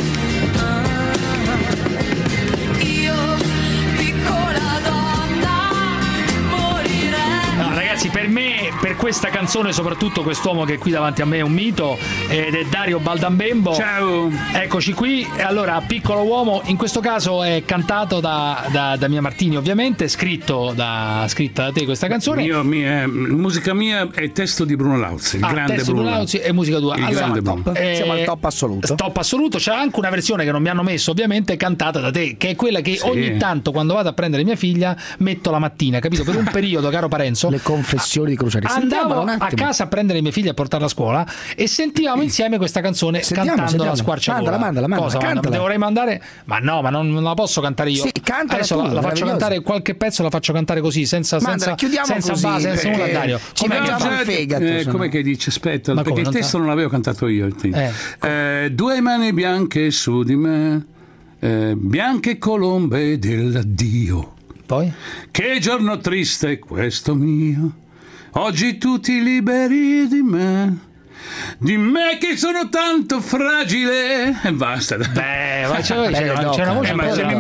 [SPEAKER 21] Io, piccola donna, morirei.
[SPEAKER 6] No, ragazzi, per me, per questa canzone, soprattutto quest'uomo che è qui davanti a me è un mito, ed è Dario Baldambembo.
[SPEAKER 20] Ciao.
[SPEAKER 6] Eccoci qui. Allora, Piccolo uomo, in questo caso è cantato da Mia Martini, ovviamente, scritta da te questa canzone.
[SPEAKER 20] Musica mia è testo di Bruno Lauzi, il grande
[SPEAKER 6] testo
[SPEAKER 20] Bruno
[SPEAKER 6] Lauzi e musica tua.
[SPEAKER 2] Allora, siamo al top assoluto.
[SPEAKER 6] Top assoluto. C'è anche una versione che non mi hanno messo, ovviamente, cantata da te, che è quella che ogni tanto, quando vado a prendere mia figlia, metto la mattina, capito? Per un periodo, caro Parenzo,
[SPEAKER 2] le confessioni di Cruciani.
[SPEAKER 6] Andavo a casa a prendere mia figlia e a portarla a scuola e sentivamo insieme questa canzone cantando la squarciagola.
[SPEAKER 2] Mandala.
[SPEAKER 6] Cosa? Dovrei mandare? Ma no, ma non la posso cantare io.
[SPEAKER 2] Sì,
[SPEAKER 6] adesso la faccio cantare, qualche pezzo la faccio cantare così, senza base, senza nulla, Dario.
[SPEAKER 20] Come che dice? Aspetta, perché il testo non l'avevo cantato io. Due mani bianche su di me, bianche colombe dell'addio.
[SPEAKER 6] Poi?
[SPEAKER 20] Che giorno triste questo mio. Oggi tu ti liberi di me che sono tanto fragile. E basta.
[SPEAKER 6] Ma c'è una voce.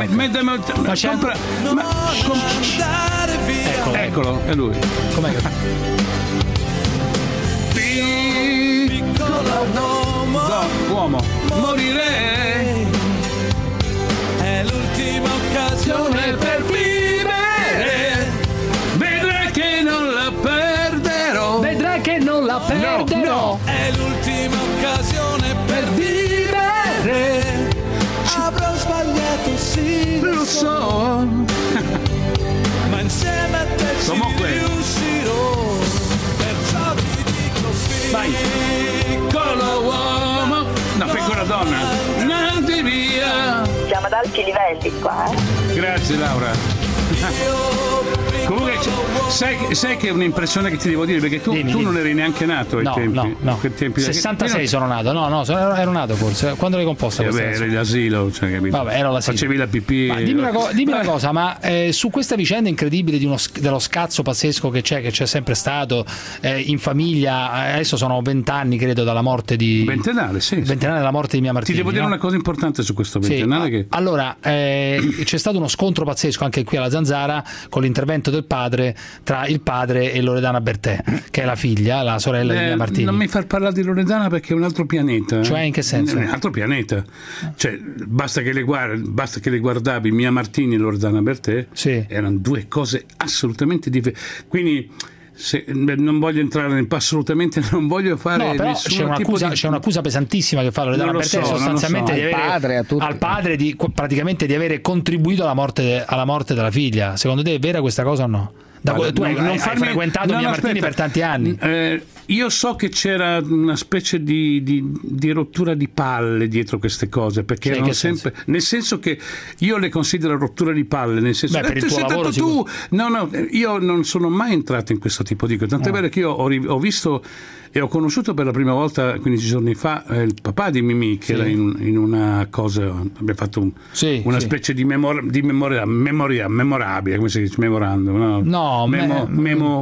[SPEAKER 20] Eccolo, è lui.
[SPEAKER 6] Com'è che fa?
[SPEAKER 20] Piccolo uomo, morirei.
[SPEAKER 10] È l'ultima occasione per vivere.
[SPEAKER 20] Vedrai che non la perderò.
[SPEAKER 10] No. È l'ultima occasione per vivere. Avrò sbagliato, sì,
[SPEAKER 20] lo so.
[SPEAKER 10] Ma insieme a te ci riuscirò. Perciò ti dico sì.
[SPEAKER 20] Vai. Piccolo uomo. No, piccola donna. Nandi via.
[SPEAKER 11] Siamo ad alti livelli qua,
[SPEAKER 20] Grazie, Laura. sai che è un'impressione che ti devo dire, perché tu non eri neanche nato ai tempi.
[SPEAKER 6] No. 66 sono nato. No, ero nato forse. Quando l'hai composta questa?
[SPEAKER 20] Vabbè, eri l'asilo, cioè, capito?
[SPEAKER 6] Vabbè, ero l'asilo.
[SPEAKER 20] Facevi la pipì.
[SPEAKER 6] Ma dimmi una cosa, ma su questa vicenda incredibile dello scazzo pazzesco che c'è sempre stato in famiglia, adesso sono 20 anni credo dalla morte di
[SPEAKER 20] ventennale
[SPEAKER 6] della morte di Mia Martini.
[SPEAKER 20] Ti devo dire una cosa importante su questo ventennale, che
[SPEAKER 6] allora c'è stato uno scontro pazzesco anche qui alla Zanzara con l'intervento del padre, tra il padre e Loredana Bertè, che è la figlia, la sorella di Mia Martini.
[SPEAKER 20] Non mi far parlare di Loredana perché è un altro pianeta.
[SPEAKER 6] Cioè, in che senso?
[SPEAKER 20] È un altro pianeta. Cioè, basta che le guardavi Mia Martini e Loredana Bertè, erano due cose assolutamente differenti. Quindi non voglio entrare assolutamente, non voglio fare
[SPEAKER 6] c'è un'accusa pesantissima che fa Loredana Bertè, sostanzialmente di avere al padre praticamente di avere contribuito alla morte della figlia. Secondo te è vera questa cosa o no? Tu hai frequentato Mia Martini per tanti anni.
[SPEAKER 20] Io so che c'era una specie di rottura di palle dietro queste cose, perché erano sempre, nel senso che io le considero rottura di palle, nel senso
[SPEAKER 6] per il tuo lavoro
[SPEAKER 20] io non sono mai entrato in questo tipo di cose, tant'è vero che io ho visto e ho conosciuto per la prima volta 15 giorni fa il papà di Mimì, che era in una cosa, abbiamo fatto una specie di memoria memorabile, come si dice, memorandum, memo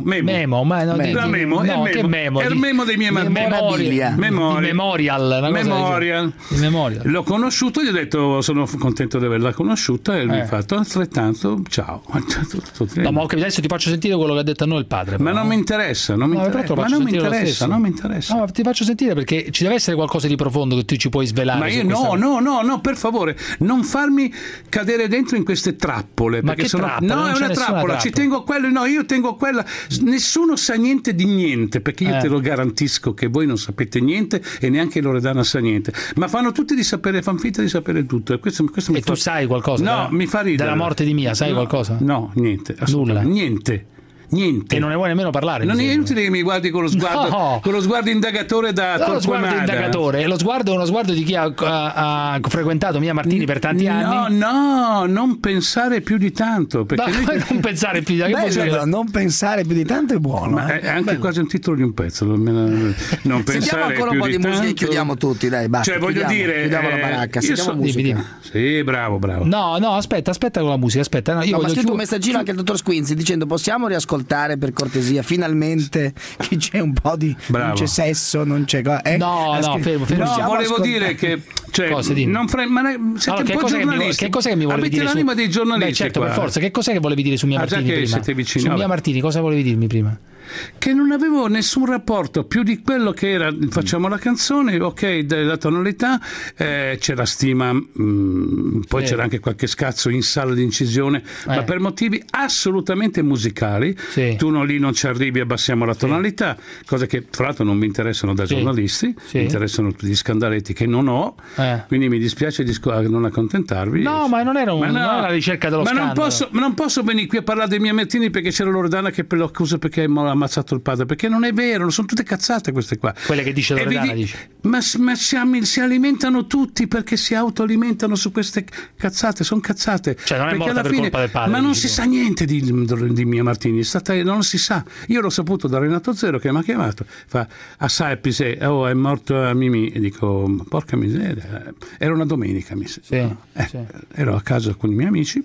[SPEAKER 20] dei miei memorial. L'ho conosciuto e gli ho detto sono contento di averla conosciuta, e mi ha fatto altrettanto, ciao.
[SPEAKER 6] No, ma adesso ti faccio sentire quello che ha detto a noi il padre.
[SPEAKER 20] Ma non mi interessa, non mi interessa.
[SPEAKER 6] No, ti faccio sentire, perché ci deve essere qualcosa di profondo che tu ci puoi svelare.
[SPEAKER 20] Ma io no, per favore, non farmi cadere dentro in queste trappole.
[SPEAKER 6] Ma perché
[SPEAKER 20] è una trappola. Ci tengo a quello, io tengo a quella. Nessuno sa niente di niente, perché io te lo garantisco che voi non sapete niente e neanche Loredana sa niente. Ma fanno tutti fanno finta di sapere tutto. E
[SPEAKER 6] tu sai qualcosa?
[SPEAKER 20] No, mi fa ridere.
[SPEAKER 6] Della morte di Mia, sai qualcosa?
[SPEAKER 20] No, niente.
[SPEAKER 6] Nulla.
[SPEAKER 20] Niente.
[SPEAKER 6] E non ne vuoi nemmeno parlare?
[SPEAKER 20] Non è inutile che mi guardi con lo sguardo indagatore da Torquemada.
[SPEAKER 6] Lo sguardo è uno sguardo di chi ha frequentato Mia Martini per tanti anni.
[SPEAKER 20] No, non pensare più di tanto, perché
[SPEAKER 6] non pensare più di tanto.
[SPEAKER 2] Non pensare più di tanto è buono.
[SPEAKER 20] Ma è anche quasi un titolo di un pezzo. Non pensare
[SPEAKER 2] ancora un po' di musica e chiudiamo tutti, dai, basta.
[SPEAKER 20] Cioè, voglio dire,
[SPEAKER 2] chiudiamo la baracca, sentiamo musica.
[SPEAKER 20] Sì, bravo.
[SPEAKER 6] No, aspetta con la musica, aspetta.
[SPEAKER 2] Ma ha scritto un messaggino anche il dottor Squinzi dicendo: possiamo riascoltare per cortesia finalmente che c'è un po' di non c'è sesso, non c'è
[SPEAKER 6] fermo.
[SPEAKER 20] No, volevo dire che non siete un po' giornalisti.
[SPEAKER 6] Che cosa che mi volevi dire?
[SPEAKER 20] Avete l'anima dei giornalisti.
[SPEAKER 6] Certo, per forza. Che cos'è che volevi dire su Mia Martini prima?
[SPEAKER 20] Siete vicini.
[SPEAKER 6] Su Mia Martini cosa volevi dirmi prima?
[SPEAKER 20] Che non avevo nessun rapporto più di quello che era facciamo la canzone, ok, della tonalità, c'era stima, poi c'era anche qualche scazzo in sala di incisione, ma per motivi assolutamente musicali. Tu lì non ci arrivi, abbassiamo la tonalità, cose che fra l'altro non mi interessano da giornalisti, mi interessano tutti gli scandaletti che non ho, quindi mi dispiace non accontentarvi.
[SPEAKER 6] No, ma non era la ricerca dello scandalo.
[SPEAKER 20] Ma non posso venire qui a parlare dei miei Martini perché c'era Loredana che lo accusa perché ha ammazzato il padre, perché non è vero, sono tutte cazzate queste qua.
[SPEAKER 6] Quelle che dice Loredana, dice.
[SPEAKER 20] Ma si alimentano tutti perché si autoalimentano su queste cazzate, sono cazzate.
[SPEAKER 6] Cioè non è morta per colpa del padre.
[SPEAKER 20] Ma non si sa niente di Mia Martini, non si sa. Io l'ho saputo da Renato Zero che mi ha chiamato, fa assai è morto a Mimì, e dico porca miseria, era una domenica ero a casa con i miei amici.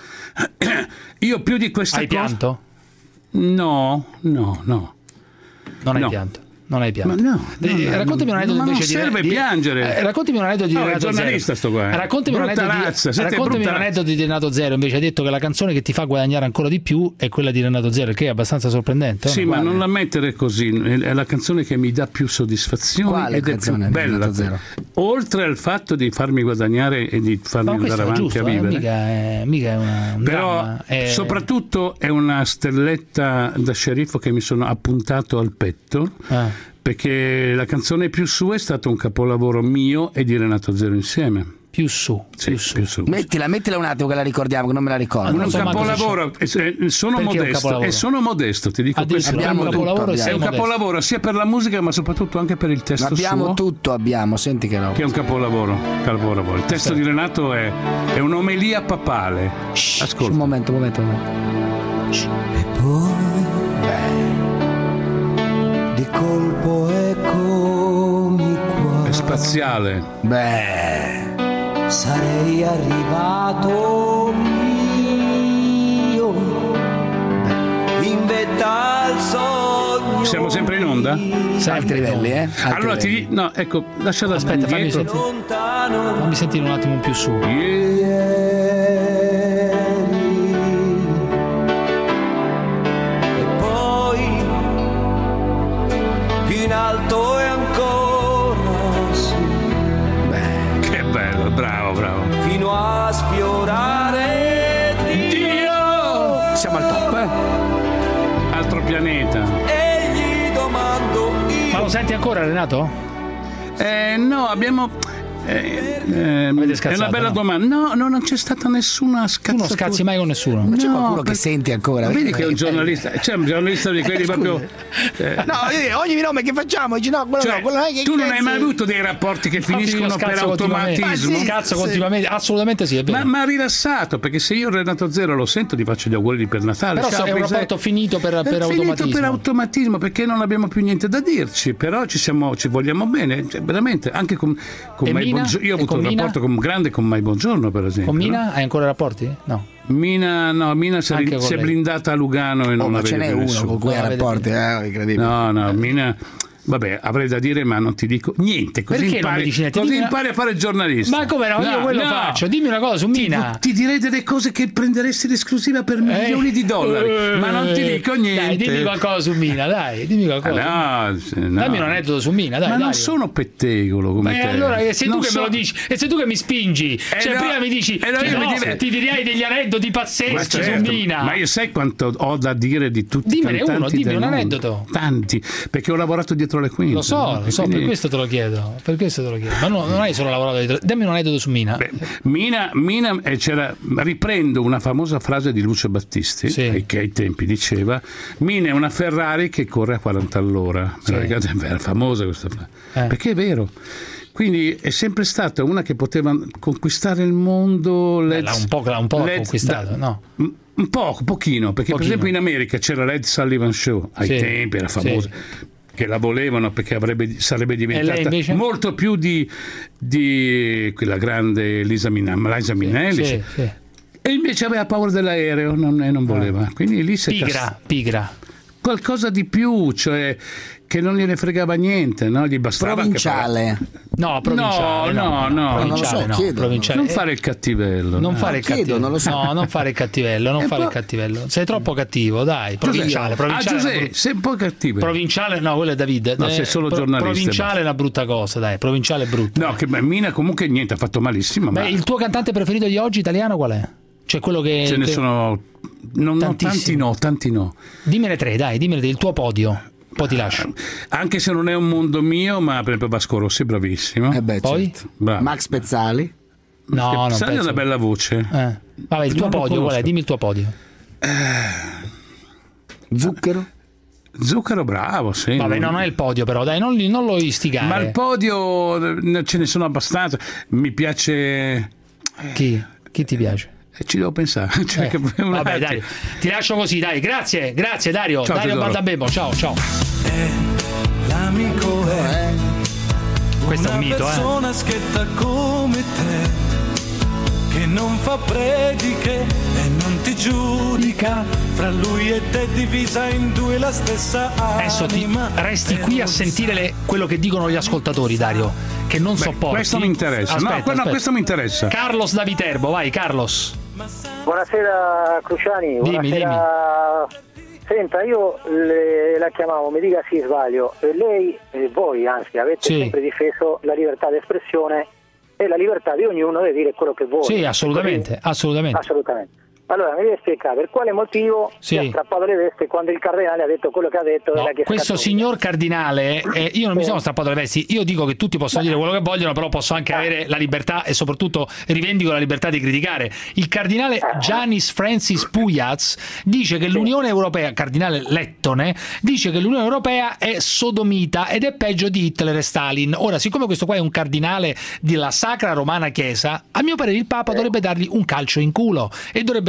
[SPEAKER 20] Io più di questa
[SPEAKER 6] cosa. Hai pianto?
[SPEAKER 20] No.
[SPEAKER 6] Non hai pianto. Non hai pianto.
[SPEAKER 20] Ma
[SPEAKER 6] raccontami un aneddoto invece
[SPEAKER 20] di. Non serve piangere.
[SPEAKER 6] Raccontami un aneddoto di Renato Zero. Raccontami un aneddoto di Renato Zero. Invece hai detto che la canzone che ti fa guadagnare ancora di più è quella di Renato Zero, che è abbastanza sorprendente.
[SPEAKER 20] Sì, ma non la mettere così. È la canzone che mi dà più soddisfazione ed è più bella. Oltre al fatto di farmi guadagnare e di farmi andare avanti a vivere.
[SPEAKER 6] Mica è un
[SPEAKER 20] però soprattutto è una stelletta da sceriffo che mi sono appuntato al petto. Perché la canzone Più su è stato un capolavoro mio e di Renato Zero insieme.
[SPEAKER 6] Più su.
[SPEAKER 2] Mettila un attimo che la ricordiamo, che non me la ricordo.
[SPEAKER 20] Un capolavoro, sono modesto, ti dico questo. È un capolavoro sia per la musica ma soprattutto anche per il testo suo.
[SPEAKER 2] Abbiamo, senti che roba.
[SPEAKER 20] Che è un capolavoro. Il testo di Renato è un'omelia papale. Ascolta.
[SPEAKER 2] Un momento.
[SPEAKER 10] E poi
[SPEAKER 20] spaziale.
[SPEAKER 10] Beh, sarei arrivato io in vetta al sogno.
[SPEAKER 20] Siamo sempre in onda?
[SPEAKER 2] Alti livelli,
[SPEAKER 20] Allora no, ecco, lasciate
[SPEAKER 6] aspetta, fammi sentire un attimo più su.
[SPEAKER 10] E poi più in alto e ancora su.
[SPEAKER 20] Beh, che bello, bravo.
[SPEAKER 10] Fino a sfiorare Dio.
[SPEAKER 2] Siamo al top,
[SPEAKER 20] Altro pianeta.
[SPEAKER 10] E gli domando io.
[SPEAKER 6] Ma lo senti ancora, Renato?
[SPEAKER 20] No, abbiamo... è una bella domanda. No, non c'è stata nessuna scazzatura.
[SPEAKER 6] Tu non scazzi mai con nessuno.
[SPEAKER 2] Ma c'è qualcuno che senti ancora?
[SPEAKER 20] Vedi che è un giornalista. C'è un giornalista di quelli proprio.
[SPEAKER 2] Ogni nome che facciamo dici no, quello non è che
[SPEAKER 20] tu non hai mai avuto dei rapporti che finiscono per automatismo?
[SPEAKER 6] Scazzo continuamente, assolutamente sì, è vero.
[SPEAKER 20] Ma rilassato, perché se io Renato Zero lo sento ti faccio gli auguri per Natale.
[SPEAKER 6] Però è un rapporto finito per automatismo.
[SPEAKER 20] Finito per automatismo, perché non abbiamo più niente da dirci, però ci vogliamo bene, cioè, veramente, anche con Mai Bongiorno. Io ho avuto un rapporto grande con Mai Bongiorno, per esempio.
[SPEAKER 6] Con Mina hai ancora rapporti? No.
[SPEAKER 20] Mina si è blindata a Lugano e non
[SPEAKER 2] ma
[SPEAKER 20] aveva
[SPEAKER 2] ce n'è uno con cui ha rapporti, incredibile.
[SPEAKER 20] No, Mina. Vabbè, avrei da dire, ma non ti dico niente. Così
[SPEAKER 6] perché
[SPEAKER 20] impari,
[SPEAKER 6] non mi dici niente?
[SPEAKER 20] Così impari a fare il giornalista.
[SPEAKER 6] Ma come no? Io quello faccio. Dimmi una cosa su Mina.
[SPEAKER 20] Ti direi delle cose che prenderesti l'esclusiva per milioni di dollari, ma non ti dico niente.
[SPEAKER 6] Dai, dimmi qualcosa su Mina, dai. Dimmi qualcosa.
[SPEAKER 20] No.
[SPEAKER 6] Dammi un aneddoto su Mina, dai.
[SPEAKER 20] Ma non sono pettegolo come te.
[SPEAKER 6] Allora, sei tu che me lo dici, e sei tu che mi spingi. Prima mi dici, ti direi degli aneddoti pazzeschi su Mina.
[SPEAKER 20] Ma io sai quanto ho da dire di tutti i
[SPEAKER 6] cantanti. Dimmi un aneddoto.
[SPEAKER 20] Tanti, perché ho lavorato dietro le quinte.
[SPEAKER 6] Lo so, per questo te lo chiedo. Ma non hai solo lavorato dietro. Dammi un aneddoto su Mina.
[SPEAKER 20] Mina riprendo una famosa frase di Lucio Battisti, che ai tempi diceva: Mina è una Ferrari che corre a 40 all'ora. È famosa questa frase. Perché è vero. Quindi è sempre stata una che poteva conquistare il mondo.
[SPEAKER 6] Un po' l'ha conquistato, no?
[SPEAKER 20] Pochino, perché per esempio in America c'era l'Ed Sullivan Show, ai tempi era famosa. Che la volevano perché sarebbe diventata molto più di quella grande Liza Minnelli. E invece aveva paura dell'aereo, non voleva. Quindi lì
[SPEAKER 6] pigra.
[SPEAKER 20] Qualcosa di più, cioè che non gliene fregava niente, no? Gli bastava
[SPEAKER 2] provinciale.
[SPEAKER 6] Provinciale.
[SPEAKER 20] Non fare il cattivello.
[SPEAKER 6] Non fare il cattivello. Sei troppo cattivo, dai. Provinciale.
[SPEAKER 20] Giuseppe, sei un po' cattivo.
[SPEAKER 6] Provinciale, no, quello è David.
[SPEAKER 20] No, sei solo giornalista.
[SPEAKER 6] Provinciale è una brutta cosa, dai. Provinciale è brutto.
[SPEAKER 20] No, che Mina comunque niente, ha fatto malissimo.
[SPEAKER 6] Il tuo cantante preferito di oggi italiano qual è? Cioè quello che
[SPEAKER 20] ce ne sono tanti no.
[SPEAKER 6] Dimmene tre, il tuo podio. Poi ti lascio.
[SPEAKER 20] Anche se non è un mondo mio, ma per esempio Vasco Rossi è bravissimo.
[SPEAKER 6] Poi?
[SPEAKER 2] Certo. Max Pezzali.
[SPEAKER 20] No, Pezzali ha una bella voce.
[SPEAKER 6] Vabbè, il tuo podio qual è? Dimmi il tuo podio.
[SPEAKER 2] Zucchero
[SPEAKER 20] bravo, sì.
[SPEAKER 6] Vabbè, non è il podio però, dai, non lo istigare.
[SPEAKER 20] Ma il podio ce ne sono abbastanza. Mi piace.
[SPEAKER 6] Chi ti piace?
[SPEAKER 20] Ci devo pensare.
[SPEAKER 6] Vabbè, dai, ti lascio così, dai. Grazie Dario.
[SPEAKER 20] Ciao,
[SPEAKER 6] Dario Baldabemo, ciao.
[SPEAKER 10] L'amico è
[SPEAKER 6] questo è un mito,
[SPEAKER 10] una persona schietta come te, che non fa prediche e non ti giudica. Fra lui e te divisa in due la stessa anima.
[SPEAKER 6] Resti qui a sentire quello che dicono gli ascoltatori, Dario, che non sopporti.
[SPEAKER 20] Questo mi interessa. Aspetta. Questo mi interessa.
[SPEAKER 6] Carlos da Viterbo, vai Carlos.
[SPEAKER 5] Buonasera Cruciani.
[SPEAKER 6] Dimmi.
[SPEAKER 5] Senta, io la chiamavo, mi dica se sbaglio, lei e voi anzi avete sempre difeso la libertà d'espressione e la libertà di ognuno di dire quello che vuole.
[SPEAKER 6] Sì, assolutamente.
[SPEAKER 5] Allora mi deve spiegare per quale motivo si è strappato le vesti quando il cardinale ha detto quello che ha detto.
[SPEAKER 6] Questo signor cardinale, io non mi sono strappato le vesti, io dico che tutti possono dire quello che vogliono, però posso anche avere la libertà e soprattutto rivendico la libertà di criticare. Il cardinale Giannis Francis Pujaz dice che l'Unione Europea, cardinale lettone, dice che l'Unione Europea è sodomita ed è peggio di Hitler e Stalin. Ora, siccome questo qua è un cardinale della Sacra Romana Chiesa, a mio parere il Papa dovrebbe dargli un calcio in culo e dovrebbe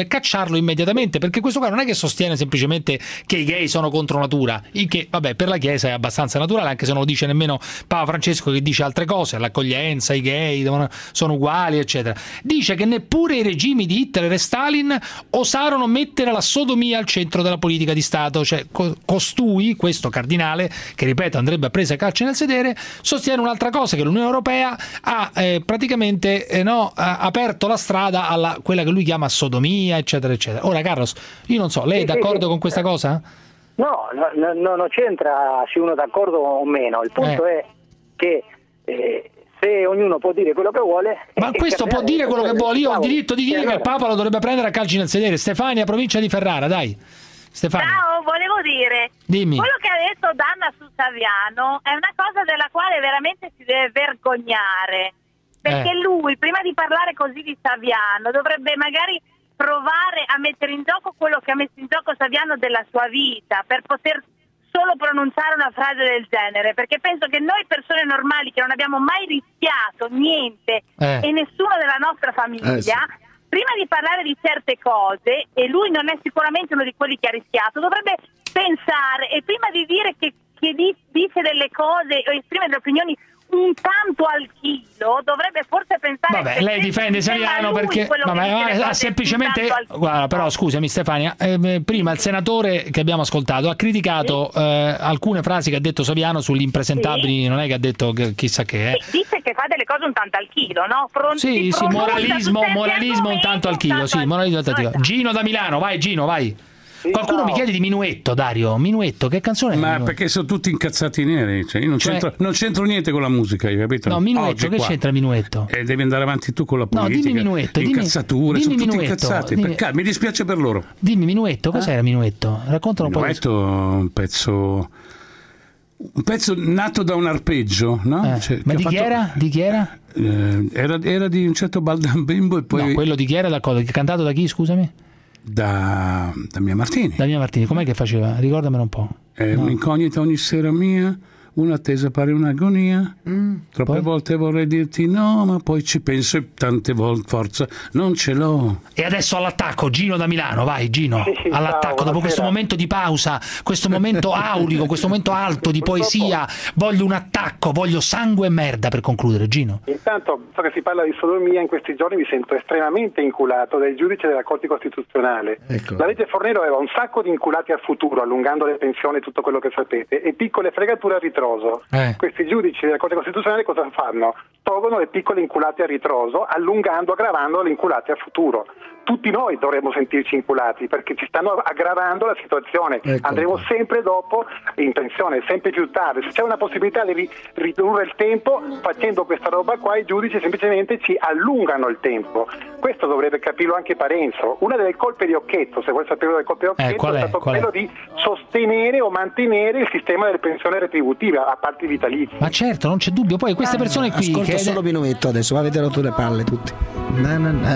[SPEAKER 6] cacciarlo immediatamente, perché questo qua non è che sostiene semplicemente che i gay sono contro natura, il che vabbè per la Chiesa è abbastanza naturale, anche se non lo dice nemmeno Papa Francesco, che dice altre cose, l'accoglienza, i gay sono uguali eccetera. Dice che neppure i regimi di Hitler e Stalin osarono mettere la sodomia al centro della politica di Stato, cioè costui, questo cardinale, che ripeto andrebbe a presa a calci nel sedere, sostiene un'altra cosa, che l'Unione Europea ha praticamente ha aperto la strada alla quella che lui chiama sodomia eccetera eccetera. Ora Carlos, io non so, lei è d'accordo con questa cosa?
[SPEAKER 5] No, non c'entra se uno è d'accordo o meno, il punto è che se ognuno può dire quello che vuole.
[SPEAKER 6] Ma questo può dire quello che vuole, io ho il diritto di dire che il Papa lo dovrebbe prendere a calci nel sedere. Stefania, provincia di Ferrara, dai. Stefania.
[SPEAKER 16] Ciao, volevo dire,
[SPEAKER 6] dimmi.
[SPEAKER 16] Quello che ha detto Danna su Saviano è una cosa della quale veramente si deve vergognare, perché lui prima di parlare così di Saviano dovrebbe magari provare a mettere in gioco quello che ha messo in gioco Saviano della sua vita per poter solo pronunciare una frase del genere, perché penso che noi persone normali che non abbiamo mai rischiato niente e nessuno della nostra famiglia prima di parlare di certe cose, e lui non è sicuramente uno di quelli che ha rischiato, dovrebbe pensare, e prima di dire che dice delle cose o esprime delle opinioni un tanto al chilo, dovrebbe forse pensare.
[SPEAKER 6] Vabbè, lei difende Saviano perché semplicemente guarda, però scusami Stefania, prima il senatore che abbiamo ascoltato ha criticato alcune frasi che ha detto Saviano sugli impresentabili, non è che ha detto chissà che
[SPEAKER 16] dice che fa delle cose un tanto al chilo, no?
[SPEAKER 6] Moralismo un tanto al chilo, sì, moralismo un tanto al chilo. Gino da Milano, vai Gino, vai. Qualcuno mi chiede di Minuetto, Dario. Minuetto, che canzone è?
[SPEAKER 20] Ma
[SPEAKER 6] Minuetto?
[SPEAKER 20] Perché sono tutti incazzati neri, cioè io non c'entro niente con la musica, hai capito?
[SPEAKER 6] No, Minuetto, che c'entra Minuetto?
[SPEAKER 20] Devi andare avanti tu con la politica.
[SPEAKER 6] No, dimmi Minuetto,
[SPEAKER 20] incazzature, sono tutti incazzati. Mi dispiace per loro.
[SPEAKER 6] Dimmi Minuetto, cos'era Minuetto? Raccontalo un po'.
[SPEAKER 20] Minuetto un pezzo nato da un arpeggio, no?
[SPEAKER 6] Ma di chi era? Di chi era?
[SPEAKER 20] Era di un certo Baldan Bimbo e poi...
[SPEAKER 6] No, quello di chi era? Cantato da chi, scusami?
[SPEAKER 20] Da Mia Martini.
[SPEAKER 6] Da Mia Martini, com'è che faceva? Ricordamelo un po'.
[SPEAKER 20] Un'incognita ogni sera mia, un'attesa pare un'agonia. Troppe volte vorrei dirti no, ma poi ci penso e tante volte forza non ce l'ho.
[SPEAKER 6] E adesso all'attacco, Gino da Milano, vai Gino, all'attacco, dopo questo momento di pausa, questo momento aulico, questo momento alto di poesia, voglio un attacco, voglio sangue e merda per concludere, Gino.
[SPEAKER 22] Intanto, so che si parla di sodomia, in questi giorni mi sento estremamente inculato dai giudici della Corte Costituzionale. Ecco. La legge Fornero aveva un sacco di inculati al futuro, allungando le pensioni e tutto quello che sapete, e piccole fregature a ritroso. Questi giudici della Corte Costituzionale cosa fanno? Tolgono le piccole inculate a ritroso, allungando, aggravando le inculate a futuro. Tutti noi dovremmo sentirci inculati perché ci stanno aggravando la situazione. Ecco. Andremo sempre dopo in pensione, sempre più tardi. Se c'è una possibilità di ridurre il tempo, facendo questa roba qua, i giudici semplicemente ci allungano il tempo. Questo dovrebbe capirlo anche Parenzo. Una delle colpe di Occhetto, se vuoi sapere delle colpe di Occhetto, è stato quello di sostenere o mantenere il sistema delle pensioni retributive a parti vitalizie.
[SPEAKER 6] Ma certo, non c'è dubbio. Poi queste persone qui
[SPEAKER 2] ascolta solo Minuetto adesso, avete rotto le palle tutti.
[SPEAKER 21] Le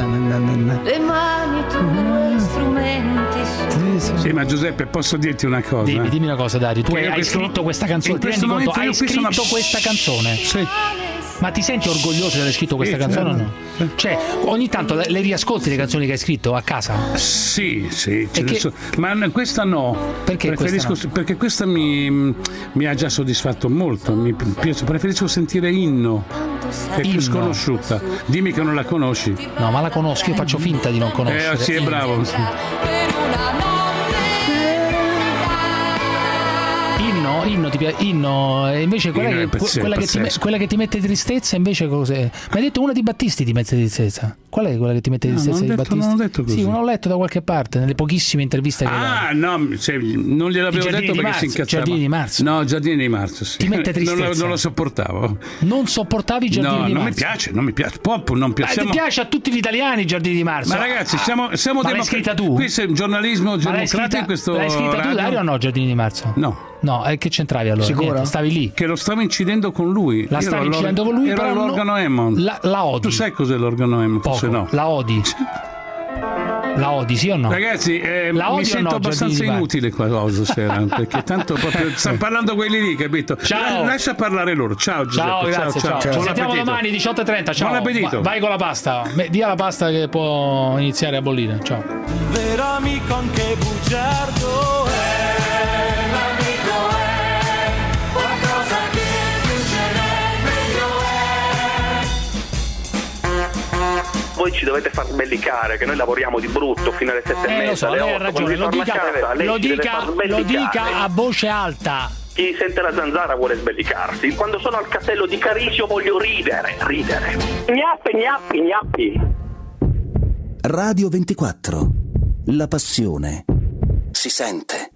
[SPEAKER 21] mani tuoi strumenti.
[SPEAKER 20] Sì, ma Giuseppe, posso dirti una cosa?
[SPEAKER 6] Dimmi una cosa, Dario. Tu hai scritto questa canzone, ti rendi conto? Hai scritto questa canzone?
[SPEAKER 20] Sì.
[SPEAKER 6] Ma ti senti orgoglioso di aver scritto questa canzone o no? Cioè, ogni tanto le riascolti le canzoni che hai scritto a casa?
[SPEAKER 20] Sì, ma questa no.
[SPEAKER 6] Perché questa no?
[SPEAKER 20] Perché questa mi ha già soddisfatto molto. Preferisco sentire Inno, che è più sconosciuta. Dimmi che non la conosci.
[SPEAKER 6] No, ma la conosco, io faccio finta di non conoscere.
[SPEAKER 20] Sì, è bravo.
[SPEAKER 6] Inno ti piace? Inno invece quella che ti mette tristezza invece cos'è? Mi hai detto una di Battisti ti mette tristezza. Qual è quella che ti mette tristezza di Battisti?
[SPEAKER 20] Non ho detto così.
[SPEAKER 6] Sì, non l'ho letto da qualche parte nelle pochissime interviste che
[SPEAKER 20] no, non gliel'avevo detto perché si incazzava.
[SPEAKER 6] Giardini di Marzo.
[SPEAKER 20] No, Giardini di Marzo, sì.
[SPEAKER 6] Ti mette tristezza.
[SPEAKER 20] Non lo sopportavo.
[SPEAKER 6] Non sopportavi Giardini di Marzo?
[SPEAKER 20] Non mi piace. Pop non piace.
[SPEAKER 6] Ti piace a tutti gli italiani Giardini di Marzo?
[SPEAKER 20] Ma ragazzi, siamo
[SPEAKER 6] l'hai scritta tu?
[SPEAKER 20] Qui c'è giornalismo democratico questo.
[SPEAKER 6] L'hai scritta tu, Dario, o no, Giardini di Marzo? No, che c'entravi allora? Sicuro? Stavi lì?
[SPEAKER 20] Che lo stavo incidendo con lui.
[SPEAKER 6] La stavi incidendo con lui?
[SPEAKER 20] Era l'organo Hammond.
[SPEAKER 6] La odi?
[SPEAKER 20] Tu sai cos'è l'organo Hammond?
[SPEAKER 6] Poco.
[SPEAKER 20] No.
[SPEAKER 6] La odi? La odi, sì o no?
[SPEAKER 20] Ragazzi, mi sento abbastanza inutile qua stasera, perché tanto proprio stanno parlando quelli lì, capito?
[SPEAKER 6] Ciao.
[SPEAKER 20] Lascia parlare loro. Ciao Giuseppe.
[SPEAKER 6] Ciao, grazie, ciao. Ci sentiamo domani 18:30. Ciao.
[SPEAKER 20] Buon appetito.
[SPEAKER 6] Vai con la pasta. Dì alla pasta che può iniziare a bollire. Ciao.
[SPEAKER 10] Vero amico anche bugiardo l'amico è qualcosa che più ce n'è, meglio è.
[SPEAKER 8] Voi ci dovete far sbellicare che noi lavoriamo di brutto fino alle 7:30.
[SPEAKER 6] Lo so, lei ha ragione. Lo dica a voce alta.
[SPEAKER 8] Chi sente la zanzara vuole sbellicarsi. Quando sono al castello di Carisio voglio ridere. Gnappi.
[SPEAKER 13] Radio 24. La passione si sente.